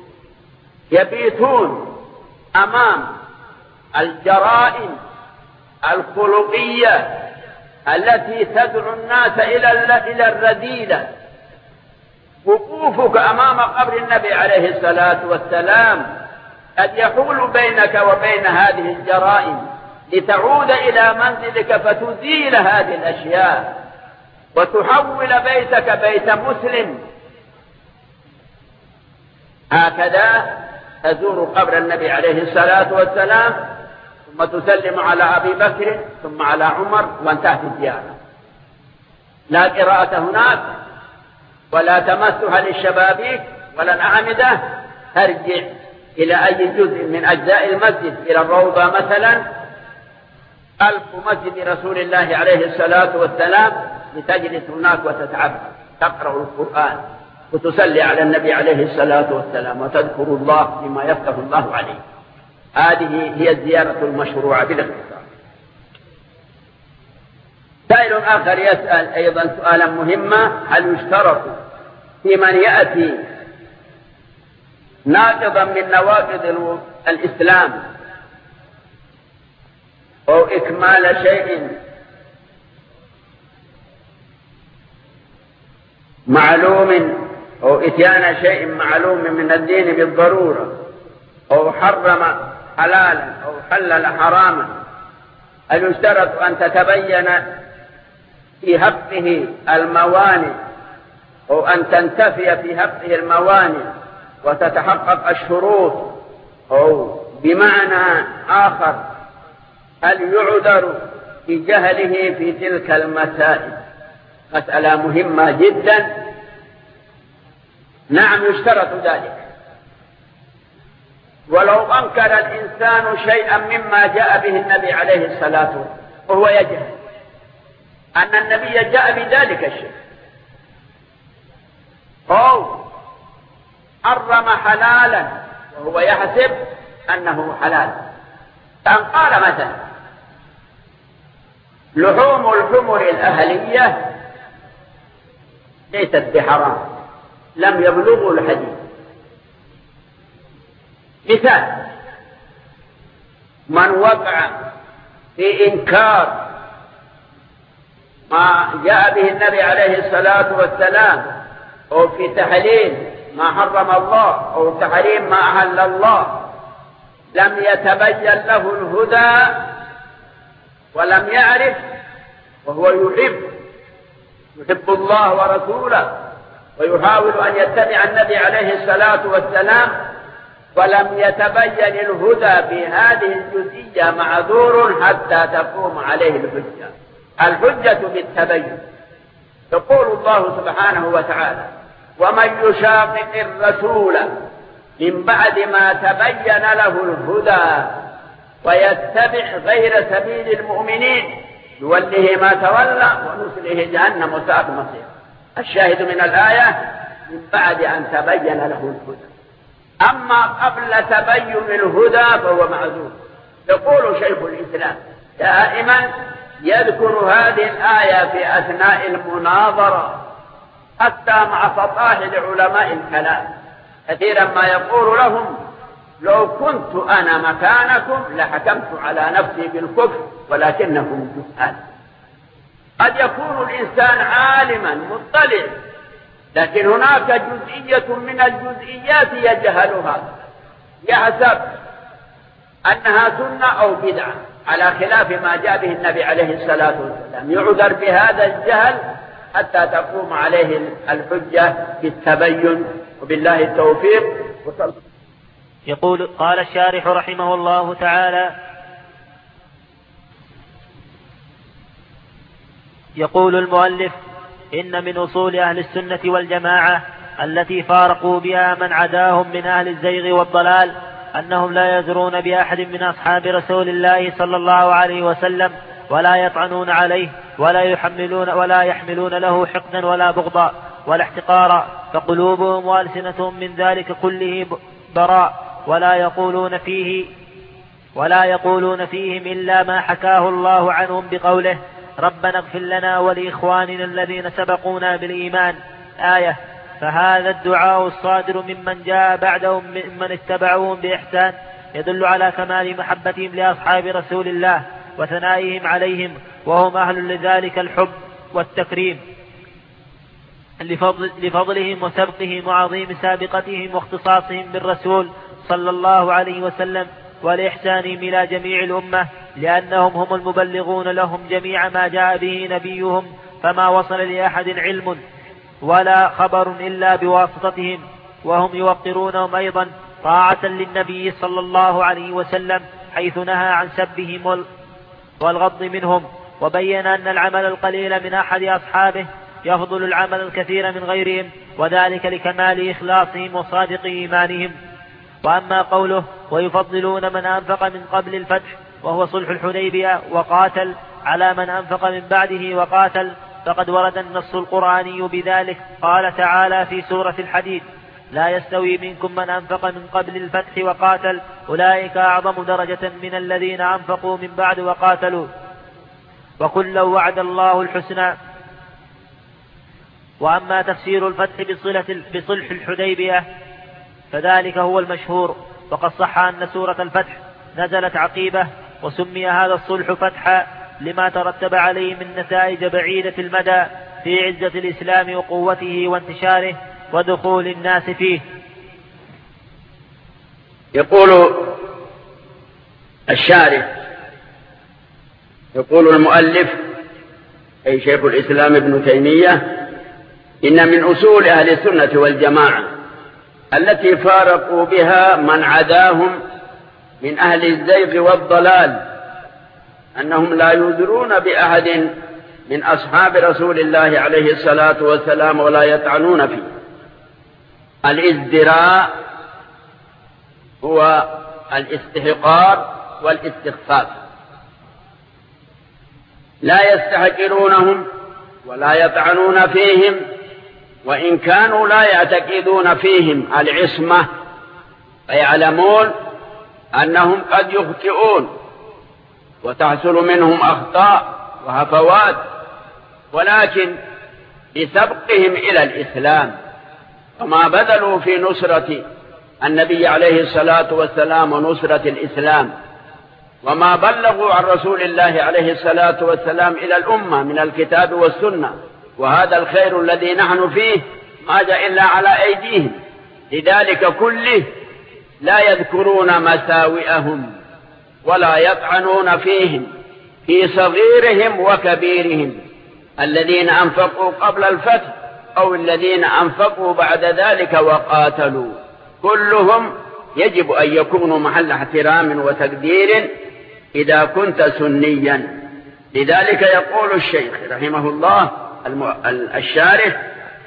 يبيتون أمام الجرائم الخلقية التي تدعو الناس إلى الرذيلة. وقوفك أمام قبر النبي عليه الصلاة والسلام قد يحول بينك وبين هذه الجرائم لتعود إلى منزلك فتزيل هذه الأشياء وتحول بيتك بيت مسلم. هكذا تزور قبر النبي عليه الصلاة والسلام ثم تسلم على أبي بكر ثم على عمر وانتهت الزيارة. لا قراءة هناك ولا تمسها للشبابيك ولا الأعمدة، ترجع إلى أي جزء من أجزاء المسجد، إلى الروضة مثلا، ألف مسجد رسول الله عليه الصلاة والسلام، لتجلس هناك وتتعبد، تقرأ القرآن وتصلي على النبي عليه الصلاة والسلام وتذكر الله بما يفتح الله عليه. هذه هي الزيارة المشروعة بالاختصار. سائل آخر يسأل أيضا سؤالا مهما: هل يشترط في من يأتي ناقضا من نواقض الإسلام أو إكمال شيء معلوم أو إتيان شيء معلوم من الدين بالضرورة أو حرم حلالا أو حلل حراما، هل يشترط أن تتبين في حقه الموانع أو أن تنتفي في حقه الموانع وتتحقق الشروط، أو بمعنى آخر هل يعذر في جهله في تلك المسائل؟ مسألة مهمة جدا. نعم يشترط ذلك، ولو أنكر الإنسان شيئا مما جاء به النبي عليه الصلاة والسلام وهو يجهل أن النبي جاء بذلك الشيء، أو حرم حلالا وهو يحسب أنه حلال، فأن قال مثلا لحوم الحمر الأهلية ليست بحرام، لم يبلغوا الحديث. مثال: من وقع في إنكار ما جاء به النبي عليه الصلاة والسلام أو في تحليل ما حرم الله أو تحريم ما أحل الله، لم يتبين له الهدى ولم يعرف، وهو يحب يحب الله ورسوله ويحاول أن يتبع النبي عليه الصلاة والسلام، ولم يتبين الهدى في هذه الجزئية، معذور حتى تقوم عليه الحجة. الحجة بالتبين. يقول الله سبحانه وتعالى: ومن يشاقق الرسول من بعد ما تبين له الهدى ويتبع غير سبيل المؤمنين نوله ما تولى ونصله جهنم وساءت مصيره. الشاهد من الآية: من بعد أن تبين له الهدى. أما قبل تبين الهدى فهو معذور. يقول شيخ الإسلام دائما يذكر هذه الآية في أثناء المناظرة حتى مع فطاحل علماء الكلام كثيرا ما يقول لهم لو كنت أنا مكانكم لحكمت على نفسي بالكفر ولكنهم جهال. قد يكون الإنسان عالما مطلع، لكن هناك جزئية من الجزئيات يجهلها، يحسب أنها سنة أو بدعة على خلاف ما جاء به النبي عليه الصلاة والسلام، يعذر بهذا الجهل حتى تقوم عليه الحجة بالتبين. وبالله التوفيق. يقول قال الشارح رحمه الله تعالى: يقول المؤلف: إن من أصول أهل السنة والجماعة التي فارقوا بها من عداهم من أهل الزيغ والضلال أنهم لا يزرون بأحد من أصحاب رسول الله صلى الله عليه وسلم ولا يطعنون عليه ولا يحملون ولا يحملون له حقدا ولا بغضا ولا احتقارا، فقلوبهم وألسنتهم من ذلك كله براء، ولا يقولون فيه ولا يقولون فيهم إلا ما حكاه الله عنهم بقوله: ربنا اغفر لنا ولإخواننا الذين سبقونا بالإيمان، آية. فهذا الدعاء الصادر ممن جاء بعدهم ممن اتبعوهم بإحسان يدل على كمال محبتهم لأصحاب رسول الله وثنائهم عليهم، وهم أهل لذلك الحب والتكريم لفضل لفضلهم وسبقهم وعظيم سابقتهم واختصاصهم بالرسول صلى الله عليه وسلم والإحسانهم إلى جميع الأمة، لأنهم هم المبلغون لهم جميع ما جاء به نبيهم، فما وصل لأحد علم ولا خبر إلا بواسطتهم، وهم يوقرونهم أيضا طاعة للنبي صلى الله عليه وسلم حيث نهى عن سبهم والغض منهم، وبين أن العمل القليل من أحد أصحابه يفضل العمل الكثير من غيرهم، وذلك لكمال إخلاصهم وصادق إيمانهم. وأما قوله: ويفضلون من أنفق من قبل الفتح، وهو صلح الحديبية وقاتل، على من أنفق من بعده وقاتل، فقد ورد النص القرآني بذلك. قال تعالى في سورة الحديد: لا يستوي منكم من أنفق من قبل الفتح وقاتل، أولئك أعظم درجة من الذين أنفقوا من بعد وقاتلوا، وكلا وعد الله الحسنى. وأما تفسير الفتح بصلح الحديبية فذلك هو المشهور، وقد صح أن سورة الفتح نزلت عقيبة، وسمي هذا الصلح فتحا لما ترتب عليه من نتائج بعيدة المدى في عزة الإسلام وقوته وانتشاره ودخول الناس فيه. يقول الشارح، يقول المؤلف أي شيخ الإسلام ابن تيمية: إن من أصول أهل السنة والجماعة التي فارقوا بها من عداهم من أهل الزيغ والضلال أنهم لا يدرون بأحد من أصحاب رسول الله عليه الصلاة والسلام ولا يطعنون فيه. الازدراء هو الاستحقار والاستخفاف، لا يستحقرونهم ولا يطعنون فيهم، وإن كانوا لا يعتقدون فيهم العصمة فيعلمون أنهم قد يخطئون وتحصل منهم أخطاء وهفوات، ولكن بسبقهم إلى الإسلام وما بذلوا في نصرة النبي عليه الصلاة والسلام ونصرة الإسلام، وما بلغوا عن رسول الله عليه الصلاة والسلام إلى الأمة من الكتاب والسنة، وهذا الخير الذي نحن فيه ما جاء إلا على أيديهم. لذلك كله لا يذكرون مساوئهم ولا يطعنون فيهم في صغيرهم وكبيرهم، الذين أنفقوا قبل الفتح أو الذين أنفقوا بعد ذلك وقاتلوا، كلهم يجب أن يكونوا محل احترام وتقدير إذا كنت سنيا. لذلك يقول الشيخ رحمه الله الشارح: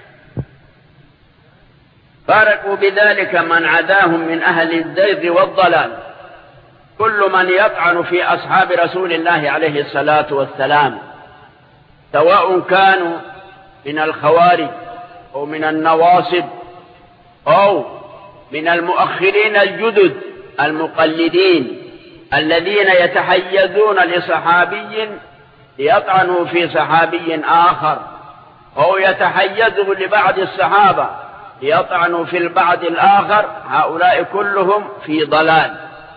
فارقوا بذلك من عداهم من أهل الزيغ والضلال، كل من يطعن في أصحاب رسول الله عليه الصلاة والسلام، سواء كانوا من الخوارج أو من النواصب أو من المؤخرين الجدد المقلدين الذين يتحيزون لصحابي ليطعنوا في صحابي آخر أو يتحيزوا لبعض الصحابة ليطعنوا في البعض الآخر، هؤلاء كلهم في ضلال.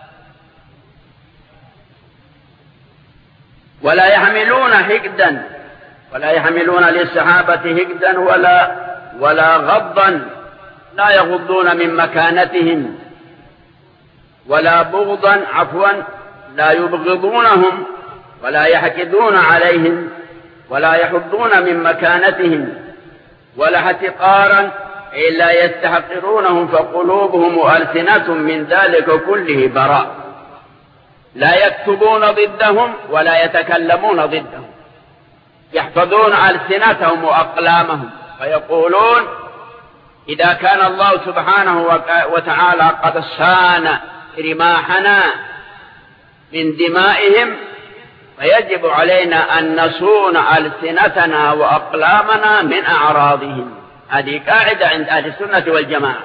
ولا يحملون حقدا ولا يحملون للصحابة حقدا ولا ولا غضا، لا يغضون من مكانتهم، ولا بغضا عفوا لا يبغضونهم، ولا يحقدون عليهم، ولا يحضون من مكانتهم، ولا احتقارا إلا يستحقرونهم، فقلوبهم وألسنتهم من ذلك كله براء. لا يكتبون ضدهم ولا يتكلمون ضدهم، يحفظون ألسنتهم وأقلامهم، فيقولون إذا كان الله سبحانه وتعالى قد صان رماحنا من دمائهم، فيجب علينا أن نصون ألسنتنا وأقلامنا من أعراضهم. هذه قاعدة عند أهل السنة والجماعة.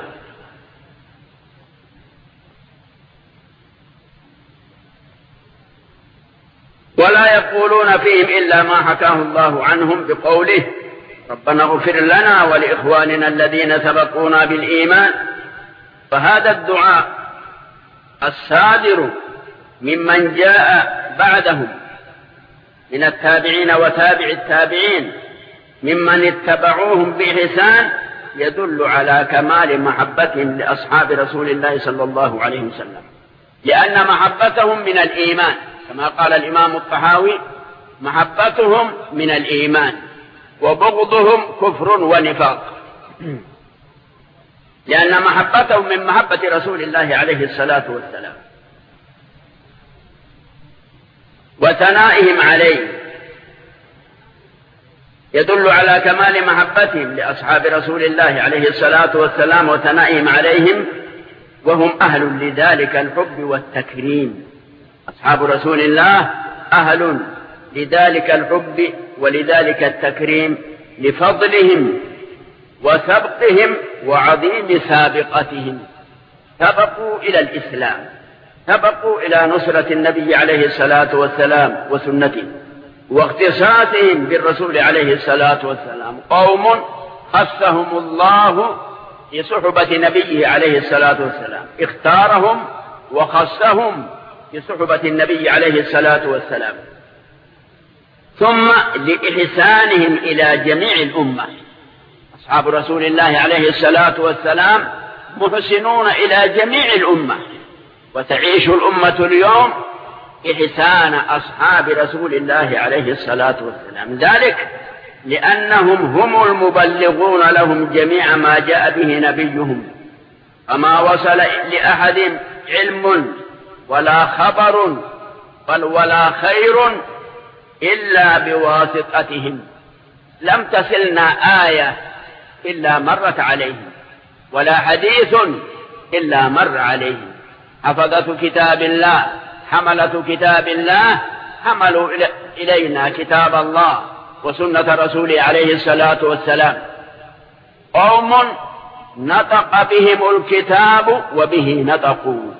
ولا يقولون فيهم إلا ما حكاه الله عنهم بقوله ربنا اغفر لنا ولإخواننا الذين سبقونا بالإيمان. فهذا الدعاء الصادر ممن جاء بعدهم من التابعين وتابع التابعين ممن اتبعوهم بإحسان يدل على كمال محبتهم لأصحاب رسول الله صلى الله عليه وسلم، لأن محبتهم من الإيمان، كما قال الإمام الطحاوي محبتهم من الإيمان وبغضهم كفر ونفاق، لأن محبتهم من محبة رسول الله عليه الصلاة والسلام. وثنائهم عليه يدل على كمال محبتهم لأصحاب رسول الله عليه الصلاة والسلام وثنائهم عليهم، وهم أهل لذلك الحب والتكريم. أصحاب رسول الله أهل لذلك الحب ولذلك التكريم لفضلهم وسبقهم وعظيم سابقتهم. سبقوا إلى الإسلام، سبقوا إلى نصرة النبي عليه الصلاة والسلام وسنته واختصاصهم بالرسول عليه الصلاة والسلام. قوم خصهم الله بصحبة نبيه عليه الصلاة والسلام، اختارهم وخصهم بصحبة النبي عليه الصلاة والسلام. ثم لإحسانهم إلى جميع الأمة. أصحاب رسول الله عليه الصلاة والسلام محسنون إلى جميع الأمة، وتعيش الأمة اليوم إحسان أصحاب رسول الله عليه الصلاة والسلام، ذلك لأنهم هم المبلغون لهم جميع ما جاء به نبيهم، فما وصل لأحد علم ولا خبر بل ولا خير إلا بواسطتهم. لم تصلنا آية إلا مرت عليهم، ولا حديث إلا مر عليهم. حفظة كتاب الله، حملة كتاب الله، حملوا إلينا كتاب الله وسنة رسوله عليه الصلاة والسلام. قوم نطق بهم الكتاب وبه نطقوا،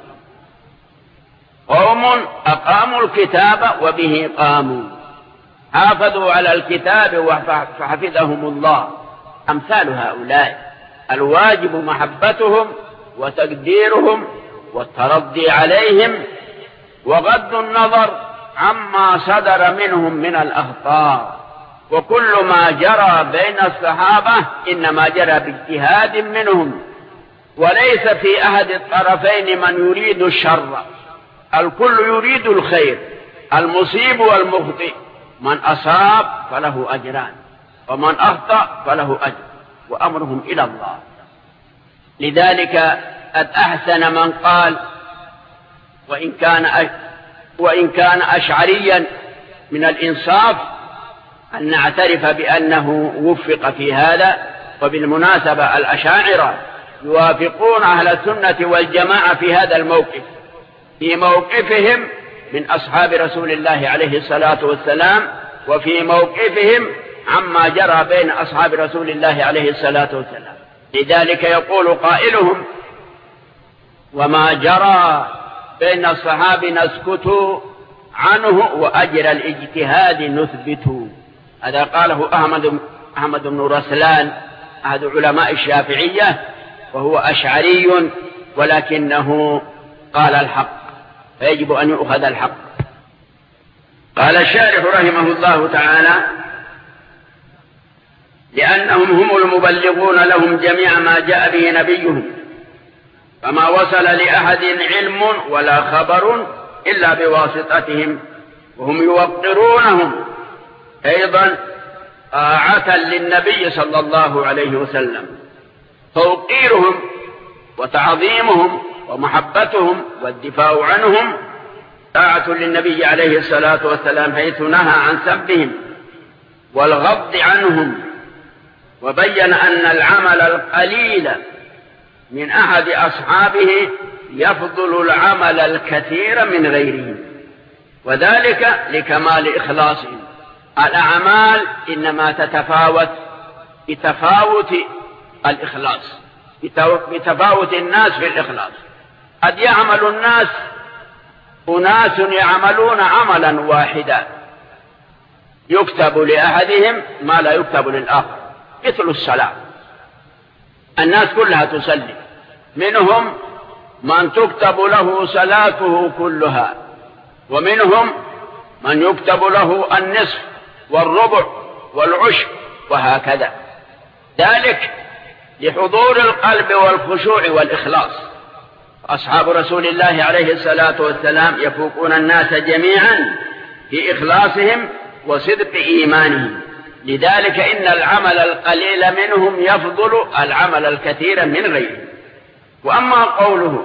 قوم أقاموا الكتاب وبه قاموا، حافظوا على الكتاب فحفظهم الله. أمثال هؤلاء الواجب محبتهم وتقديرهم والترضي عليهم وغض النظر عما صدر منهم من الأخطاء. وكل ما جرى بين الصحابة إنما جرى باجتهاد منهم، وليس في أحد الطرفين من يريد الشر، الكل يريد الخير، المصيب والمخطئ. من أصاب فله أجران ومن أخطأ فله أجر، وأمرهم إلى الله. لذلك قد أحسن من قال وإن كان وإن كان أشعريا من الإنصاف أن نعترف بأنه وفق في هذا. وبالمناسبة الأشاعرة يوافقون أهل السنة والجماعة في هذا الموقف، في موقفهم من أصحاب رسول الله عليه الصلاة والسلام، وفي موقفهم عما جرى بين أصحاب رسول الله عليه الصلاة والسلام. لذلك يقول قائلهم وما جرى بين الصحابة نسكت عنه وأجر الاجتهاد نثبت. هذا قاله أحمد أحمد بن رسلان أحد علماء الشافعية، وهو أشعري ولكنه قال الحق، فيجب أن يؤخذ الحق. قال الشارح رحمه الله تعالى: لأنهم هم المبلغون لهم جميع ما جاء به نبيهم، فما وصل لأحد علم ولا خبر إلا بواسطتهم، وهم يوقرونهم أيضا طاعة للنبي صلى الله عليه وسلم. توقيرهم وتعظيمهم ومحبتهم والدفاع عنهم طاعة للنبي عليه الصلاة والسلام، حيث نهى عن سبهم والغض عنهم، وبين أن العمل القليل من أحد أصحابه يفضل العمل الكثير من غيرهم، وذلك لكمال إخلاصهم. الأعمال إنما تتفاوت بتفاوت الإخلاص، بتفاوت الناس في الإخلاص. قد يعمل الناس أناس يعملون عملا واحدا يكتب لأحدهم ما لا يكتب للآخر، مثل الصلاة، الناس كلها تصلي، منهم من تكتب له صلاته كلها، ومنهم من يكتب له النصف والربع والعشر، وهكذا. ذلك لحضور القلب والخشوع والإخلاص. أصحاب رسول الله عليه الصلاة والسلام يفوقون الناس جميعا في إخلاصهم وصدق إيمانهم، لذلك إن العمل القليل منهم يفضل العمل الكثير من غيره. وأما قوله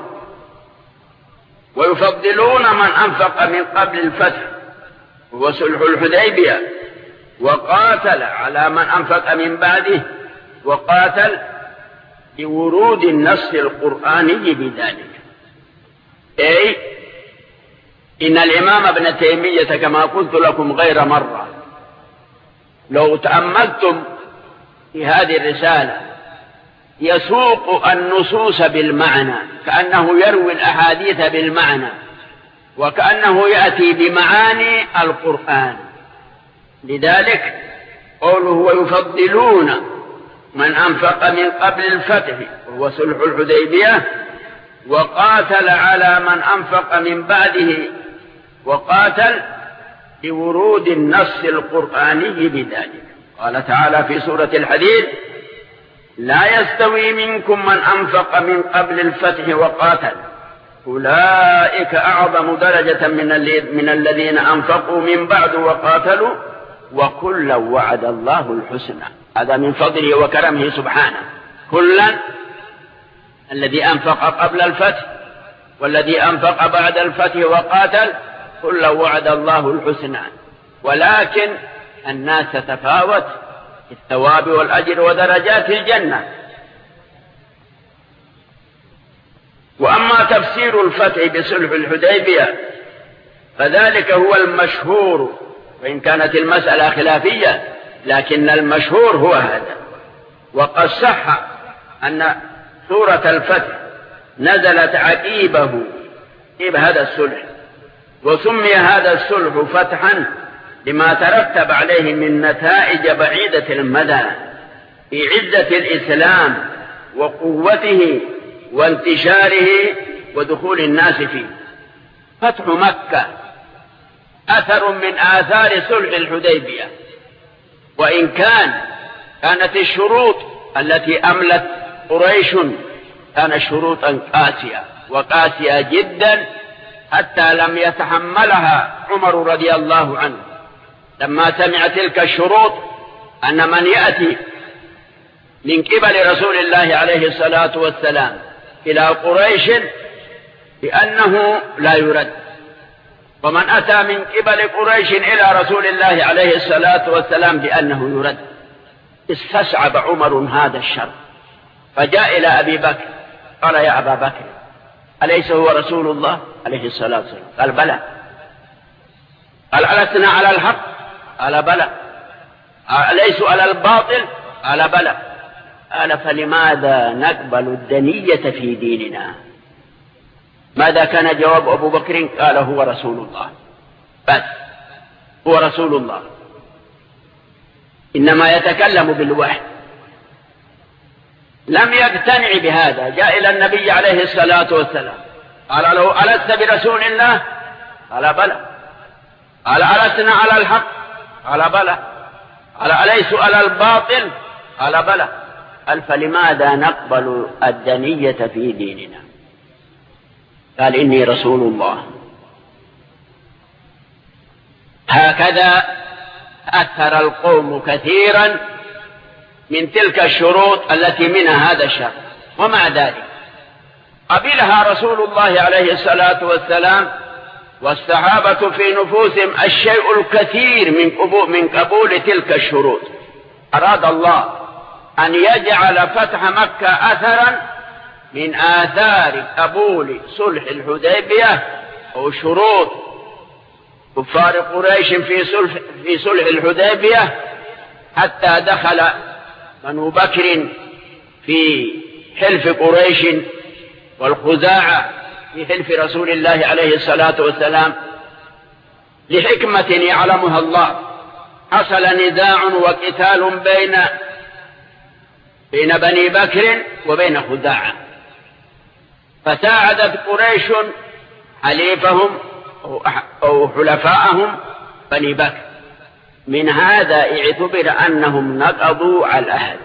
ويفضلون من أنفق من قبل الفتح وصلح الحديبية وقاتل على من أنفق من بعده، وقاتل لورود النص القرآني بذلك، أي إن الإمام ابن تيمية كما قلت لكم غير مرة، لو تأملتم في هذه الرسالة يسوق النصوص بالمعنى، كأنه يروي الأحاديث بالمعنى، وكأنه يأتي بمعاني القرآن. لذلك قوله ويفضلون من أنفق من قبل الفتح وهو صلح الحديبية، وقاتل على من أنفق من بعده، وقاتل لورود النص القرآني بذلك. قال تعالى في سورة الحديد: لا يستوي منكم من أنفق من قبل الفتح وقاتل أولئك أعظم درجة من الذين أنفقوا من بعد وقاتلوا وكلا وعد الله الحسنى. هذا من فضله وكرمه سبحانه، كلا الذي أنفق قبل الفتح والذي أنفق بعد الفتح وقاتل كلا وعد الله الحسنى، ولكن الناس تتفاوت في الثواب والأجر ودرجات الجنة. وأما تفسير الفتح بصلح الحديبية فذلك هو المشهور، وإن كانت المسألة خلافية لكن المشهور هو هذا. وقد صح أن سورة الفتح نزلت عقيبه عقيب هذا الصلح، وسمي هذا الصلح فتحا لما ترتب عليه من نتائج بعيدة المدى في عزة الإسلام وقوته وانتشاره ودخول الناس فيه. فتح مكة أثر من آثار صلح الحديبية، وإن كان كانت الشروط التي أملت قريش كانت شروطا قاسية وقاسية جدا، حتى لم يتحملها عمر رضي الله عنه لما سمع تلك الشروط، أن من يأتي من قبل رسول الله عليه الصلاة والسلام إلى قريش بأنه لا يرد، ومن أتى من قبل قريش إلى رسول الله عليه الصلاة والسلام بأنه يرد. استصعب عمر هذا الشر، فجاء إلى أبي بكر قال: يا أبا بكر، أليس هو رسول الله عليه الصلاة والسلام؟ قال: بلى. قال: ألسنا على الحق؟ قال: بلى. أليس على الباطل؟ قال: بلى. قال: فلماذا نقبل الدنية في ديننا؟ ماذا كان جواب أبو بكر؟ قال: هو رسول الله، بس هو رسول الله. إنما يتكلم بالوحي. لم يقتنع بهذا، جاء إلى النبي عليه الصلاة والسلام قال له: ألست برسول الله؟ قال: بلى. قال: ألسنا على الحق؟ قال: بلى. قال: أليس على الباطل؟ قال: بلى. قال: فلماذا نقبل الدنية في ديننا؟ قال: إني رسول الله. هكذا أثر القوم كثيرا من تلك الشروط التي منها هذا الشرط، ومع ذلك قبلها رسول الله عليه الصلاة والسلام والصحابة في نفوسهم الشيء الكثير من قبول, من قبول تلك الشروط. أراد الله أن يجعل فتح مكة أثرا من آثار قبول صلح الحديبية أو شروط كفار قريش في صلح, في صلح الحديبية، حتى دخل بنو بكر في حلف قريش والخزاعة في حلف رسول الله عليه الصلاة والسلام لحكمة يعلمها الله. حصل نزاع وقتال بين بين بني بكر وبين خزاعة، فساعدت قريش حليفهم أو حلفاءهم بني بكر. من هذا اعتبر أنهم نقضوا على العهد،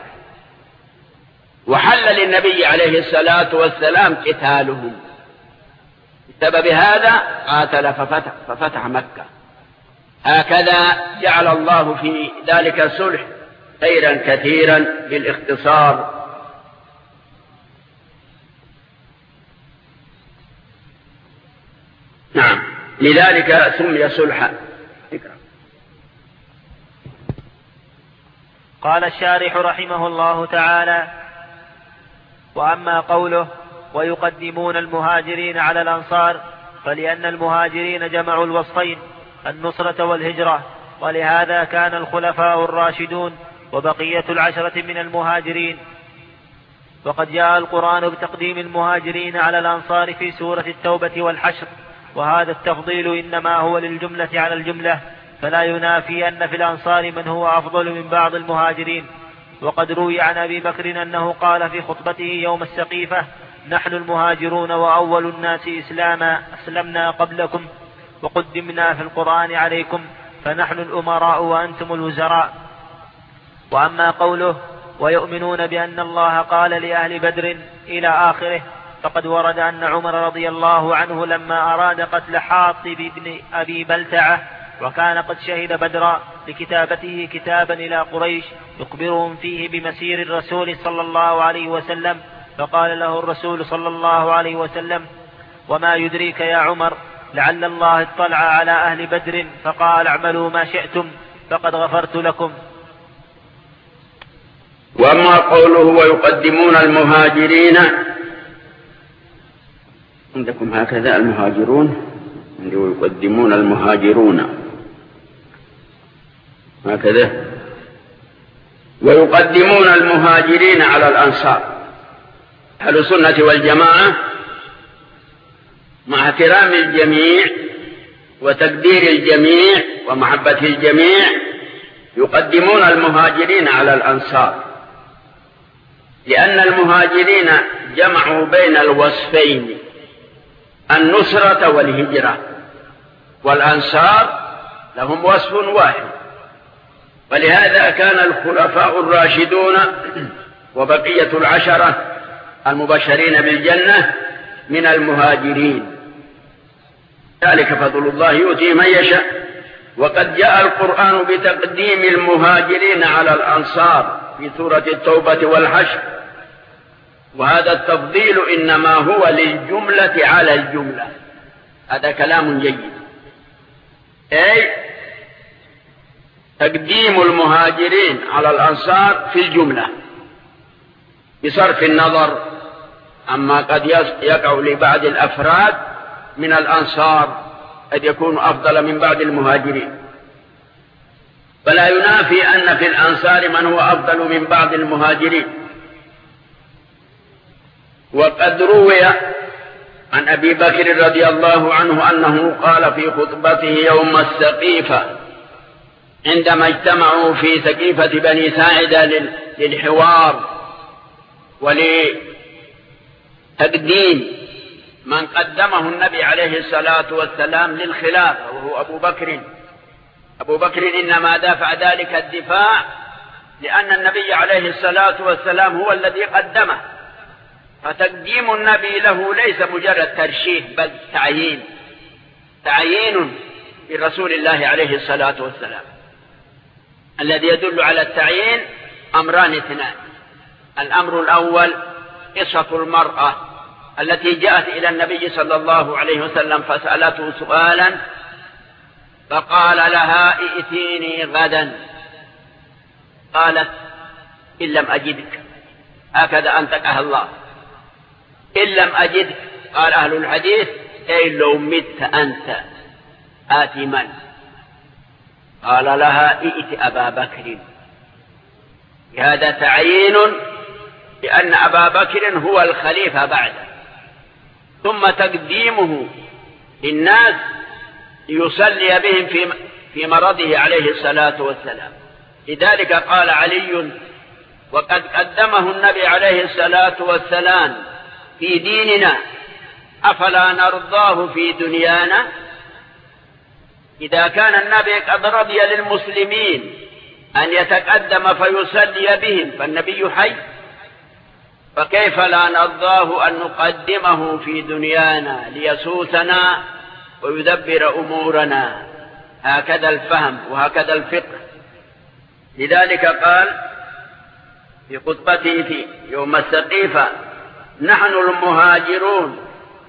وحل للنبي عليه الصلاة والسلام قتالهم. بسبب هذا قاتل ففتح, ففتح مكة. هكذا جعل الله في ذلك الصلح خيرا كثيرا بالاختصار. نعم، لذلك سمي صلحا. قال الشارح رحمه الله تعالى: وأما قوله ويقدمون المهاجرين على الأنصار، فلأن المهاجرين جمعوا الوصفين النصرة والهجرة، ولهذا كان الخلفاء الراشدون وبقية العشرة من المهاجرين. وقد جاء القرآن بتقديم المهاجرين على الأنصار في سورة التوبة والحشر، وهذا التفضيل إنما هو للجملة على الجملة، فلا ينافي أن في الأنصار من هو أفضل من بعض المهاجرين. وقد روي عن أبي بكر أنه قال في خطبته يوم السقيفة: نحن المهاجرون وأول الناس إسلاما، أسلمنا قبلكم وقدمنا في القرآن عليكم، فنحن الأمراء وأنتم الوزراء. وأما قوله ويؤمنون بأن الله قال لأهل بدر إلى آخره، فقد ورد أن عمر رضي الله عنه لما أراد قتل حاطب بن أبي بلتعة وكان قد شهد بدرا لكتابته كتابا إلى قريش يخبرهم فيه بمسير الرسول صلى الله عليه وسلم، فقال له الرسول صلى الله عليه وسلم: وما يدريك يا عمر لعل الله اطلع على أهل بدر فقال اعملوا ما شئتم فقد غفرت لكم. وأما قوله ويقدمون المهاجرين، عندكم هكذا المهاجرون، ويقدمون المهاجرون هكذا، ويقدمون المهاجرين على الأنصار. أهل السنة والجماعة مع احترام الجميع وتقدير الجميع ومحبة الجميع يقدمون المهاجرين على الأنصار، لأن المهاجرين جمعوا بين الوصفين النصرة والهجرة، والأنصار لهم وصف واحد. ولهذا كان الخلفاء الراشدون وبقية العشرة المبشرين بالجنة من المهاجرين، ذلك فضل الله يؤتيه من يشاء. وقد جاء القرآن بتقديم المهاجرين على الأنصار في سورة التوبة والحشر، وهذا التفضيل إنما هو للجملة على الجملة. هذا كلام جيد، أي تقديم المهاجرين على الأنصار في الجملة بصرف النظر عما قد يقع لبعض الأفراد من الأنصار قد يكون أفضل من بعض المهاجرين، فلا ينافي أن في الأنصار من هو أفضل من بعض المهاجرين. وقد روي عن أبي بكر رضي الله عنه أنه قال في خطبته يوم السقيفة: عندما اجتمعوا في سقيفة بني ساعدة للحوار ولتقديم من قدمه النبي عليه الصلاة والسلام للخلافة وهو أبو بكر. أبو بكر إنما دافع ذلك الدفاع لأن النبي عليه الصلاة والسلام هو الذي قدمه، فتقديم النبي له ليس مجرد ترشيح بل تعيين تعيين برسول الله عليه الصلاة والسلام. الذي يدل على التعيين أمران اثنان: الأمر الأول قصة المرأة التي جاءت إلى النبي صلى الله عليه وسلم فسألته سؤالا فقال لها ائتيني غدا، قالت إن لم أجدك، هكذا أنطقها الله، إن لم أجدك. قال أهل الحديث أي لو مت أنت آتي من؟ قال لها ائت أبا بكر. هذا تعيين لأن أبا بكر هو الخليفة بعده، ثم تقديمه للناس ليصلي بهم في في مرضه عليه الصلاة والسلام. لذلك قال علي: وقد قدمه النبي عليه الصلاة والسلام في ديننا أفلا نرضاه في دنيانا؟ إذا كان النبي قد رضي للمسلمين أن يتقدم فيصلي بهم فالنبي حي، فكيف لا نرضاه أن نقدمه في دنيانا ليسوسنا ويدبر أمورنا؟ هكذا الفهم وهكذا الفقه. لذلك قال في خطبته في يوم السقيفة: نحن المهاجرون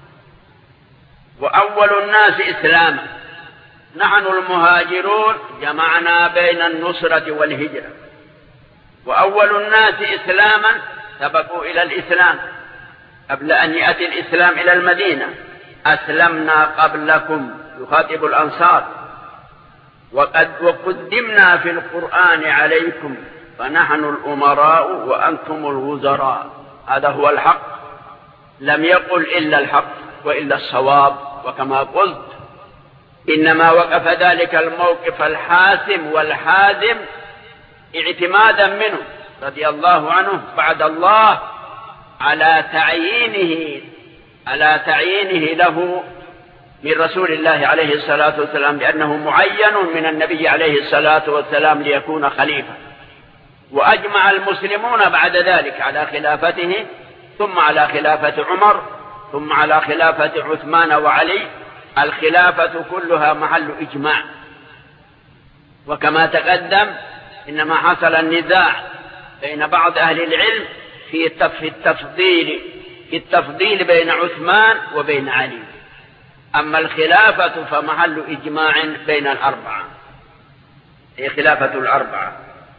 وأول الناس إسلاما. نحن المهاجرون جمعنا بين النصرة والهجرة، وأول الناس إسلاما سبقوا إلى الإسلام قبل أن يأتي الإسلام إلى المدينة. أسلمنا قبلكم، يخاطب الأنصار، وقد وقدمنا في القرآن عليكم فنحن الأمراء وأنتم الوزراء. هذا هو الحق، لم يقل إلا الحق وإلا الصواب. وكما قلت إنما وقف ذلك الموقف الحاسم والحازم اعتمادا منه رضي الله عنه بعد الله على تعيينه على تعيينه له من رسول الله عليه الصلاة والسلام بأنه معين من النبي عليه الصلاة والسلام ليكون خليفة. وأجمع المسلمون بعد ذلك على خلافته، ثم على خلافة عمر، ثم على خلافة عثمان وعلي. الخلافة كلها محل إجماع. وكما تقدم إنما حصل النزاع بين بعض أهل العلم في التفضيل في التفضيل بين عثمان وبين علي. أما الخلافة فمحل إجماع بين الأربعة، هي خلافة الأربعة.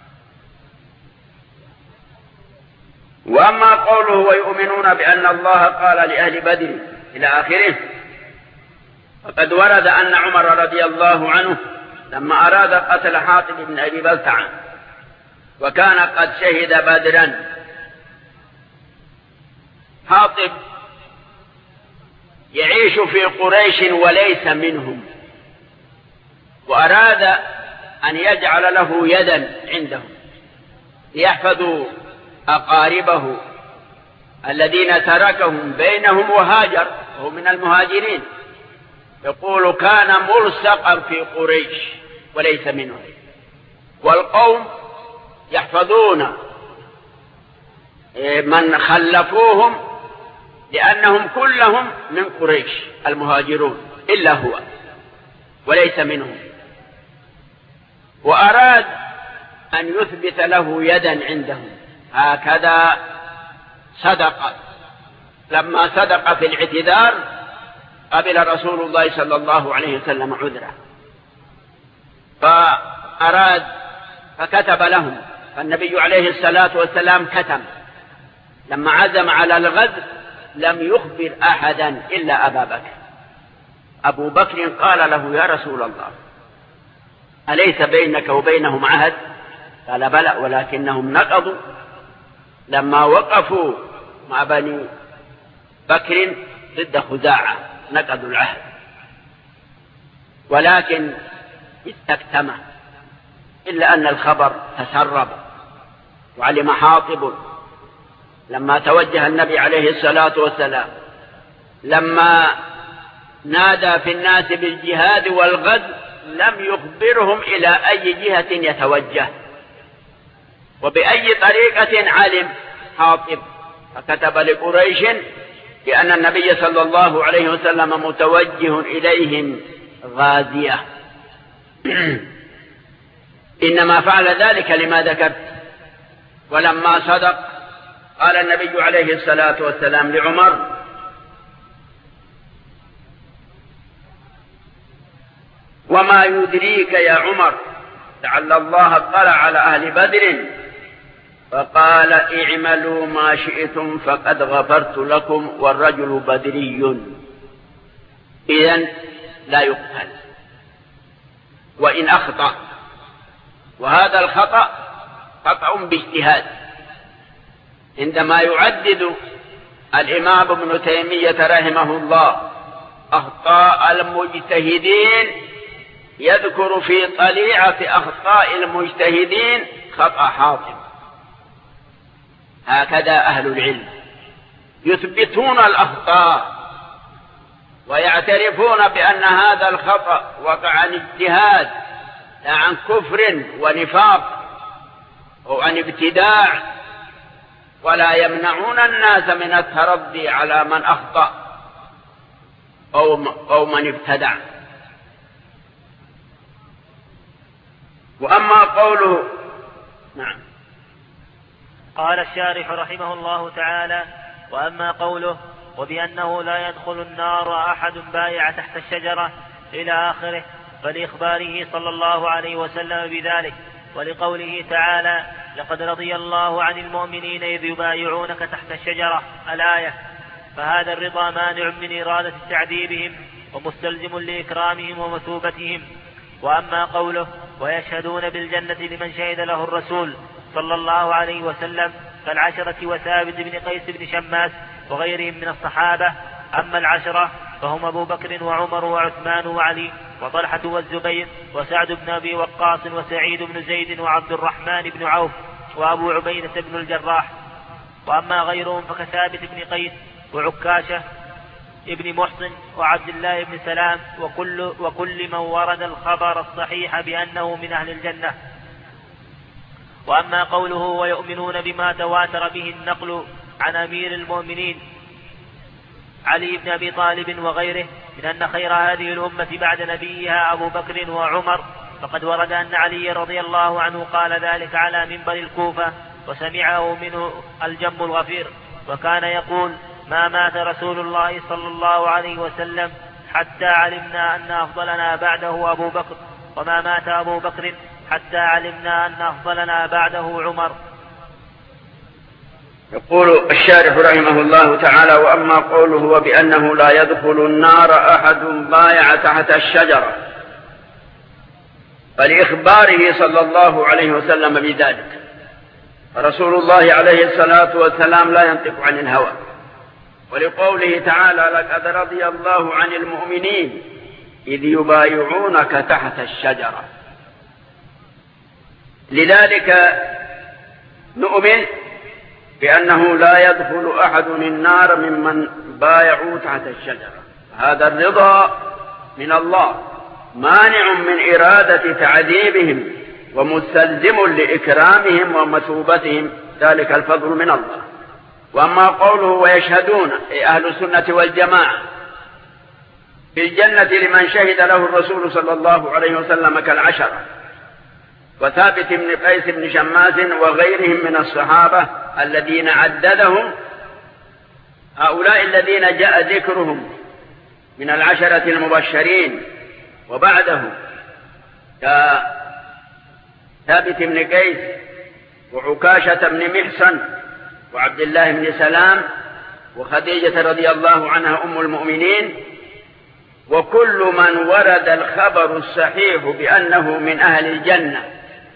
وأما قوله ويؤمنون بأن الله قال لأهل بدر إلى آخره، فقد ورد أن عمر رضي الله عنه لما أراد قتل حاطب بن أبي بلتعة وكان قد شهد بدرا. حاطب يعيش في قريش وليس منهم، وأراد أن يجعل له يدا عندهم ليحفظوا أقاربه الذين تركهم بينهم وهاجر، وهو من المهاجرين. يقول كان ملصقا في قريش وليس منهم، والقوم يحفظون من خلفوهم لأنهم كلهم من قريش المهاجرون إلا هو وليس منهم. وأراد أن يثبت له يدا عندهم، هكذا صدق. لما صدق في الاعتذار قبل رسول الله صلى الله عليه وسلم عذره، فأراد فكتب لهم، فالنبي عليه الصلاة والسلام كتب لما عزم على الغزو لم يخبر أحدا إلا أبا بكر. أبو بكر قال له يا رسول الله أليس بينك وبينهم عهد؟ قال بلى، ولكنهم نقضوا لما وقفوا مع بني بكر ضد خزاعة، نقضوا العهد. ولكن استكتمه إلا أن الخبر تسرب. وعلم حاطب لما توجه النبي عليه الصلاة والسلام لما نادى في الناس بالجهاد والغزو لم يخبرهم إلى أي جهة يتوجه وبأي طريقة علم حاطب، فكتب لقريش بأن النبي صلى الله عليه وسلم متوجه إليهم غازية. إنما فعل ذلك لما ذكرت. ولما صدق قال النبي عليه الصلاة والسلام لعمر: وما يدريك يا عمر لعل الله اطلع على أهل بدر فقال: اعملوا ما شئتم فقد غفرت لكم والرجل بدري. إذن لا يقتل وإن أخطأ، وهذا الخطأ خطأ باجتهاد. عندما يعدد الإمام ابن تيمية رحمه الله أخطاء المجتهدين يذكر في طليعة أخطاء المجتهدين خطأ حاطب. هكذا أهل العلم يثبتون الأخطاء ويعترفون بأن هذا الخطأ وقع عن اجتهاد لا عن كفر ونفاق أو عن ابتداع، ولا يمنعون الناس من الترضي على من أخطأ أو من ابتدع. وأما قوله نعم. قال الشارح رحمه الله تعالى: وأما قوله وبأنه لا يدخل النار أحد بايع تحت الشجرة إلى آخره فلإخباره صلى الله عليه وسلم بذلك، ولقوله تعالى: لقد رضي الله عن المؤمنين إذ يبايعونك تحت الشجرة الآية، فهذا الرضا مانع من إرادة تعذيبهم ومستلزم لإكرامهم ومثوبتهم. وأما قوله ويشهدون بالجنة لمن شهد له الرسول صلى الله عليه وسلم كالعشرة وثابت بن قيس بن شماس وغيرهم من الصحابة. أما العشرة فهم أبو بكر وعمر وعثمان وعلي وطلحة والزبير وسعد بن أبي وقاص وسعيد بن زيد وعبد الرحمن بن عوف وأبو عبيدة بن الجراح. وأما غيرهم فكثابت بن قيس وعكاشة ابن محصن وعبد الله بن سلام وكل, وكل من ورد الخبر الصحيح بأنه من أهل الجنة. وأما قوله ويؤمنون بما تواتر به النقل عن أمير المؤمنين علي بن أبي طالب وغيره من أن خير هذه الأمة بعد نبيها أبو بكر وعمر، فقد ورد أن علي رضي الله عنه قال ذلك على منبر الكوفة وسمعه منه الجم الغفير، وكان يقول: ما مات رسول الله صلى الله عليه وسلم حتى علمنا أن أفضلنا بعده أبو بكر، وما مات أبو بكر حتى علمنا أن أفضلنا بعده عمر. يقول الشارح رحمه الله تعالى: وأما قوله وبأنه لا يدخل النار أحد بايع تحت الشجرة فلإخباره صلى الله عليه وسلم بذلك، فرسول الله عليه الصلاة والسلام لا ينطق عن الهوى، ولقوله تعالى: لقد رضي الله عن المؤمنين إذ يبايعونك تحت الشجرة. لذلك نؤمن بأنه لا يدخل أحد النار ممن بايعوا تحت الشجرة. هذا الرضا من الله مانع من إرادة تعذيبهم ومستلزم لإكرامهم ومثوبتهم، ذلك الفضل من الله. وأما قوله ويشهدون أي أهل السنة والجماعة بالجنة لمن شهد له الرسول صلى الله عليه وسلم كالعشرة وثابت بن قيس بن شماس وغيرهم من الصحابة الذين عددهم، هؤلاء الذين جاء ذكرهم من العشرة المبشرين وبعدهم كثابت بن قيس وعكاشة بن محصن وعبد الله بن سلام وخديجة رضي الله عنها أم المؤمنين، وكل من ورد الخبر الصحيح بأنه من أهل الجنة،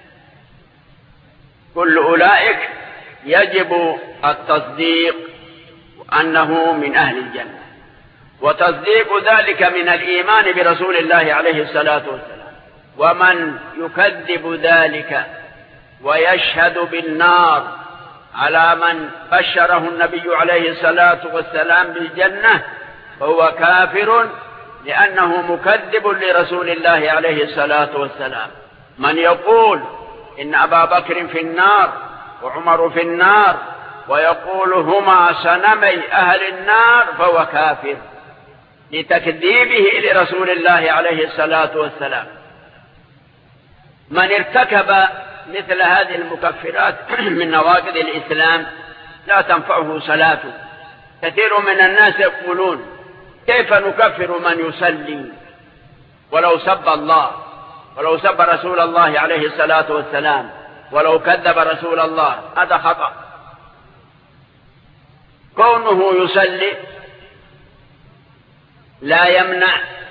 كل أولئك يجب التصديق أنه من أهل الجنة، وتصديق ذلك من الإيمان برسول الله عليه الصلاة والسلام. ومن يكذب ذلك ويشهد بالنار على من بشره النبي عليه الصلاة والسلام بالجنة فهو كافر، لأنه مكذب لرسول الله عليه الصلاة والسلام. من يقول إن أبا بكر في النار وعمر في النار ويقول هما صنمي أهل النار فهو كافر لتكذيبه لرسول الله عليه الصلاة والسلام. من ارتكب مثل هذه المكفرات من نواقض الإسلام لا تنفعه صلاته. كثير من الناس يقولون كيف نكفر من يصلي ولو سب الله ولو سب رسول الله عليه الصلاة والسلام ولو كذب رسول الله؟ هذا خطأ. كونه يصلي لا يمنع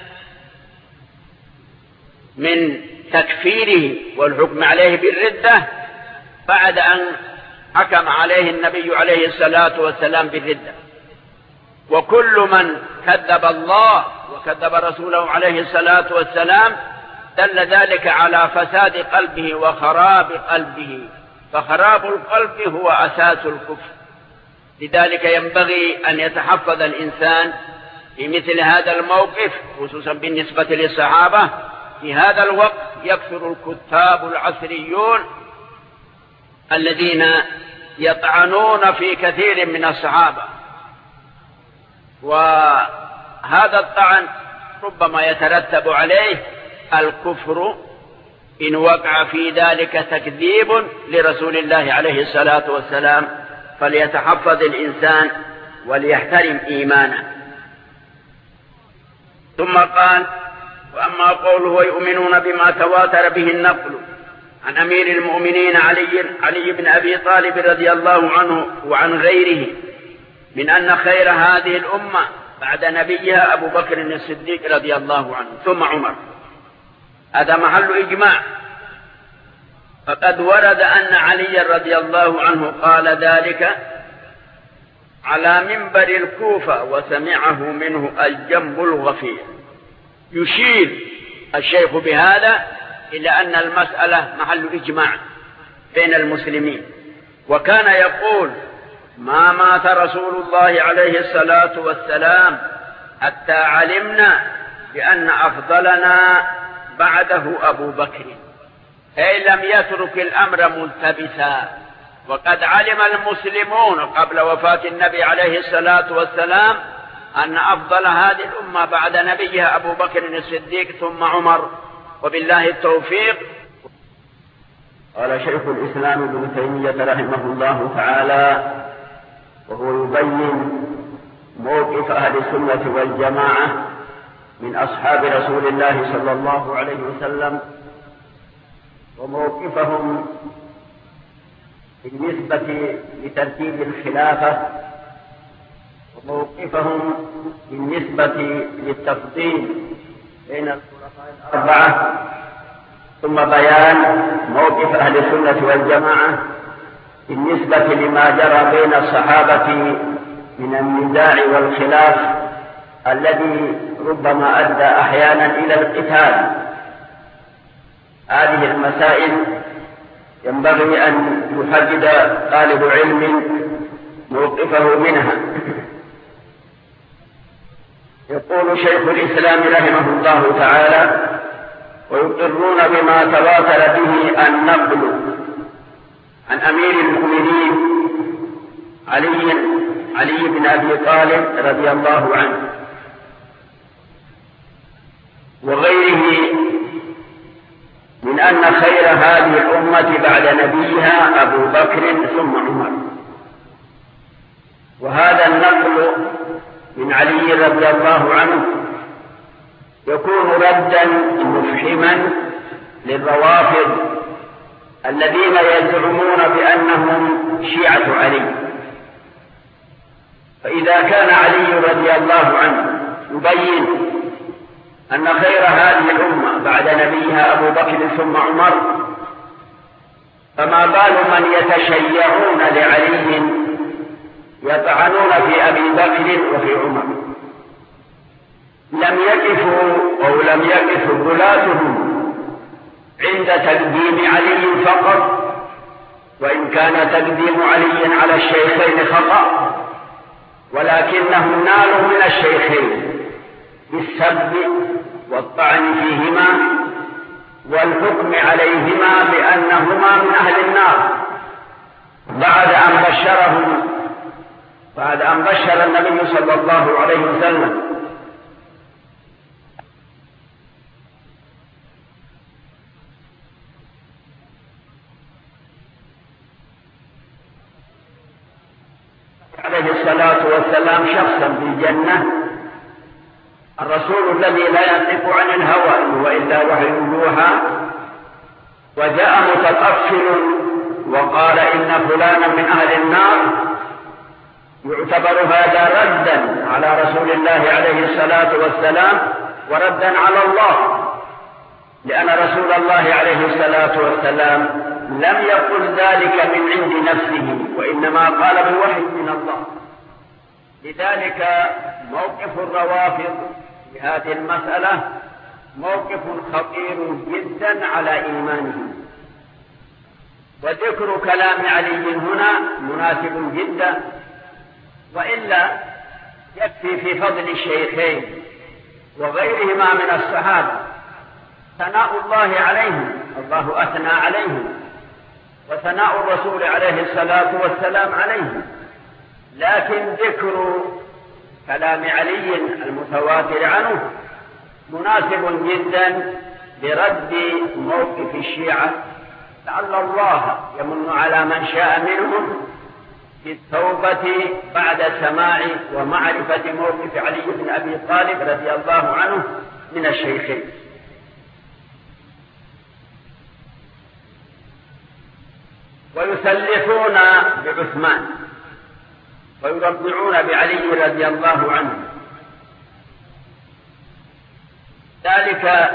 من تكفيره والحكم عليه بالردة بعد أن حكم عليه النبي عليه الصلاة والسلام بالردة. وكل من كذب الله وكذب رسوله عليه الصلاة والسلام دل ذلك على فساد قلبه وخراب قلبه، فخراب القلب هو أساس الكفر. لذلك ينبغي أن يتحفظ الإنسان في مثل هذا الموقف، خصوصا بالنسبة للصحابة. في هذا الوقت يكثر الكتاب العصريون الذين يطعنون في كثير من الصحابة، وهذا الطعن ربما يترتب عليه الكفر إن وقع في ذلك تكذيب لرسول الله عليه الصلاة والسلام. فليتحفظ الإنسان وليحترم إيمانه. ثم قال: وأما قوله ويؤمنون بما تواتر به النقل عن أمير المؤمنين علي, علي بن أبي طالب رضي الله عنه وعن غيره من أن خير هذه الأمة بعد نبيها أبو بكر الصديق رضي الله عنه ثم عمر، هذا محل إجماع. فقد ورد أن علي رضي الله عنه قال ذلك على منبر الكوفة وسمعه منه الجنب الغفير. يشير الشيخ بهذا إلى أن المسألة محل إجماع بين المسلمين. وكان يقول: ما مات رسول الله عليه الصلاة والسلام حتى علمنا بأن أفضلنا بعده أبو بكر، أي لم يترك الأمر ملتبسا. وقد علم المسلمون قبل وفاة النبي عليه الصلاة والسلام أن أفضل هذه الأمة بعد نبيها أبو بكر الصديق ثم عمر، وبالله التوفيق. قال شيخ الإسلام ابن تيمية رحمه الله تعالى وهو يبين موقف أهل السنة والجماعة من أصحاب رسول الله صلى الله عليه وسلم، وموقفهم بالنسبة لترتيب الخلافة، وموقفهم بالنسبة للتفضيل بين الخلفاء الأربعة، ثم بيان موقف أهل السنة والجماعة بالنسبة لما جرى بين الصحابة من النزاع والخلاف الذي ربما أدى أحيانا إلى القتال. هذه المسائل ينبغي أن يحدد طالب علم موقفه منها. يقول شيخ الإسلام رحمه الله تعالى: ويقرون بما تواتر به النقل عن أمير المؤمنين علي علي بن أبي طالب رضي الله عنه وغيره من أن خير هذه الأمة بعد نبيها أبو بكر ثم عمر. وهذا النقل من علي رضي الله عنه يكون ردا مفحما للروافض الذين يزعمون بأنهم شيعة علي. فإذا كان علي رضي الله عنه يبين أن خير هذه الأمة بعد نبيها أبو بكر ثم عمر، فما بال من يتشيعون لعلي يطعنون في أبي بكر وفي عمر؟ لم يقفوا أو لم يقف غلاتهم عند تقديم علي فقط، وإن كان تقديم علي على الشيخين خطأ، ولكنهم نالوا من الشيخين بالسب والطعن فيهما والحكم عليهما بأنهما من أهل النار بعد أن بشرهم بعد أن بشر النبي صلى الله عليه وسلم عليه الصلاة والسلام شخصا في الجنة، الرسول الذي لا ينطق عن الهوى وإلا وحي يوحى، وجاء متطفل وقال إن فلانا من أهل النار، يعتبر هذا ردا على رسول الله عليه الصلاة والسلام وردا على الله، لأن رسول الله عليه الصلاة والسلام لم يقل ذلك من عند نفسه، وإنما قال بالوحي من الله. لذلك موقف الروافض في هذه المسألة موقف خطير جدا على إيمانهم، وذكر كلام علي هنا مناسب جدا، وإلا يكفي في فضل الشيخين وغيرهما من الصحابة ثناء الله عليهم، الله أثنى عليهم، وثناء الرسول عليه الصلاة والسلام عليهم، لكن ذكر كلام علي المتواتر عنه مناسب جدا لرد موقف الشيعة، لعل الله يمن على من شاء منهم بالتوبة بعد سماع ومعرفة موقف علي بن أبي طالب رضي الله عنه من الشيخين. ويسلفون بعثمان ويربعون بعلي رضي الله عنه، ذلك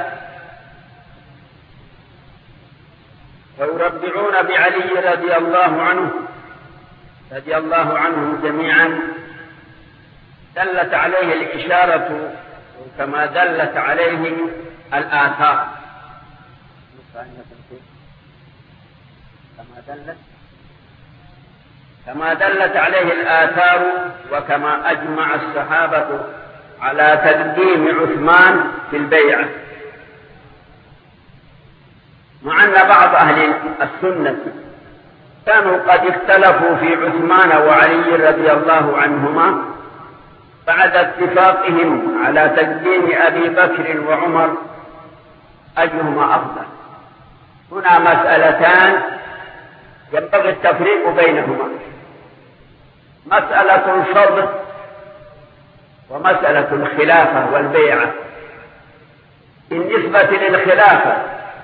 ويربعون بعلي رضي الله عنه رضي الله عنهم جميعا، دلت عليه الإشارة كما دلت عليه الآثار كما دلت كما دلت عليه الآثار وكما أجمع الصحابة على تقديم عثمان في البيعة، مع أن بعض أهل السنة كانوا قد اختلفوا في عثمان وعلي رضي الله عنهما بعد اتفاقهم على تقديم أبي بكر وعمر أيهما أفضل. هنا مسألتان ينبغي التفريق بينهما، مسألة الفضل ومسألة الخلافة والبيعة. بالنسبة للخلافة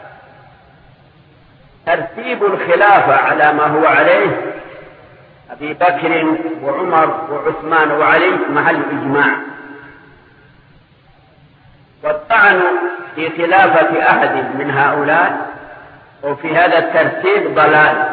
ترتيب الخلافة على ما هو عليه أبي بكر وعمر وعثمان وعلي محل إجماع، والطعن في خلافة أحد من هؤلاء وفي هذا الترتيب ضلال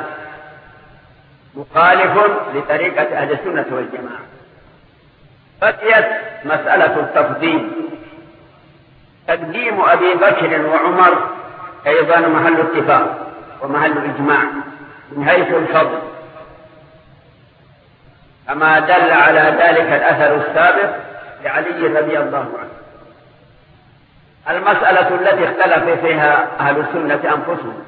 مخالف لطريقة أهل السنة والجماعة. بقيت مسألة التفضيل، تقديم أبي بكر وعمر أيضا محل اتفاق ومحل إجماع من حيث الفضل، كما دل على ذلك الأثر السابق لعلي رضي الله عنه. المسألة التي اختلف فيها أهل السنة أنفسهم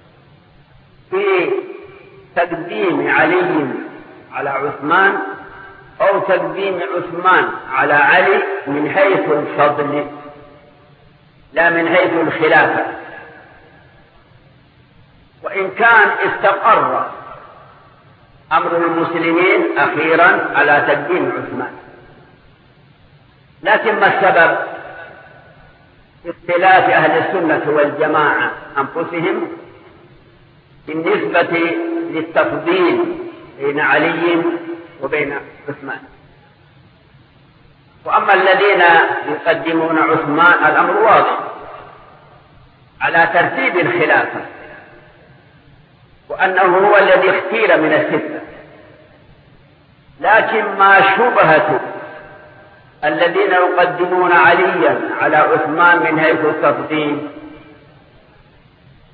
في تقديم علي على عثمان أو تقديم عثمان على علي من حيث الفضل لا من حيث الخلافة، وإن كان استقر أمر المسلمين أخيرا على تقديم عثمان، لكن ما السبب في اختلاف أهل السنة والجماعة أنفسهم بالنسبة للتفضيل بين علي وبين عثمان؟ وأما الذين يقدمون عثمان الأمر واضح على ترتيب الخلافة، وأنه هو الذي اختير من الستة، لكن ما شبهة الذين يقدمون عليا على عثمان من حيث التفضيل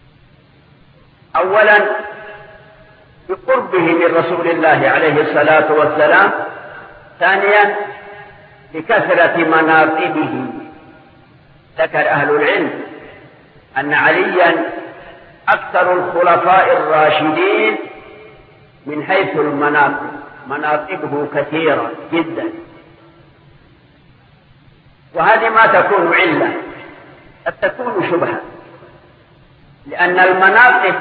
أولا بقربه من رسول الله عليه الصلاة والسلام، ثانيا بكثرة مناقبه. ذكر أهل العلم أن عليا أكثر الخلفاء الراشدين من حيث المناقب، مناقبه كثيرة جدا، وهذه ما تكون علة، قد تكون شبهة، لأن المناقب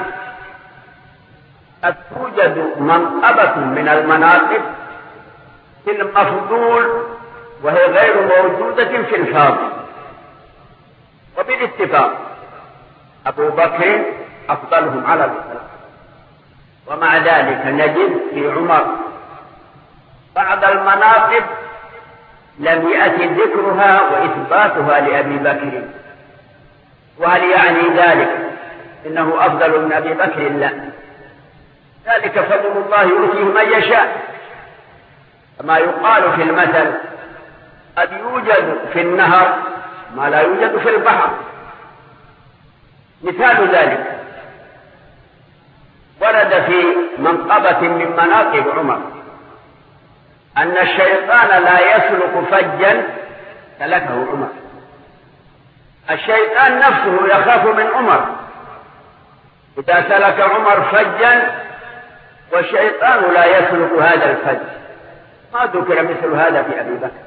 قد توجد منقبة من المناقب في المفضول وهي غير موجودة في الفاضل. وبالاتفاق أبو بكر أفضلهم على الإطلاق، ومع ذلك نجد في عمر بعض المناقب لم يأتي ذكرها وإثباتها لأبي بكر. وهل يعني ذلك إنه أفضل من أبي بكر؟ لا، ذلك فضل الله يؤتيه من يشاء، كما يقال في المثل: قد يوجد في النهر ما لا يوجد في البحر. مثال ذلك ورد في منقبة من مناقب عمر أن الشيطان لا يسلك فجا سلكه عمر. الشيطان نفسه يخاف من عمر، إذا سلك عمر فجا والشيطان لا يسلك هذا الفج. ما ذكر مثل هذا في أبي بكر.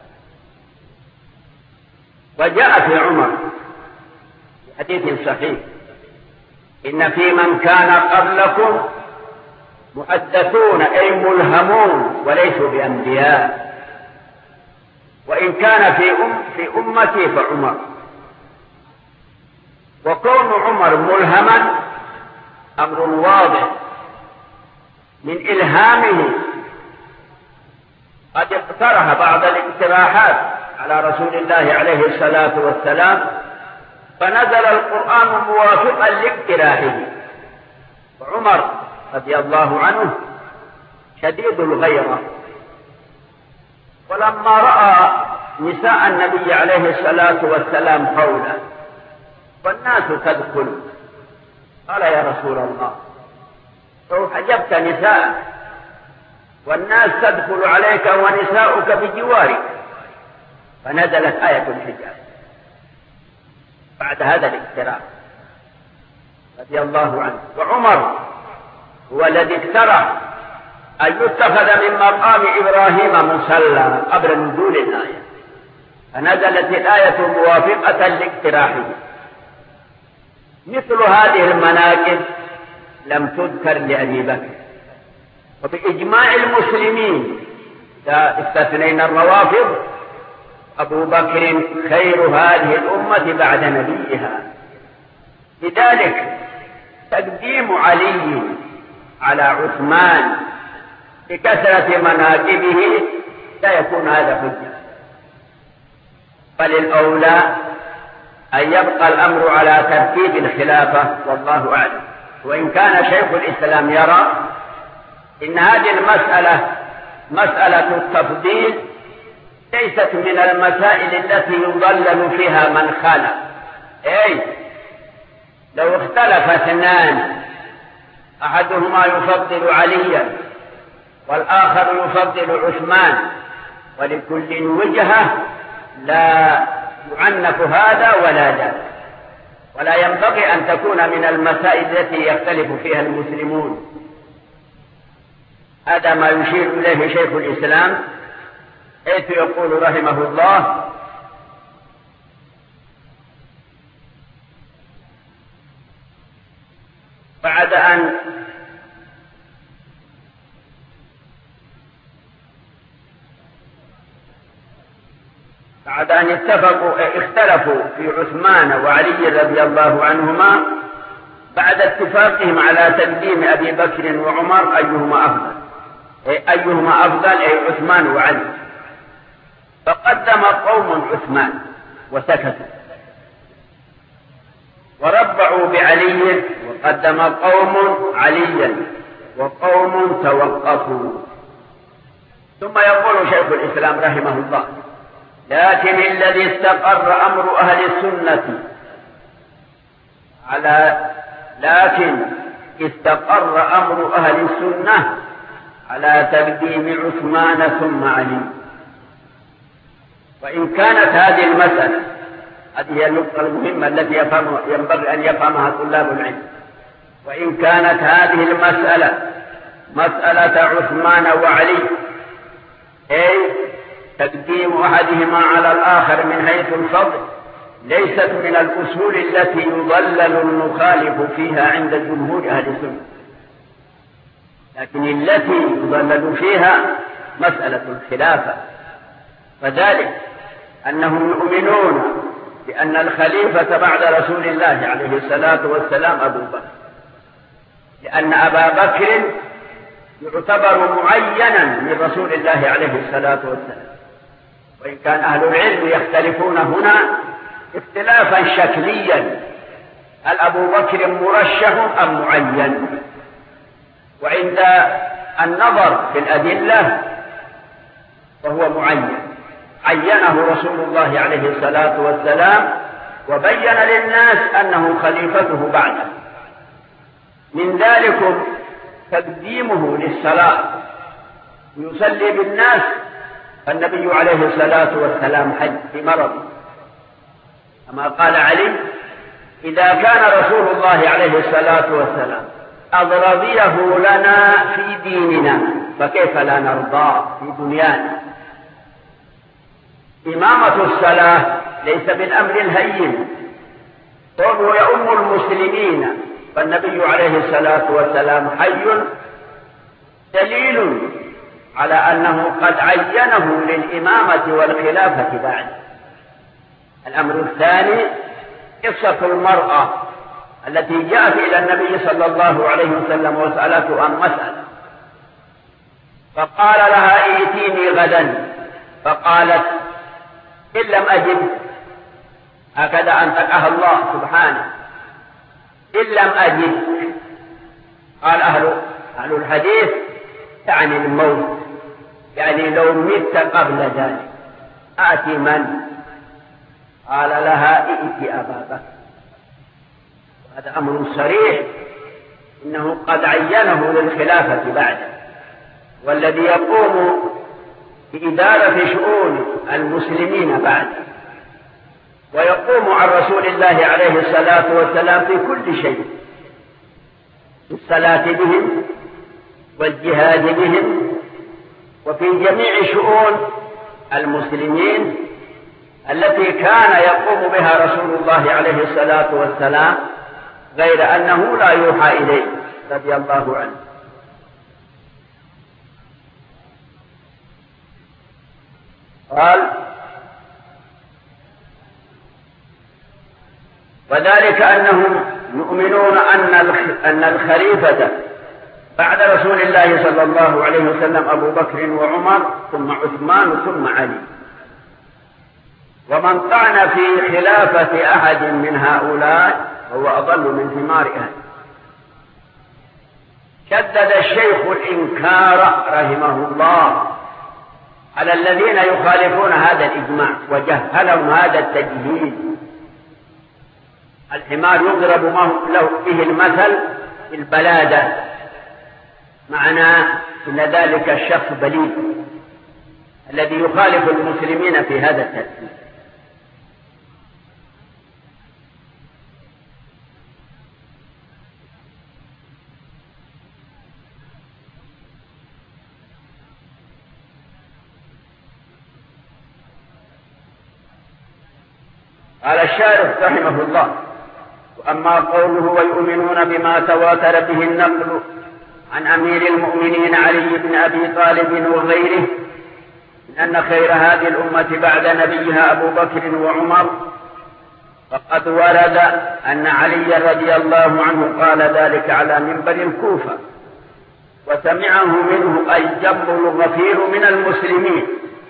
وجاء في عمر في حديث صحيح: إن في من كان قبلكم محدثون أي ملهمون وليسوا بأنبياء، وإن كان في أم في أمتي فعمر. وكون عمر ملهما أمر واضح من إلهامه، قد اقترح بعض الاقتراحات على رسول الله عليه الصلاة والسلام، فنزل القرآن موافقا لاقتراحه. وعمر رضي الله عنه شديد الغيرة، ولما رأى نساء النبي عليه الصلاة والسلام قولا والناس تدخل، قال: يا رسول الله، لو حجبت نساء والناس تدخل عليك ونساؤك بجوارك. فنزلت آية الحجاب بعد هذا الاقتراح رضي الله عنه. وعمر هو الذي اقترح أن يتخذ من مقام إبراهيم مصلى قبل نزول الآية، فنزلت الآية موافقة لاقتراحه. مثل هذه المناكب لم تذكر لأبي بكر، وبإجماع المسلمين استثنينا الروافض أبو بكر خير هذه الأمة بعد نبيها. لذلك تقديم علي على عثمان بكثرة مناكبه لا يكون هذا حجة، بل الأولى أن يبقى الأمر على ترتيب الخلافة، والله أعلم. وإن كان شيخ الإسلام يرى إن هذه المسألة مسألة التفضيل ليست من المسائل التي يضلل فيها من خالف. أي لو اختلف اثنان أحدهما يفضل عليا والآخر يفضل عثمان ولكل وجهة، لا يعنف هذا ولا ذاك، ولا ينبغي أن تكون من المسائل التي يختلف فيها المسلمون. هذا ما يشير إليه شيخ الإسلام، حيث يقول رحمه الله: بعد أن بعد أن اتفقوا اختلفوا في عثمان وعلي رضي الله عنهما، بعد اتفاقهم على تقديم أبي بكر وعمر أيهما أفضل أيهما أفضل أي عثمان وعلي، فقدم قوم عثمان وسكتوا، وربعوا بعلي، وقدم قوم عليا وقوم توقفوا. ثم يقول شيخ الإسلام رحمه الله: لكن الذي استقر أمر أهل السنة على لكن استقر أمر أهل السنة على تقديم عثمان ثم علي. وإن كانت هذه المسألة، هذه هي النقطة المهمة التي ينبغي أن يفهمها طلاب العلم، وإن كانت هذه المسألة مسألة عثمان وعلي، أي تقديم أحدهما على الآخر من حيث الفضل، ليست من الأصول التي يضلل المخالف فيها عند جمهور أهل السنة، لكن التي يضلل فيها مسألة الخلافة. فذلك أنهم يؤمنون بأن الخليفة بعد رسول الله عليه الصلاة والسلام أبو بكر، لأن أبا بكر يعتبر معينا من رسول الله عليه الصلاة والسلام. وإن كان أهل العلم يختلفون هنا اختلافا شكليا، هل أبو بكر مرشح أم معين؟ وعند النظر في الأدلة فهو معين، عينه رسول الله عليه الصلاة والسلام وبين للناس أنه خليفته بعده. من ذلك تقديمه للصلاة ويصلي بالناس، النبي عليه الصلاة والسلام حج بمرض، كما قال علي: إذا كان رسول الله عليه الصلاة والسلام قد رضيه لنا في ديننا فكيف لا نرضى في دنيانا. إمامة الصلاة ليس بالأمر الهين، وهو يؤم المسلمين، فالنبي عليه الصلاة والسلام حي دليل على أنه قد عينه للإمامة والخلافة بعد. الأمر الثاني قصة المرأة التي جاءت إلى النبي صلى الله عليه وسلم وسألته عن مسألة، فقال لها: ائتيني غدا، فقالت: إن لم أجد، هكذا أنطقها الله سبحانه، إن لم أجد. قال أهل أهل الحديث تعني الموت، يعني لو مت قبل ذلك آتي من؟ قال لها: ائت أبا بكر. هذا أمر صريح، إنه قد عينه للخلافة بعده، والذي يقوم بإدارة شؤون المسلمين بعده ويقوم عن رسول الله عليه الصلاة والسلام في كل شيء، في الصلاة بهم والجهاد بهم وفي جميع شؤون المسلمين التي كان يقوم بها رسول الله عليه الصلاة والسلام، غير أنه لا يوحى إليه رضي الله عنه. قال: وذلك أنهم يؤمنون أن الخليفة بعد رسول الله صلى الله عليه وسلم أبو بكر وعمر ثم عثمان ثم علي، ومن طعن في خلافة أحد من هؤلاء هو أضل من ثمار أهل. شدد الشيخ الإنكار رحمه الله على الذين يخالفون هذا الإجماع وجهلهم هذا التجهيل. الحمار يضرب له به المثل في البلادة، معناه أن ذلك الشخص بليد الذي يخالف المسلمين في هذا الترتيب. قال الشارح رحمه الله: وأما قوله ويؤمنون بما تواتر به النقل عن أمير المؤمنين علي بن أبي طالب وغيره من أن خير هذه الأمة بعد نبيها أبو بكر وعمر، فقد ورد أن علي رضي الله عنه قال ذلك على منبر الكوفة، وسمعه منه الجم الغفير من المسلمين،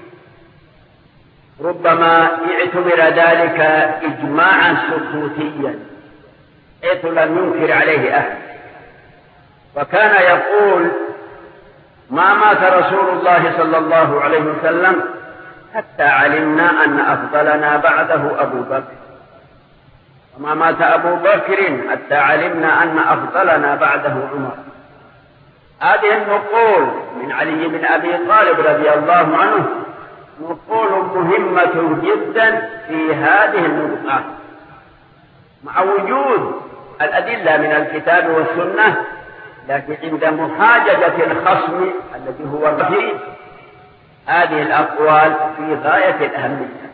ربما اعتبر ذلك إجماعا سكوتيا حيث لم ينكر عليه أحد. وكان يقول: ما مات رسول الله صلى الله عليه وسلم حتى علمنا أن أفضلنا بعده أبو بكر، ما مات أبو بكر حتى علمنا أن أفضلنا بعده عمر. هذه النقول من علي بن أبي طالب رضي الله عنه نقول مهمة جدا في هذه النقطة، مع وجود الأدلة من الكتاب والسنة، لكن عند محاججة الخصم الذي هو الرشيد هذه الأقوال في غاية الأهمية.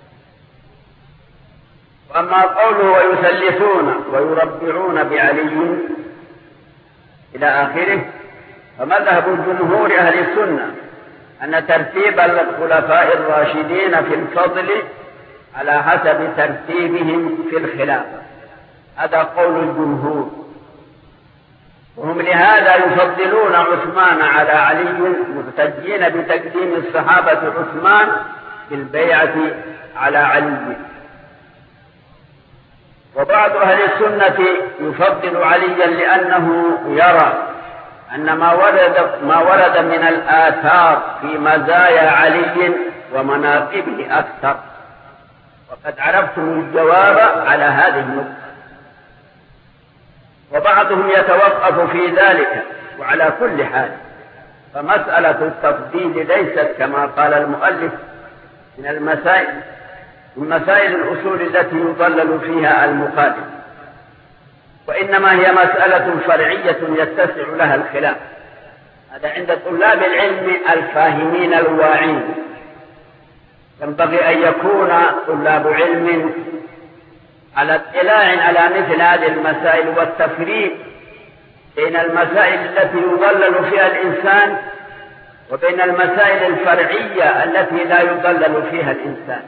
وأما قوله ويثلثون ويربعون بعلي إلى آخره، فمذهب جمهور أهل السنة أن ترتيب الخلفاء الراشدين في الفضل على حسب ترتيبهم في الخلافة، هذا قول الجمهور، وهم لهذا يفضلون عثمان على علي محتجين بتقديم الصحابة عثمان في البيعة على علي. وبعض أهل السنة يفضل عليا لأنه يرى أن ما ورد, ما ورد من الآثار في مزايا علي ومناقبه أكثر، وقد عرفتم الجواب على هذه النقطة. وبعضهم يتوقف في ذلك، وعلى كل حال فمسألة التفضيل ليست كما قال المؤلف من المسائل من مسائل الأصول التي يضلل فيها المخالف، وإنما هي مسألة فرعية يتسع لها الخلاف. هذا عند طلاب العلم الفاهمين الواعين. ينبغي أن يكون طلاب علم على اطلاع على مثل هذه المسائل والتفريق بين المسائل التي يضلل فيها الإنسان وبين المسائل الفرعية التي لا يضلل فيها الإنسان،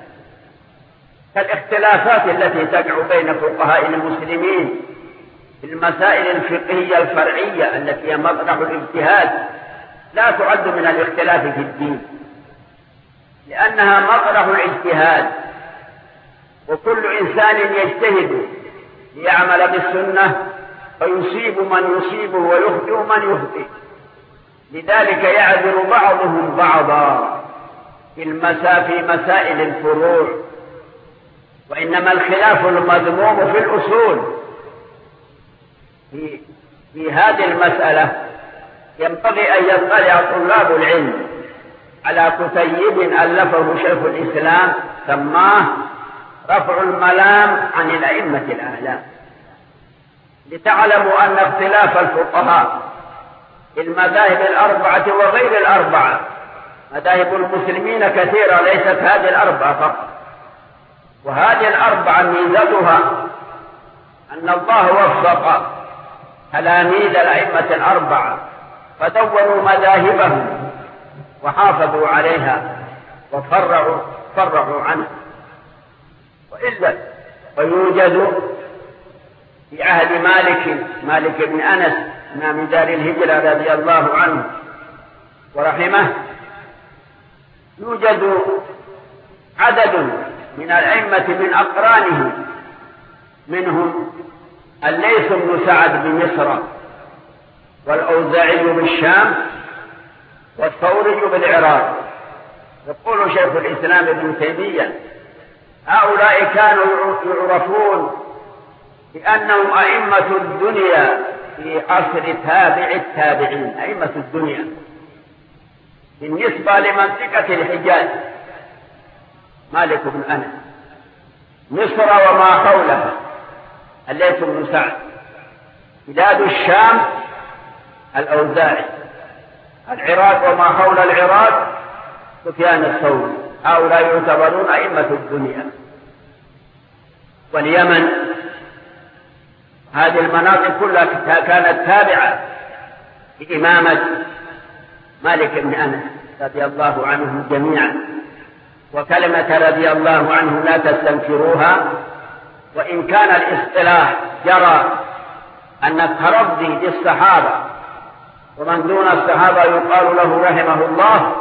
كالاختلافات التي تقع بين فقهاء المسلمين في المسائل الفقهية الفرعية التي هي مطرح الاجتهاد، لا تعد من الاختلاف في الدين، لأنها مطرح الاجتهاد، وكل إنسان يجتهد ليعمل بالسنة فيصيب من يصيبه ويخطئ من يخطئ، لذلك يعذر بعضهم بعضا في مسائل الفروع. وإنما الخلاف المذموم في الأصول في, في هذه المسألة ينبغي أن يطلع طلاب العلم على كتيب ألفه شيخ الإسلام سماه رفع الملام عن الأئمة الأعلام، لتعلموا أن اختلاف الفقهاء في المذاهب الأربعة وغير الأربعة، مذاهب المسلمين كثيرة ليست هذه الأربعة فقط، وهذه الأربعة ميزتها أن الله وفق تلاميذ الأئمة الأربعة فدونوا مذاهبهم وحافظوا عليها وفرعوا فرعوا عنها. وإلا ويوجد في عهد مالك مالك بن أنس إمام دار الهجرة رضي الله عنه ورحمه، يوجد عدد من الأئمة من أقرانه، منهم الليث بن سعد بمصر، والأوزاعي بالشام، والثوري بالعراق. يقول شيخ الإسلام ابن تيمية هؤلاء كانوا يعرفون بأنهم أئمة الدنيا في عصر تابع التابعين، أئمة الدنيا بالنسبة لمنطقة الحجاز مالك بن أنس، مصر وما حولها الليث بن سعد، بلاد الشام الأوزاعي، العراق وما حول العراق سفيان الثوري. هؤلاء يعتبرون أئمة الدنيا. واليمن هذه المناطق كلها كانت تابعة لإمامة مالك بن أنس رضي الله عنهم جميعا. وكلمة رضي الله عنه لا تستنكروها، وإن كان الاصطلاح جرى أن الترضي للصحابة ومن دون الصحابة يقال له رحمه الله،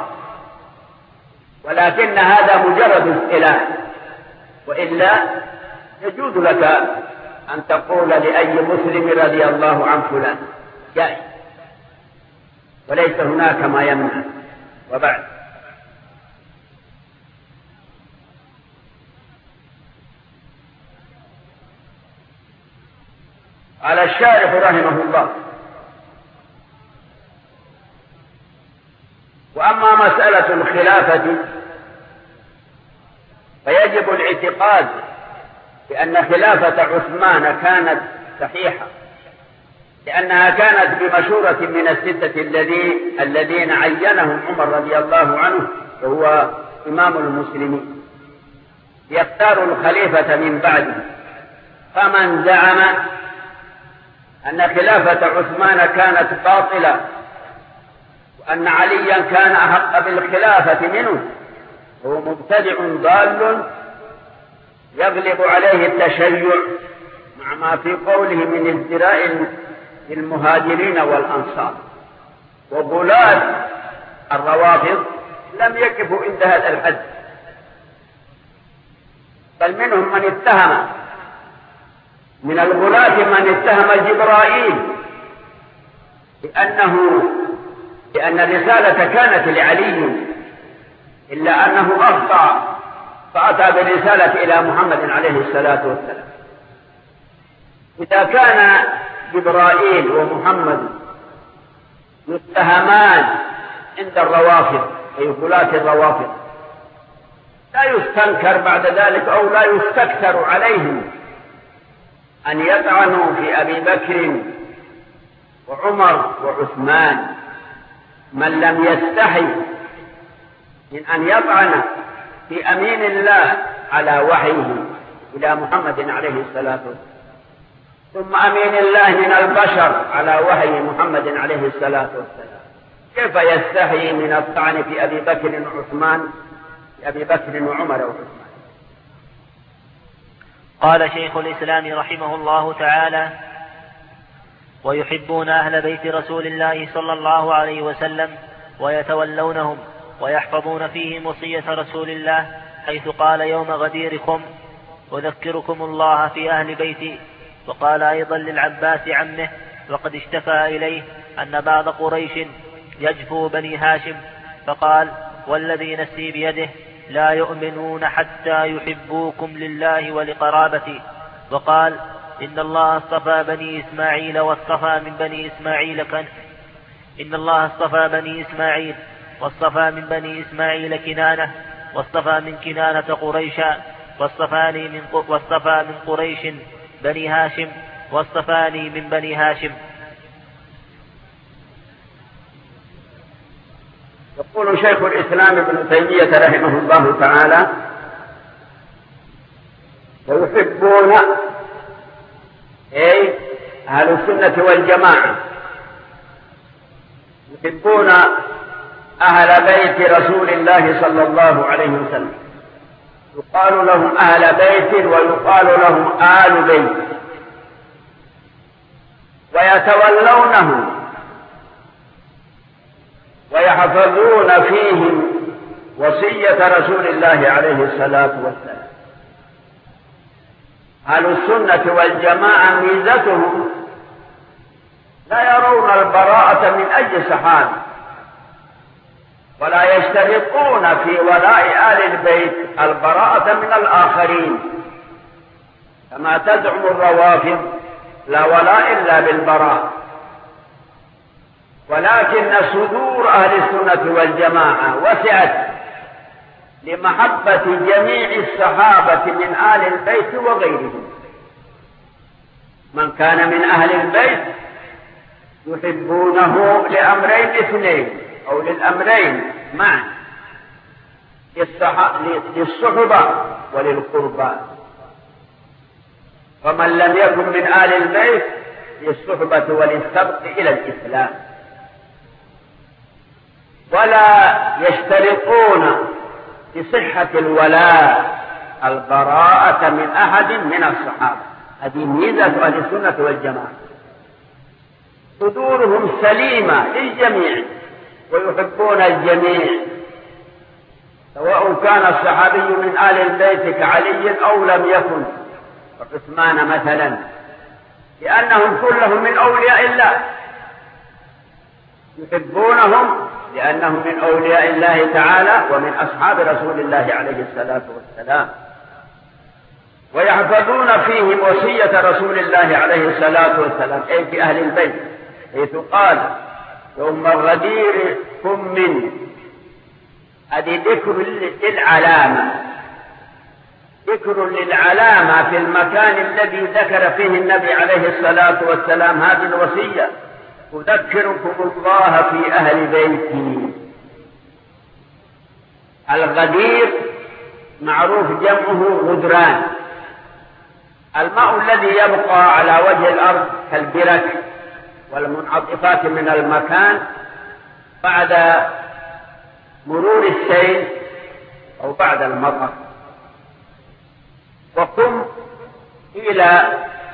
ولكن هذا مجرد اصطلاح، وإلا يجوز لك أن تقول لأي مسلم رضي الله عن فلان جائز، وليس هناك ما يمنع. وبعد قال الشارح رحمه الله: وأما مسألة الخلافة فيجب الاعتقاد بأن خلافة عثمان كانت صحيحة، لأنها كانت بمشورة من الستة الذين الذين عينهم عمر رضي الله عنه وهو إمام المسلمين يختار الخليفة من بعده. فمن زعم أن خلافة عثمان كانت باطلة وأن عليا كان أحق بالخلافة منه هو مبتدع ضال يغلب عليه التشيع مع ما في قوله من ازدراء المهاجرين والأنصار. وغلاة الروافض لم يقفوا عند هذا الحد، بل منهم من اتهم من الغلاة من اتهم جبرائيل بأنه لأن الرسالة كانت لعلي، إلا أنه أخطأ فأتى بالرسالة إلى محمد عليه الصلاة والسلام. إذا كان جبرائيل ومحمد يتهمان عند الروافض أي غلاة الروافض، لا يستنكر بعد ذلك أو لا يستكثر عليهم أن يطعنوا في أبي بكر وعمر وعثمان، من لم يستحي من أن يطعن في أمين الله على وحيه إلى محمد عليه الصلاة والسلام، ثم أمين الله من البشر على وحي محمد عليه الصلاة والسلام، كيف يستحي من الطعن في أبي بكر وعثمان في أبي بكر وعمر وعثمان؟ قال شيخ الإسلام رحمه الله تعالى: ويحبون أهل بيت رسول الله صلى الله عليه وسلم ويتولونهم ويحفظون فيهم وصية رسول الله، حيث قال: يوم غديركم أذكركم الله في أهل بيتي. وقال أيضا للعباس عمه وقد اشتكى إليه أن بعض قريش يجفو بني هاشم، فقال: والذي نفسي بيده لا يؤمنون حتى يحبوكم لله ولقرابتي. وقال: إن الله اصطفى بني إسماعيل واصطفى من بني إسماعيل كان إن الله اصطفى بني إسماعيل واصطفى من بني إسماعيل كنانة واصطفى من كنانة قريشا واصطفاني من واصطفى من قريش بني هاشم واصطفاني من بني هاشم. يقول شيخ الإسلام ابن تيمية رحمه الله تعالى: ويحبون أي أهل السنة والجماعة يحبون أهل بيت رسول الله صلى الله عليه وسلم، يقال لهم أهل بيت ويقال لهم آل بيت، ويتولونهم ويحفظون فيهم وصية رسول الله عليه الصلاة والسلام. أهل السنة والجماعة ميزتهم لا يرون البراءة من أي صحابي، ولا يشترطون في ولاء آل البيت البراءة من الآخرين كما تزعم الروافض، لا ولاء إلا بالبراءة. ولكن صدور أهل السنة والجماعة وسعت لمحبة جميع الصحابة من آل البيت وغيرهم. من كان من أهل البيت يحبونه لأمرين اثنين أو للأمرين معا، للصحبة وللقربى. ومن لم يكن من آل البيت للصحبة وللسبق إلى الإسلام. ولا يشترطون بصحة الولاء البراءة من أحد من الصحابة. هذه ميزة أهل السنة والجماعة، صدورهم سليمة للجميع ويحبون الجميع، سواء كان الصحابي من آل البيت كعلي أو لم يكن عثمان مثلا، لأنهم كلهم من أولياء الله، يحبونهم لأنهم من أولياء الله تعالى ومن أصحاب رسول الله عليه الصلاة والسلام. ويحفظون فيهم وصية رسول الله عليه الصلاة والسلام، أي في أهل البيت، حيث قال يوم الغدير كن من، هذه ذكر للعلامة، ذكر للعلامة في المكان الذي ذكر فيه النبي عليه الصلاة والسلام هذه الوصية: أذكركم الله في أهل بيتي. الغدير معروف جمعه غدران، الماء الذي يبقى على وجه الأرض كالبرك والمنعطفات من المكان بعد مرور السيل أو بعد المطر. وقم إلى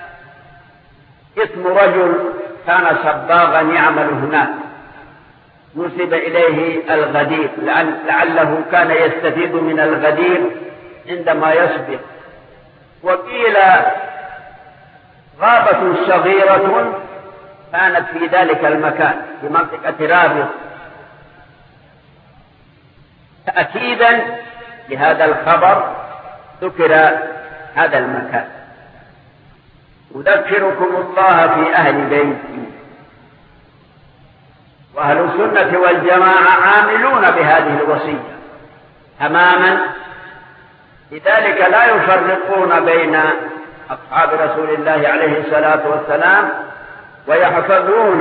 اسم رجل كان صباغا يعمل هناك، نسب إليه الغدير لعله كان يستفيد من الغدير عندما يصبغ. وقيل غابة صغيرة كانت في ذلك المكان في منطقة رابغ، تأكيدا لهذا الخبر ذكر هذا المكان: أذكركم الله في أهل بيتي. وأهل السنة والجماعة عاملون بهذه الوصية تماما، لذلك لا يفرقون بين أصحاب رسول الله عليه الصلاة والسلام، ويحفظون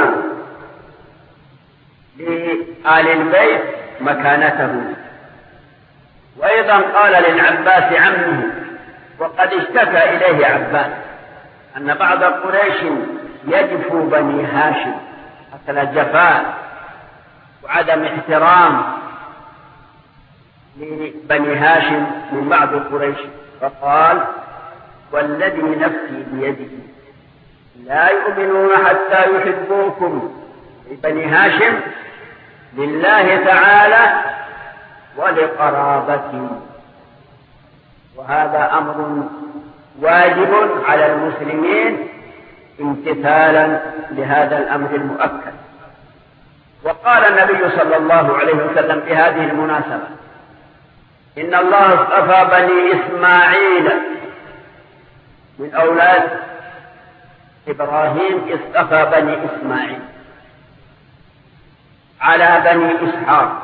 لآل البيت مكانته. وأيضا قال للعباس عمه، وقد اشتكى إليه عباس أن بعض قريش يجفو بني هاشم، أكل جفاء وعدم احترام لبني هاشم من بعض قريش، فقال: والذي نفسي بيده لا يؤمنون حتى يحبوكم لبني هاشم لله تعالى ولقرابتي. وهذا أمر واجب على المسلمين امتثالا لهذا الأمر المؤكد. وقال النبي صلى الله عليه وسلم في هذه المناسبة: إن الله اصطفى بني إسماعيل من أولاد إبراهيم، اصطفى بني إسماعيل على بني إسحاق،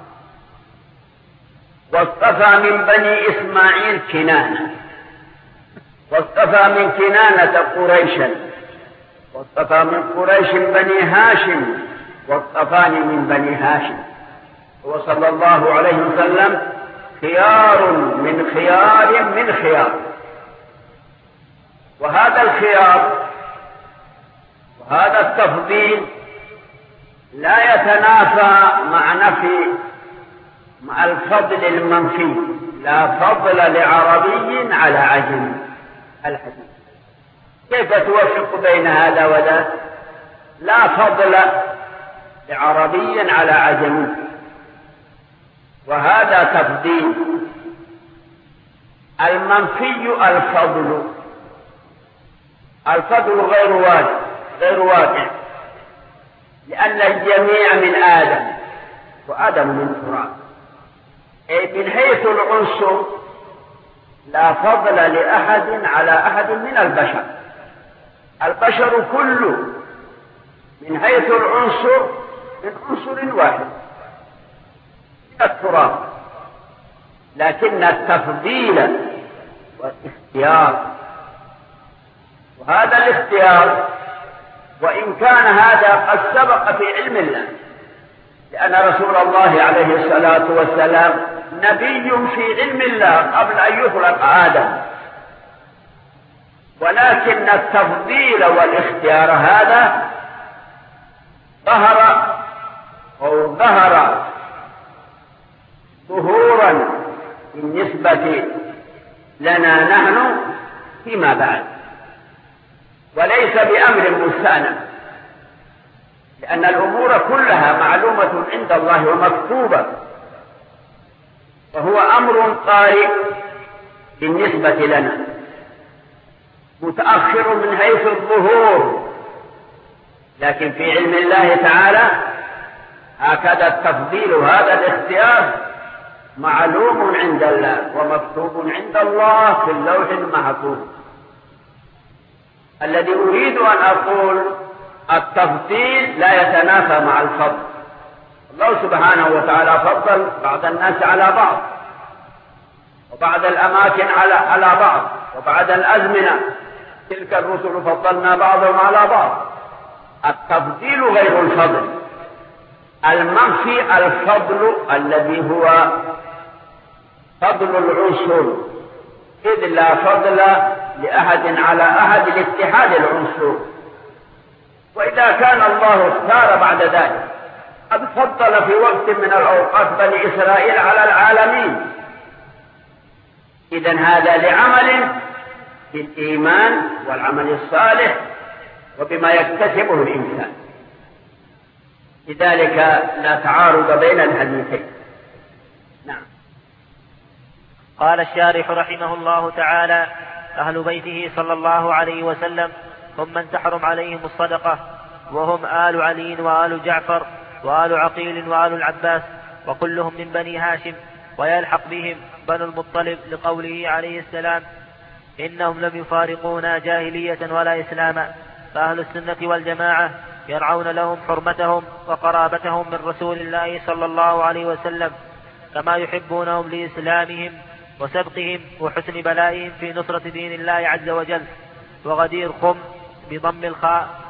واصطفى من بني إسماعيل كنانة، واصطفى من كنانة قريشا، واصطفى من قريش بني هاشم، واصطفاني من بني هاشم. وصلى الله عليه وسلم خيار من خيار من خيار. وهذا الخيار وهذا التفضيل لا يتنافى مع نفي مع الفضل المنفي: لا فضل لعربي على عجم. الحديث كيف توفق بين هذا وذاك؟ لا فضل لعربي على عجم، وهذا تفضيل. المنفي الفضل، الفضل غير واجب غير واقع، لأن الجميع من آدم، وآدم من تراب. أي من حيث العنصر لا فضل لأحد على أحد من البشر، البشر كله من حيث العنصر من عنصر واحد من التراب، لكن التفضيل والاختيار، وهذا الاختيار وإن كان هذا قد سبق في علم الله، لأن رسول الله عليه الصلاة والسلام نبي في علم الله قبل أن يخلق آدم، ولكن التفضيل والاختيار هذا ظهر أو ظهر ظهورا بالنسبة لنا نحن فيما بعد، وليس بأمر مستأنف، لأن الأمور كلها معلومة عند الله ومكتوبة، وهو أمر طارئ بالنسبة لنا، متأخر من حيث الظهور، لكن في علم الله تعالى هكذا التفضيل وهذا الاختيار معلوم عند الله ومكتوب عند الله في اللوح المحفوظ. الذي أريد أن أقول التفضيل لا يتنافى مع الفضل. الله سبحانه وتعالى فضل بعض الناس على بعض، وبعض الأماكن على على بعض، وبعض الأزمنة تلك الرسل فضلنا بعضهم على بعض. التفضيل غير الفضل. المنفي الفضل الذي هو فضل العنصر، إذ لا فضل لأحد على أحد لاتحاد العنصر. وإذا كان الله اختار بعد ذلك قد فضل في وقت من الأوقات بني إسرائيل على العالمين، إذن هذا لعمل في الإيمان والعمل الصالح وبما يكتسبه الإنسان. لذلك لا تعارض بين الحديثين. نعم. قال الشارح رحمه الله تعالى: أهل بيته صلى الله عليه وسلم هم من تحرم عليهم الصدقة، وهم آل علي وآل جعفر وآل عقيل وآل العباس، وكلهم من بني هاشم، ويلحق بهم بنو المطلب لقوله عليه السلام: إنهم لم يفارقونا جاهلية ولا إسلاما. فأهل السنة والجماعة يرعون لهم حرمتهم وقرابتهم من رسول الله صلى الله عليه وسلم، كما يحبونهم لإسلامهم وسبقهم وحسن بلائهم في نصرة دين الله عز وجل. وغدير خم بضم الخاء